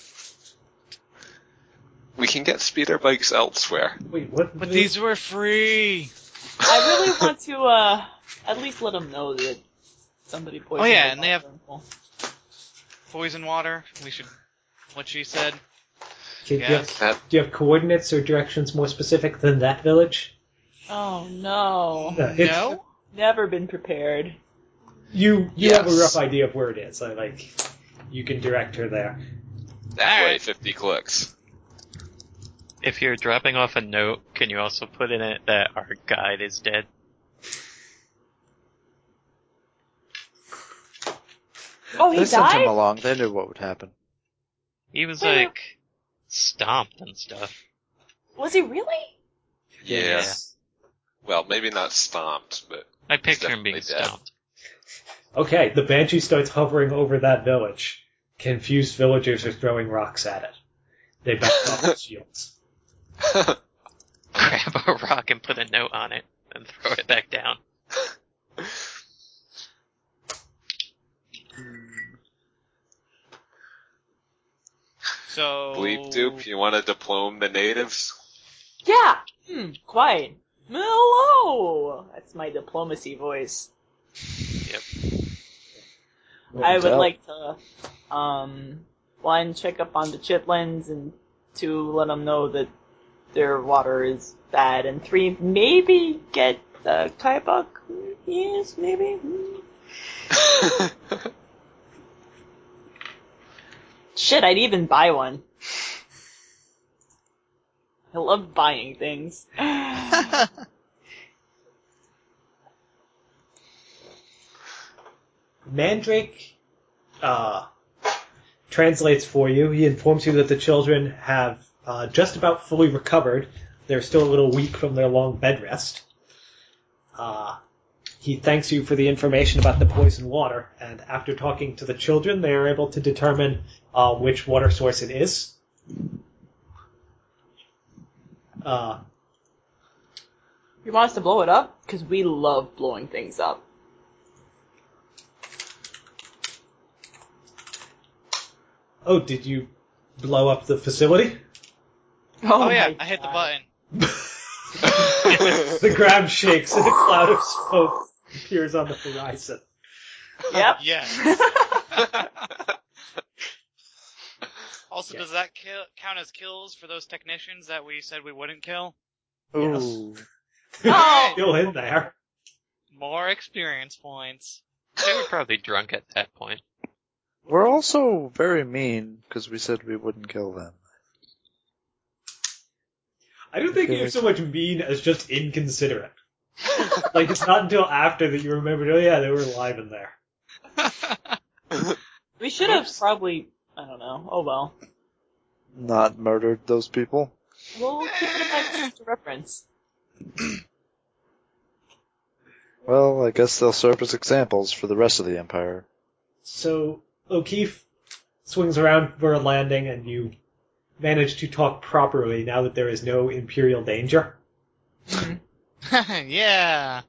We can get speeder bikes elsewhere. Wait, what? But these were free. I really want to uh, at least let them know that somebody poisoned. Oh yeah, their and they have water. poison water. We should. What she said. Okay, do, you Yes. have, That do you have coordinates or directions more specific than that village? Oh no. No, it's- No. Never been prepared. You you have a Yes. rough idea of where it is. I, like, you can direct her there. that way, Alright. fifty clicks. If you're dropping off a note, can you also put in it that our guide is dead? Oh, he They sent him died? along. They knew what would happen. He was Wait, like stomped and stuff. Was he really? Yes. Well, maybe not stomped, but I picture him being definitely dead. stomped. Okay, the Banshee starts hovering over that village. Confused villagers are throwing rocks at it. They back off the shields. Grab a rock and put a note on it and throw it back down. So. Bleep Doop, you want to diplome the natives? Yeah. Hmm. Quite. Hello. That's my diplomacy voice. Yep. I would Tell. like to, um, one, check up on the chitlins, and two, let them know that their water is bad, and three, maybe get the Kaibuck. Yes, maybe. Hmm. Shit, I'd even buy one. I love buying things. Mandrake uh, translates for you. He informs you that the children have uh, just about fully recovered. They're still a little weak from their long bed rest. Uh, he thanks you for the information about the poison water, and after talking to the children, they are able to determine uh, which water source it is. Uh, You want us to blow it up? Because we love blowing things up. oh, did you blow up the facility? Oh, yeah, my I hit the God. button. The ground shakes and a cloud of smoke appears on the horizon. Yep. Yes. Also, does that kill, count as kills for those technicians that we said we wouldn't kill? Ooh. Oh! Still in there. More experience points. They were probably drunk at that point. We're also very mean because we said we wouldn't kill them. I don't think you're so much mean as just inconsiderate. Like, it's not until after that you remembered, oh yeah, they were alive in there. We should have probably, I don't know, oh well. Not murdered those people. We'll keep it in mind for future reference. Well, I guess they'll serve as examples for the rest of the Empire. So, O'Keefe swings around for a landing and you manage to talk properly now that there is no Imperial danger. Yeah.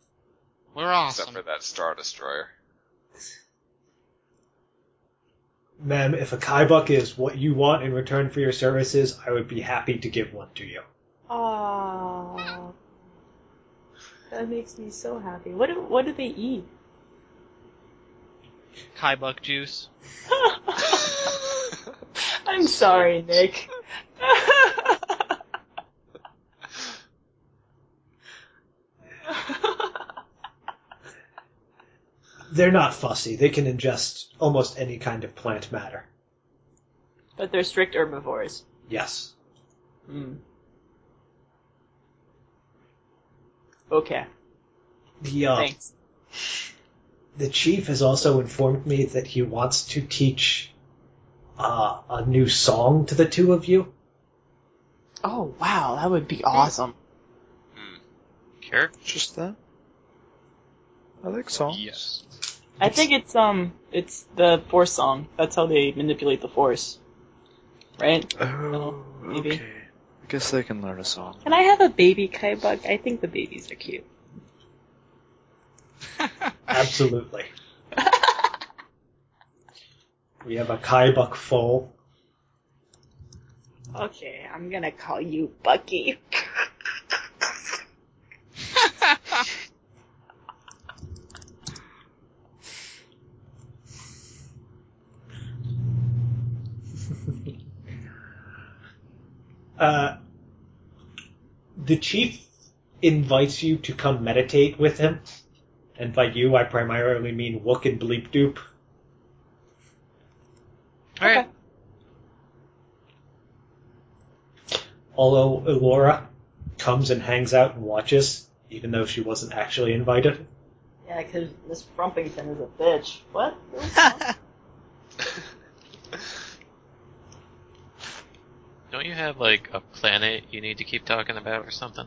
We're Except awesome. for that Star Destroyer. Ma'am, if a Kaibuck is what you want in return for your services, I would be happy to give one to you. Aww. That makes me so happy. What do, what do they eat? Kaibuck juice. I'm sorry, Nick. They're not fussy. They can ingest almost any kind of plant matter. But they're strict herbivores. Yes. Hmm. Okay. The, uh, Thanks. the chief has also informed me that he wants to teach uh, a new song to the two of you. Oh, wow, that would be awesome. Sure. Just that. I like songs. Yes. I think it's, um, it's the Force song. That's how they manipulate the Force. Right? Oh, maybe. okay. I guess they can learn a song. Can I have a baby Kaibuck? I think the babies are cute. Absolutely. We have a Kaibuck foal. Okay, I'm gonna call you Bucky. Uh, the chief invites you to come meditate with him. And by you, I primarily mean Wook and Bleep Doop. Alright. Although Elora comes and hangs out and watches, even though she wasn't actually invited. Yeah, because Miss Frumpington is a bitch. What? Don't you have, like, a planet you need to keep talking about or something?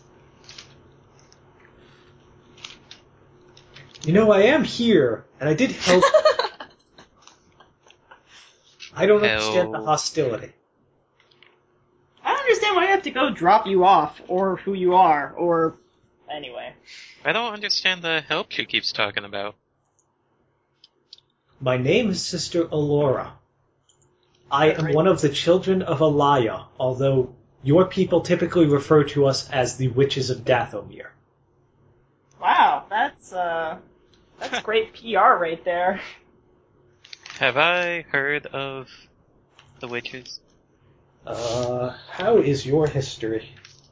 You know, I am here, and I did help. I don't Hell. understand the hostility. I don't understand why I have to go drop you off, or who you are, or... Anyway. I don't understand the help she keeps talking about. My name is Sister Elora. I am one of the children of Alaya, although your people typically refer to us as the Witches of Dathomir. Wow, that's, uh... That's great P R right there. Have I heard of the witches? Uh, how is your history?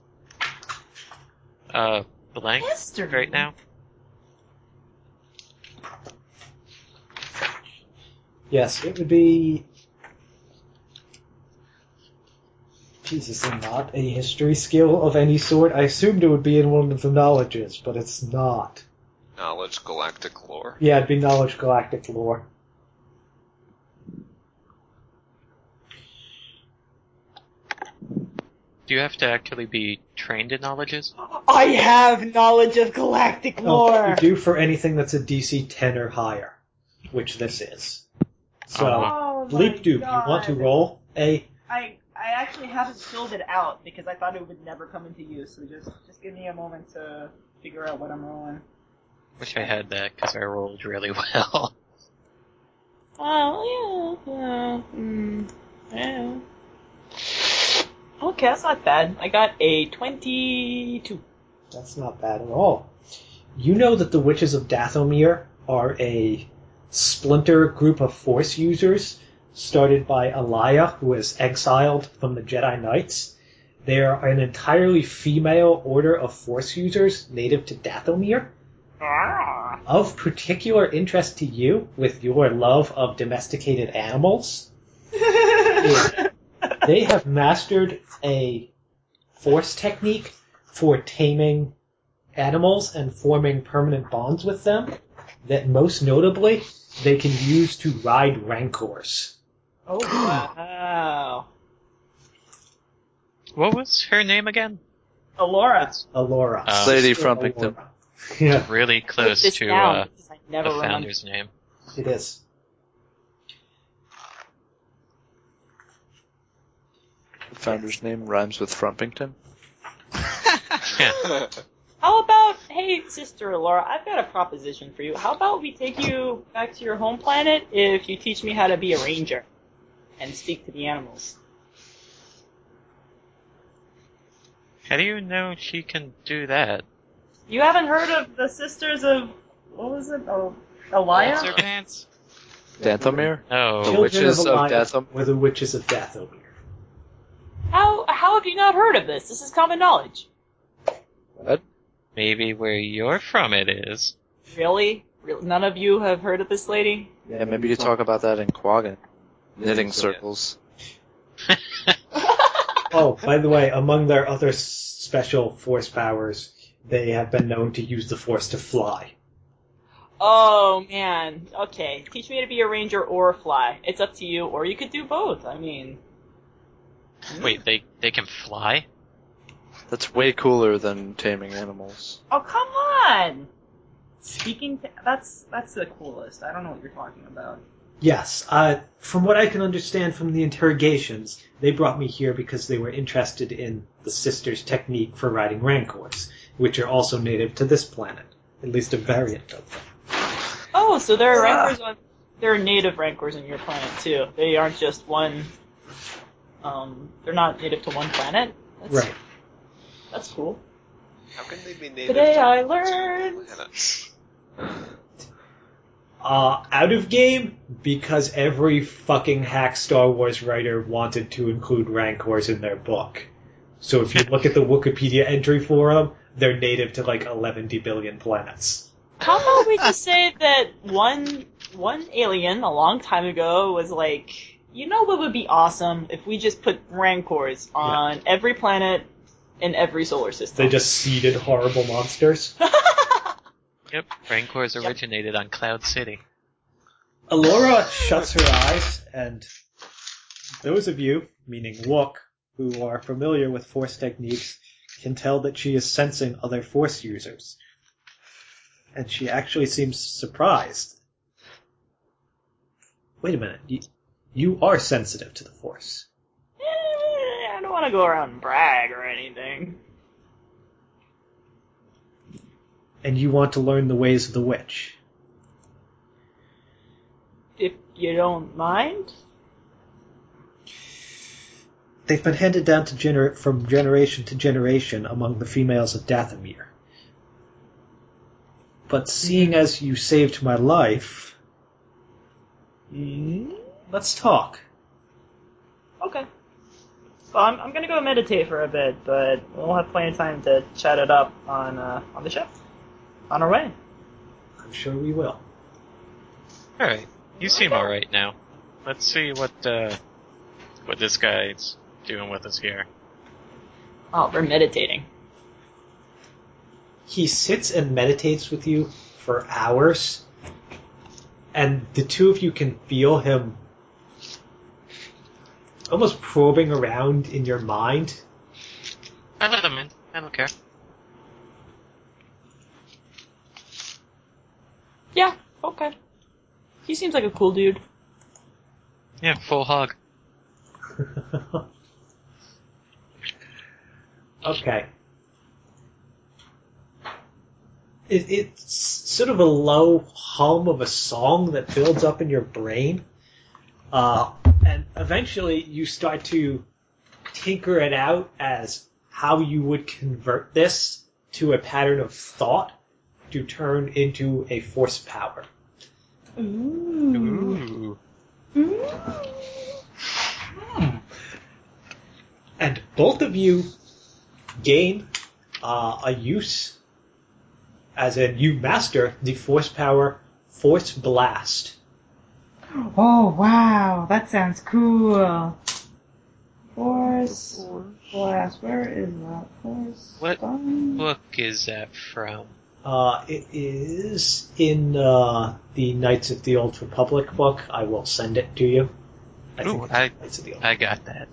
Uh, blank History? right now? Yes, it would be... Jesus, not a history skill of any sort. I assumed it would be in one of the knowledges, but it's not. Knowledge galactic lore. Yeah, it'd be knowledge galactic lore. Do you have to actually be trained in knowledges? I have knowledge of galactic Oh, lore! you do for anything that's a D C ten or higher, which this is. So, Oh my Bleep Doop, you God. want to roll a... I I actually haven't filled it out because I thought it would never come into use, so just just give me a moment to figure out what I'm rolling. Wish I had that, because I rolled really well. Oh, yeah, yeah, mm, yeah. Okay, that's not bad. I got a twenty-two. That's not bad at all. You know that the Witches of Dathomir are a splinter group of Force users started by Alaya, who was exiled from the Jedi Knights. They are an entirely female order of Force users native to Dathomir. Ah. Of particular interest to you, with your love of domesticated animals, is they have mastered a Force technique for taming animals and forming permanent bonds with them that most notably they can use to ride rancors. Oh, wow. What was her name again? Alora. Alora. Uh, Lady Sister Frumpington. Alora. Yeah, Really Put close this to down, uh, because I never the remember. founder's name. it is. The founder's name rhymes with Frumpington. Yeah. Oh, How about, hey, Sister Laura, I've got a proposition for you. How about we take you back to your home planet if you teach me how to be a ranger and speak to the animals? How do you know she can do that? You haven't heard of the Sisters of, what was it? Oh, Elia? What's her pants? Dathomir? No. The Children witches of Elia Dathom- were the witches of Dathomir. How, how have you not heard of this? This is common knowledge. What? Maybe where you're from it is. Really? Re- None of you have heard of this lady? Yeah, maybe you talk about that in Quaggan. Knitting circles. Oh, by the way, among their other s- special force powers, they have been known to use the force to fly. Oh, man. Okay. Teach me to be a ranger or fly. It's up to you, or you could do both. I mean... Wait, they they can fly? That's way cooler than taming animals. Oh, come on! Speaking to... That's, that's the coolest. I don't know what you're talking about. Yes, uh, from what I can understand from the interrogations, they brought me here because they were interested in the sisters' technique for riding rancors, which are also native to this planet, at least a variant of them. Oh, so there are rancors on... There are native rancors on your planet, too. They aren't just one... Um, they're not native to one planet? That's, Right. That's cool. How can they be native Today to I two learned... planets? Uh, out of game, because every fucking hack Star Wars writer wanted to include rancors in their book. So if you look at the Wikipedia entry for them, they're native to like eleven billion planets. How about we just say that one one alien a long time ago was like, you know what would be awesome if we just put rancors on every planet in every solar system? They just seeded horrible monsters. Yep, Rancors originated on Cloud City. Alora shuts her eyes, and those of you, meaning Wook, who are familiar with Force techniques, can tell that she is sensing other Force users. And she actually seems surprised. Wait a minute, you, you are sensitive to the Force. Eh, I don't want to go around and brag or anything. And you want to learn the ways of the witch. If you don't mind. They've been handed down to gener- from generation to generation among the females of Dathomir. But seeing as you saved my life, mm, let's talk. Okay. Well, I'm, I'm gonna go meditate for a bit, but we'll have plenty of time to chat it up on uh, on the ship. On our way. I'm sure we will. Alright, you seem alright now. Let's see what, uh, what this guy's doing with us here. Oh, we're meditating. He sits and meditates with you for hours, and the two of you can feel him almost probing around in your mind. I let him in. I don't care. Yeah, okay. He seems like a cool dude. Yeah, full hog. Okay. It, it's sort of a low hum of a song that builds up in your brain. Uh, and eventually you start to tinker it out as how you would convert this to a pattern of thought to turn into a force power. Ooh. Ooh. And both of you gain uh, a use, as in you master the force power Force Blast. Oh, wow. That sounds cool. Force Blast. Where is that? Force What Blast? book is that from? Uh, it is in uh, the Knights of the Old Republic book. I will send it to you. I think Ooh, it's I- Knights of the Old I got that.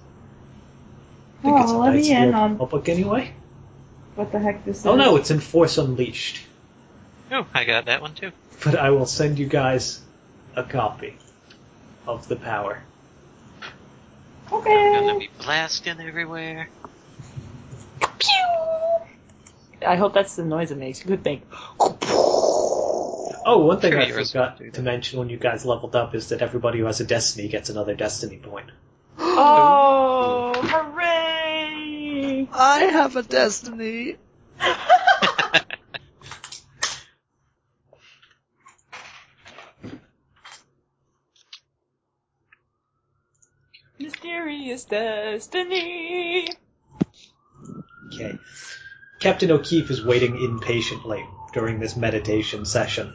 I think it's Oh, in let Knights me of the in Old on Republic anyway. what the heck this is. Oh no, it's in Force Unleashed. Oh, I got that one too. But I will send you guys a copy of the power. I'm Okay. gonna be blasting everywhere. I hope that's the noise it makes. You could think. Oh, one thing Sure, I yours forgot will do to mention when you guys leveled up is that everybody who has a destiny gets another destiny point. Oh, hooray! I have a destiny. Mysterious destiny. Okay. Captain O'Keefe is waiting impatiently during this meditation session.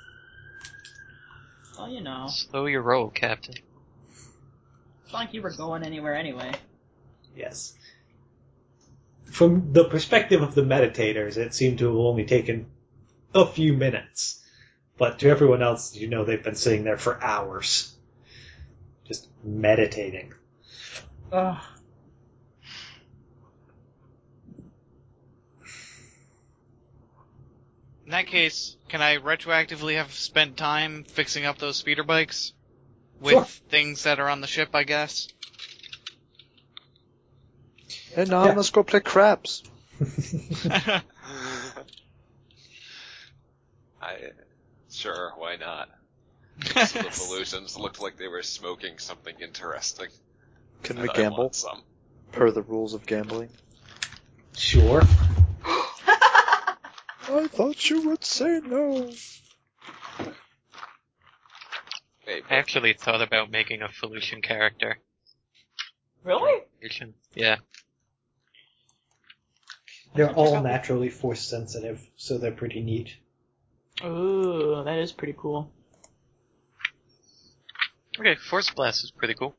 Well, you know, Slow your roll, Captain. it's not like you were going anywhere anyway. Yes. From the perspective of the meditators, it seemed to have only taken a few minutes. But to everyone else, you know they've been sitting there for hours. Just meditating. Ugh. In that case, can I retroactively have spent time fixing up those speeder bikes? With Sure. things that are on the ship, I guess? And now Yeah. let's go play craps. I sure, why not? So the Volusians looked like they were smoking something interesting. Can and we I gamble want some. per the rules of gambling? Sure. I thought you would say no. Hey, I actually thought about making a Felucian character. Really? Felucian? Yeah. They're all naturally force sensitive, so they're pretty neat. Ooh, that is pretty cool. Okay, Force Blast is pretty cool.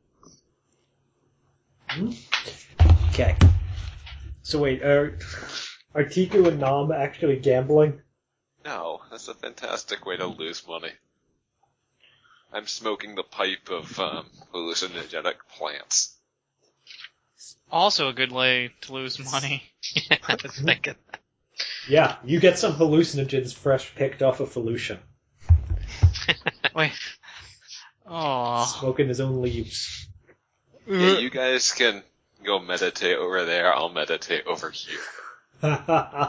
Okay. So wait, are, are Tiku and Nam actually gambling? no, that's a fantastic way to lose money. I'm smoking the pipe of um, hallucinogenic plants. Also a good way to lose money. Yeah, I was thinking. Yeah, you get some hallucinogens fresh picked off of Felucian. Wait. Oh. Smoking his own leaves. Yeah, you guys can go meditate over there, I'll meditate over here.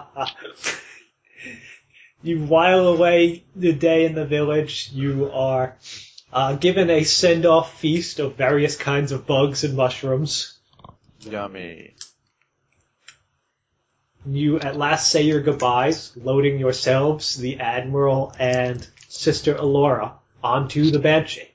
You while away the day in the village. You are uh, given a send-off feast of various kinds of bugs and mushrooms. Yummy. You at last say your goodbyes, loading yourselves, the Admiral, and Sister Alora onto the Banshee.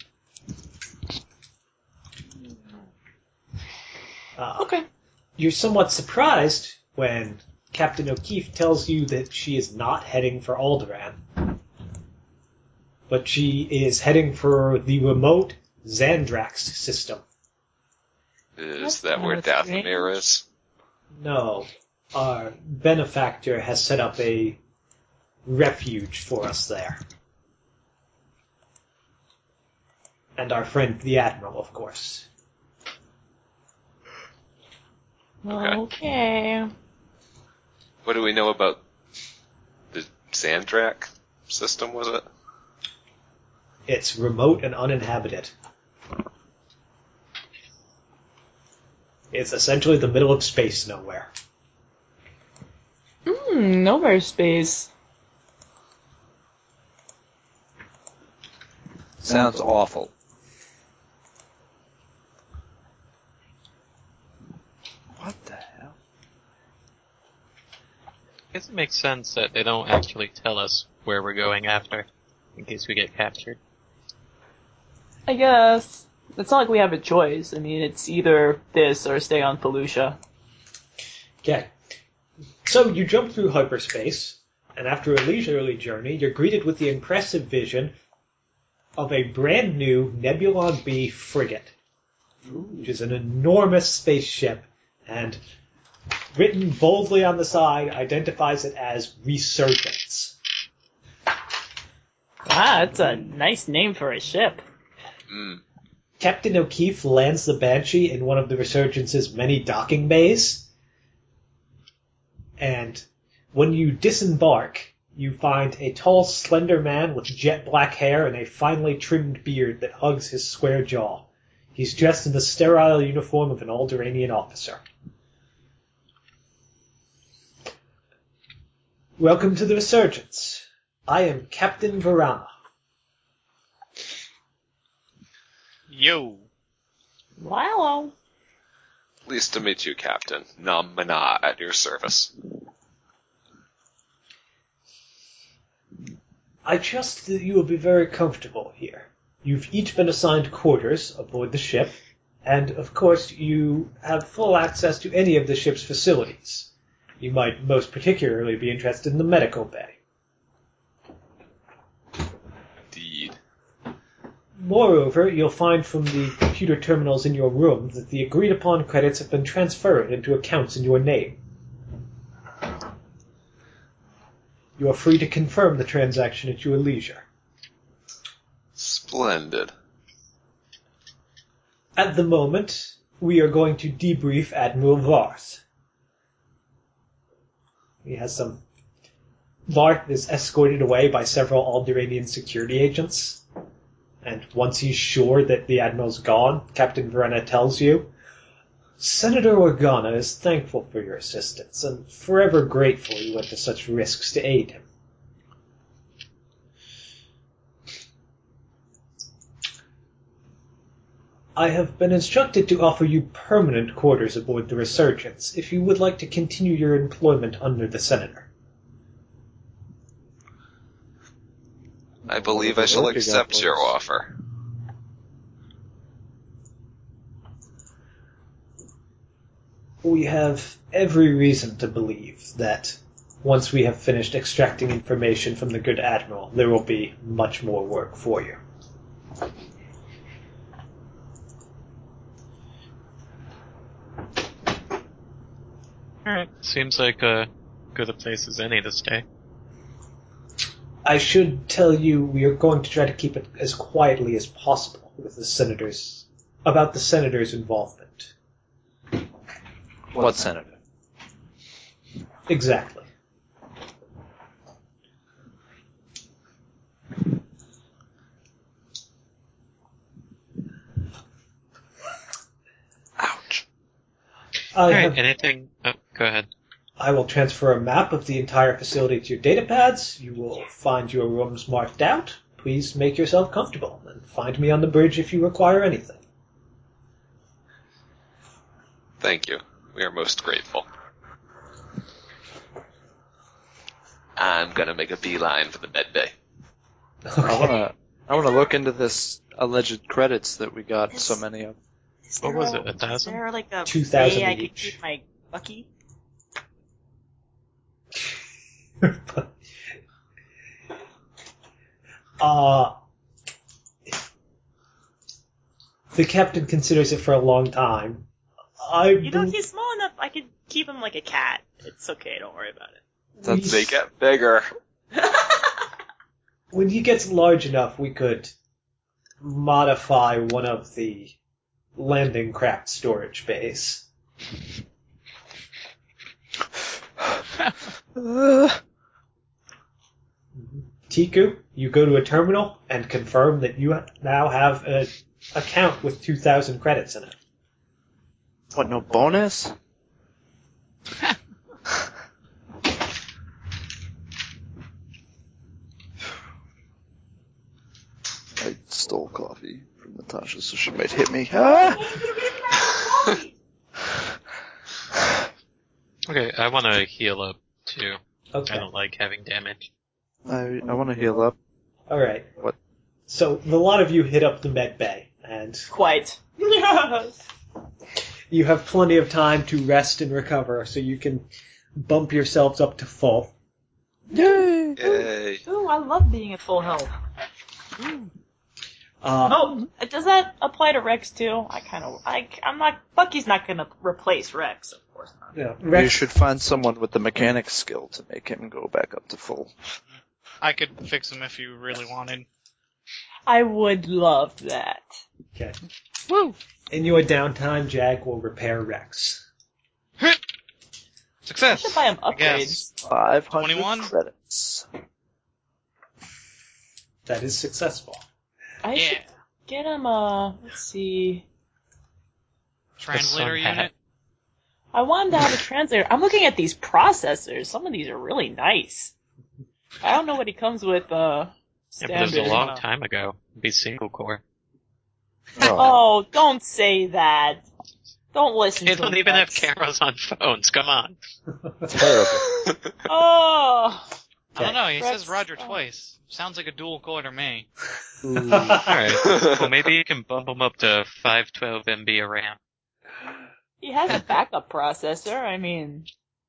Uh, Okay. You're somewhat surprised when Captain O'Keefe tells you that she is not heading for Alderaan, but she is heading for the remote Xandrax system. Is That's that where kinda Dathomir is? No, our benefactor has set up a refuge for us there. And our friend the Admiral, of course. Okay. Okay. What do we know about the Xandrak system, was it? It's remote and uninhabited. It's essentially the middle of space nowhere. Hmm, nowhere space. Sounds awful. What the hell? I guess it makes sense that they don't actually tell us where we're going after, in case we get captured. I guess. It's not like we have a choice. I mean, it's either this or stay on Felucia. Okay. So you jump through hyperspace, and after a leisurely journey, you're greeted with the impressive vision of a brand new Nebulon B frigate, which is an enormous spaceship, and written boldly on the side identifies it as Resurgence. Ah, that's a nice name for a ship. Mm. Captain O'Keefe lands the Banshee in one of the Resurgence's many docking bays, and when you disembark, you find a tall, slender man with jet black hair and a finely trimmed beard that hugs his square jaw. He's dressed in the sterile uniform of an Alderaanian officer. Welcome to the Resurgence. I am Captain Varana. Yo. Wow. Pleased to meet you, Captain. Nam Mana at your service. I trust that you will be very comfortable here. You've each been assigned quarters aboard the ship, and of course you have full access to any of the ship's facilities. You might most particularly be interested in the medical bay. Indeed. Moreover, you'll find from the computer terminals in your room that the agreed-upon credits have been transferred into accounts in your name. You are free to confirm the transaction at your leisure. Splendid. At the moment, we are going to debrief Admiral Varth. He has some... Varth is escorted away by several Alderaanian security agents. And once he's sure that the Admiral's gone, Captain Verena tells you, Senator Organa is thankful for your assistance, and forever grateful you went to such risks to aid him. I have been instructed to offer you permanent quarters aboard the Resurgence, if you would like to continue your employment under the Senator. I believe I shall accept your offer. We have every reason to believe that once we have finished extracting information from the good Admiral, there will be much more work for you. Alright, seems like a good a place as any to stay. I should tell you we are going to try to keep it as quietly as possible with the senators about the senator's involvement. What senator? Exactly. Ouch. I Alright, have, anything... Oh, go ahead. I will transfer a map of the entire facility to your datapads. You will find your rooms marked out. Please make yourself comfortable, and find me on the bridge if you require anything. Thank you. We are most grateful. I'm gonna make a beeline for the med bay. Okay. I wanna, I wanna look into this alleged credits that we got This- so many of. Is What there was a- it, a thousand? Is there like a Two thousand way I could each. keep my Bucky? uh, the captain considers it for a long time. I You know, bel- he's small enough. I could keep him like a cat. It's okay. Don't worry about it. That's They get bigger. when he gets large enough, we could modify one of the landing craft storage bays. Uh, Tiku, you go to a terminal and confirm that you now have an account with two thousand credits in it. what, no bonus? I stole coffee from Natasha, so she might hit me. Ah! Okay, I want to heal up, too. I Okay. don't like having damage. I, I want to heal up. All right. What? So a lot of you hit up the med bay, and Quite. Yes. you have plenty of time to rest and recover, so you can bump yourselves up to full. Yay! Yay. Ooh, I love being at full health. Uh, Oh, does that apply to Rex too? I kind of, I, I'm not. Bucky's not gonna replace Rex, of course not. yeah, You Rex, should find someone with the mechanics skill to make him go back up to full. I could fix him if you really wanted. I would love that. okay. Woo! In your downtime, Jag will repair Rex. I Success! should buy him I guess. upgrades. five hundred twenty-one? credits. That is successful. I Yeah. should get him a. Let's see. Translator sun hat. unit. I wanted to have a translator. I'm looking at these processors. Some of these are really nice. I don't know what he comes with, uh, Yeah, but it was standard. a long time ago. It'd be single core. Oh, don't say that. Don't listen They to don't him, even have Lex. cameras on phones. Come on. Terrible. Oh. I don't know, he Rex- says Roger oh. twice. Sounds like a dual core to me. Alright. Well, maybe you can bump them up to five twelve megabytes of RAM. He has a backup processor. I mean,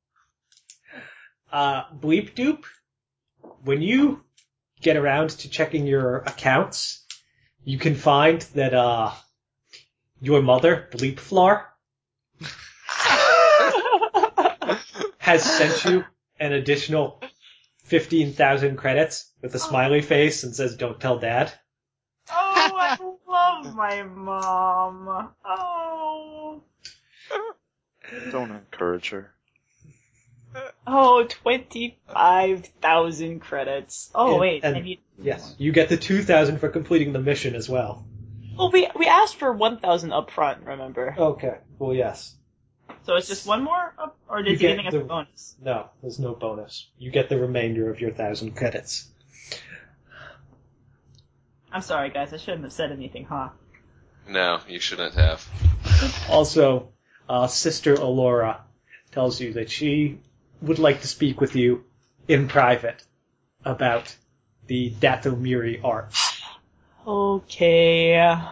Uh, Bleep Doop, when you get around to checking your accounts, you can find that, uh, your mother, Bleep Flar, has sent you an additional fifteen thousand credits with a smiley face and says, don't tell dad. oh, I love my mom. Oh. Don't encourage her. Oh, twenty-five thousand credits. Oh, And- wait. and- I need... Yes, you get the two thousand for completing the mission as well. Well, we, we asked for one thousand up front, remember? Okay, well, yes. So it's just one more up, or You did you get giving us the- a bonus? No, there's no bonus. You get the remainder of your thousand credits. I'm sorry, guys. I shouldn't have said anything, huh? No, you shouldn't have. Also, uh, Sister Alora tells you that she would like to speak with you in private about the Dathomiri arts. Okay.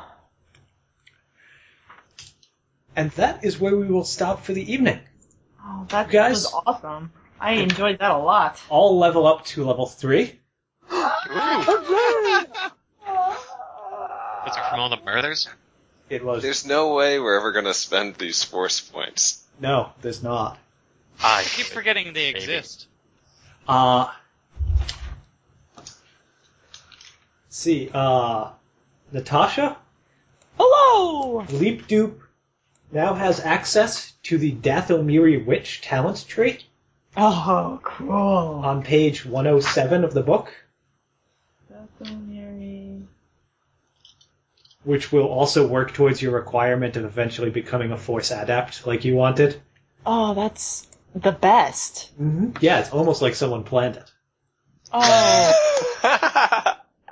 And that is where we will stop for the evening. Oh, that Guys? was awesome. I enjoyed that a lot. All level up to level three. Was it from all the murders? It was... There's no way we're ever gonna spend these force points. No, there's not. I I keep forgetting they exist. Uh... Let's see, uh... Natasha? Hello! Leap Dupe now has access to the Dathomiri Witch talent tree Oh, cool. on page one oh seven of the book, Dathomiri. which will also work towards your requirement of eventually becoming a Force Adept like you wanted. Oh, that's the best. Mm-hmm. Yeah, it's almost like someone planned it. Oh,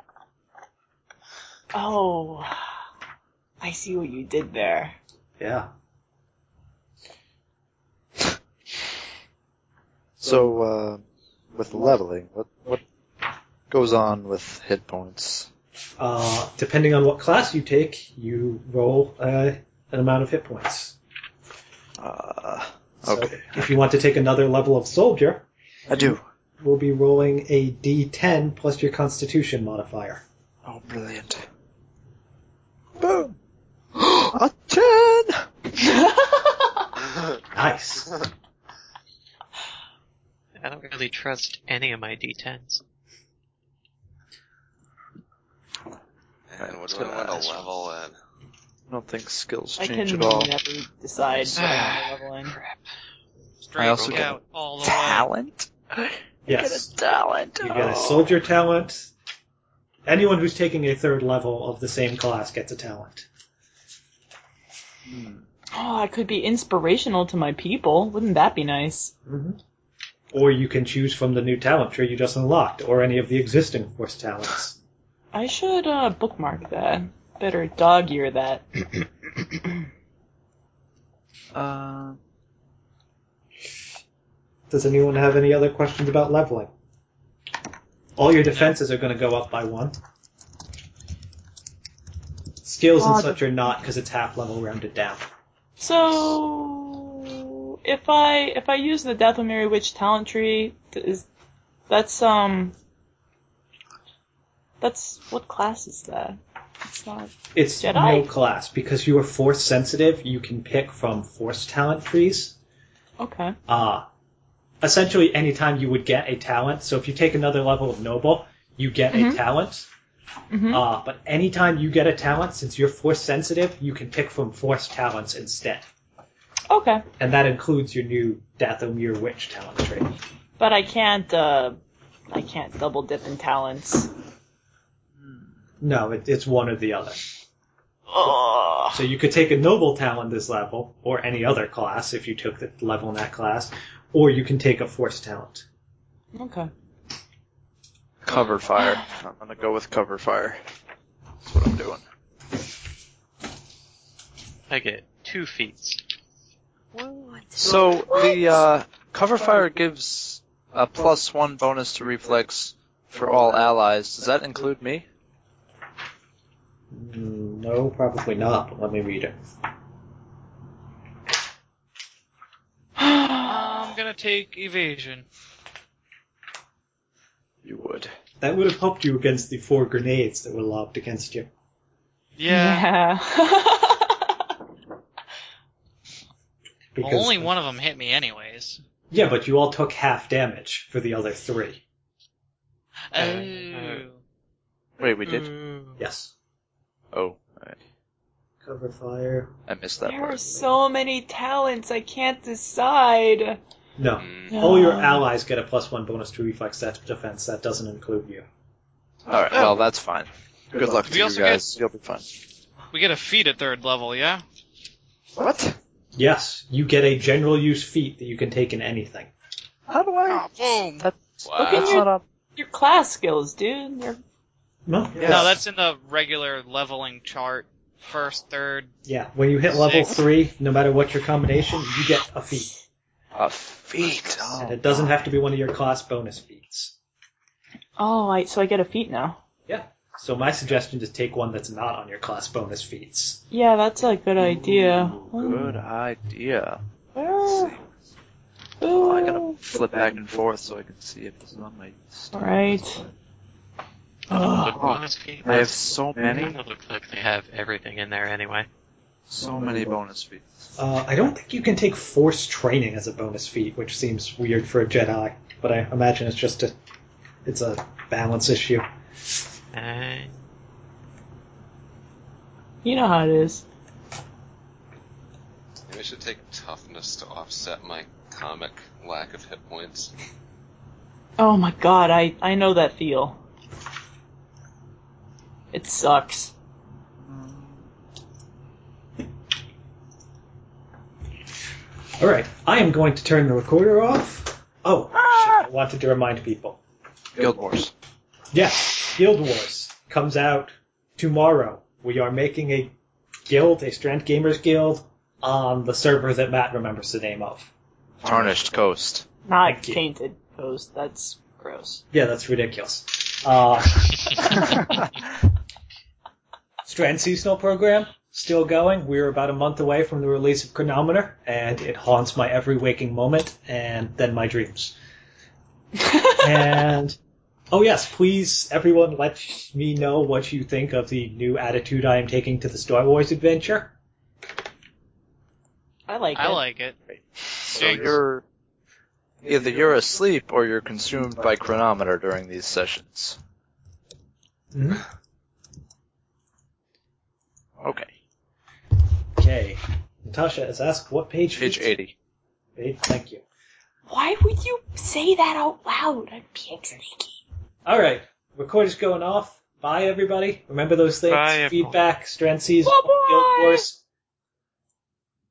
oh. I see what you did there. Yeah. So, uh, with the leveling, what what goes on with hit points? Uh, depending on what class you take, you roll uh, an amount of hit points. Uh, So okay, if you want to take another level of soldier, I do. we'll be rolling a D ten plus your Constitution modifier. Oh, brilliant. Boom! A ten! Nice. I don't really trust any of my D tens. And what do I want to level in? I don't think skills I change can at all. never decide what I want to level in. Straight I also get out all the way. Talent? Yes. Get a talent. You get a Oh. soldier talent. Anyone who's taking a third level of the same class gets a talent. Hmm. Oh, I could be inspirational to my people. Wouldn't that be nice? Mm-hmm. Or you can choose from the new talent tree you just unlocked, or any of the existing Force talents. I should uh, bookmark that. Better dog ear that. Uh, Does anyone have any other questions about leveling? All your defenses are going to go up by one. Skills and Oh, such are not, because it's half level rounded down. So, if I if I use the Dathomiri Witch talent tree, is that's um that's what class is that? It's not. It's Jedi? no class. Because you are Force sensitive, you can pick from Force talent trees. Okay. Uh, essentially, anytime you would get a talent, so if you take another level of Noble, you get Mhm. a talent. Mhm. Uh, but anytime you get a talent, since you're Force sensitive, you can pick from Force talents instead. Okay. And that includes your new Dathomir Witch talent tree. But I can't uh I can't double dip in talents. No, it, it's one or the other. Oh. So you could take a noble talent this level, or any other class if you took the level in that class, or you can take a force talent. Okay. Cover fire. I'm gonna go with cover fire. That's what I'm doing. I get two feats. So the uh, cover fire gives a plus one bonus to reflex for all allies. Does that include me? Mm, no, probably not, but let me read it. I'm gonna take evasion. You would. That would have helped you against the four grenades that were lobbed against you. Yeah. Because, Well, only one of them hit me anyways. Yeah, but you all took half damage for the other three. Oh. Wait, we did? Ooh. Yes. Oh, alright. Cover fire. I missed that There part. are so many talents, I can't decide. No. Mm. All your allies get a plus one bonus to reflex that defense. That doesn't include you. Alright, well, that's fine. Good luck We to you also guys. You'll be fine. We get a feat at third level, yeah? What? Yes, you get a general use feat that you can take in anything. How do I? Oh, boom! That, Wow. that's not up. Your class skills, dude. They're... No? Yeah. No, that's in the regular leveling chart. First, third. Yeah, when you hit level Six. three, no matter what your combination, you get a feat. A feat. Oh, And it doesn't have to be one of your class bonus feats. Oh, I, so I get a feat now. Yeah. So my suggestion is take one that's not on your class bonus feats. Yeah, that's a good idea. Good idea. Well, Oh, I gotta flip back and forth so I can see if this is on my list. Alright. The Oh, bonus feat. I have so many, It looks like they have everything in there anyway. so many bonus feats. Uh, I don't think you can take force training as a bonus feat, which seems weird for a Jedi, but I imagine it's just a, it's a balance issue. And you know how it is. Maybe I should take toughness to offset my comic lack of hit points. Oh my god, I, I know that feel. It sucks. Alright, I am going to turn the recorder off. Oh, shit, I wanted to remind people. Guild Wars. Yes, Guild Wars comes out tomorrow. We are making a guild, a Strand Gamers Guild, on the server that Matt remembers the name of. Tarnished Coast. Not Thank you. tainted post, that's gross. Yeah, that's ridiculous. Uh, Strand Seasonal Program, still going. We're about a month away from the release of Chronometer, and it haunts my every waking moment, and then my dreams. And, oh yes, please, everyone, let me know what you think of the new attitude I am taking to the Star Wars adventure. I like I it. like it. So Jinx. you're either you're asleep or you're consumed by chronometer during these sessions. Mhm. Okay. Okay. Natasha has asked what page? Page please? eighty. Page, thank you. Why would you say that out loud? I'm being sneaky. Alright, recorder's going off. Bye, everybody. Remember those things? Bye, everyone. Feedback, Strand Season, Bye-bye. Guild Wars.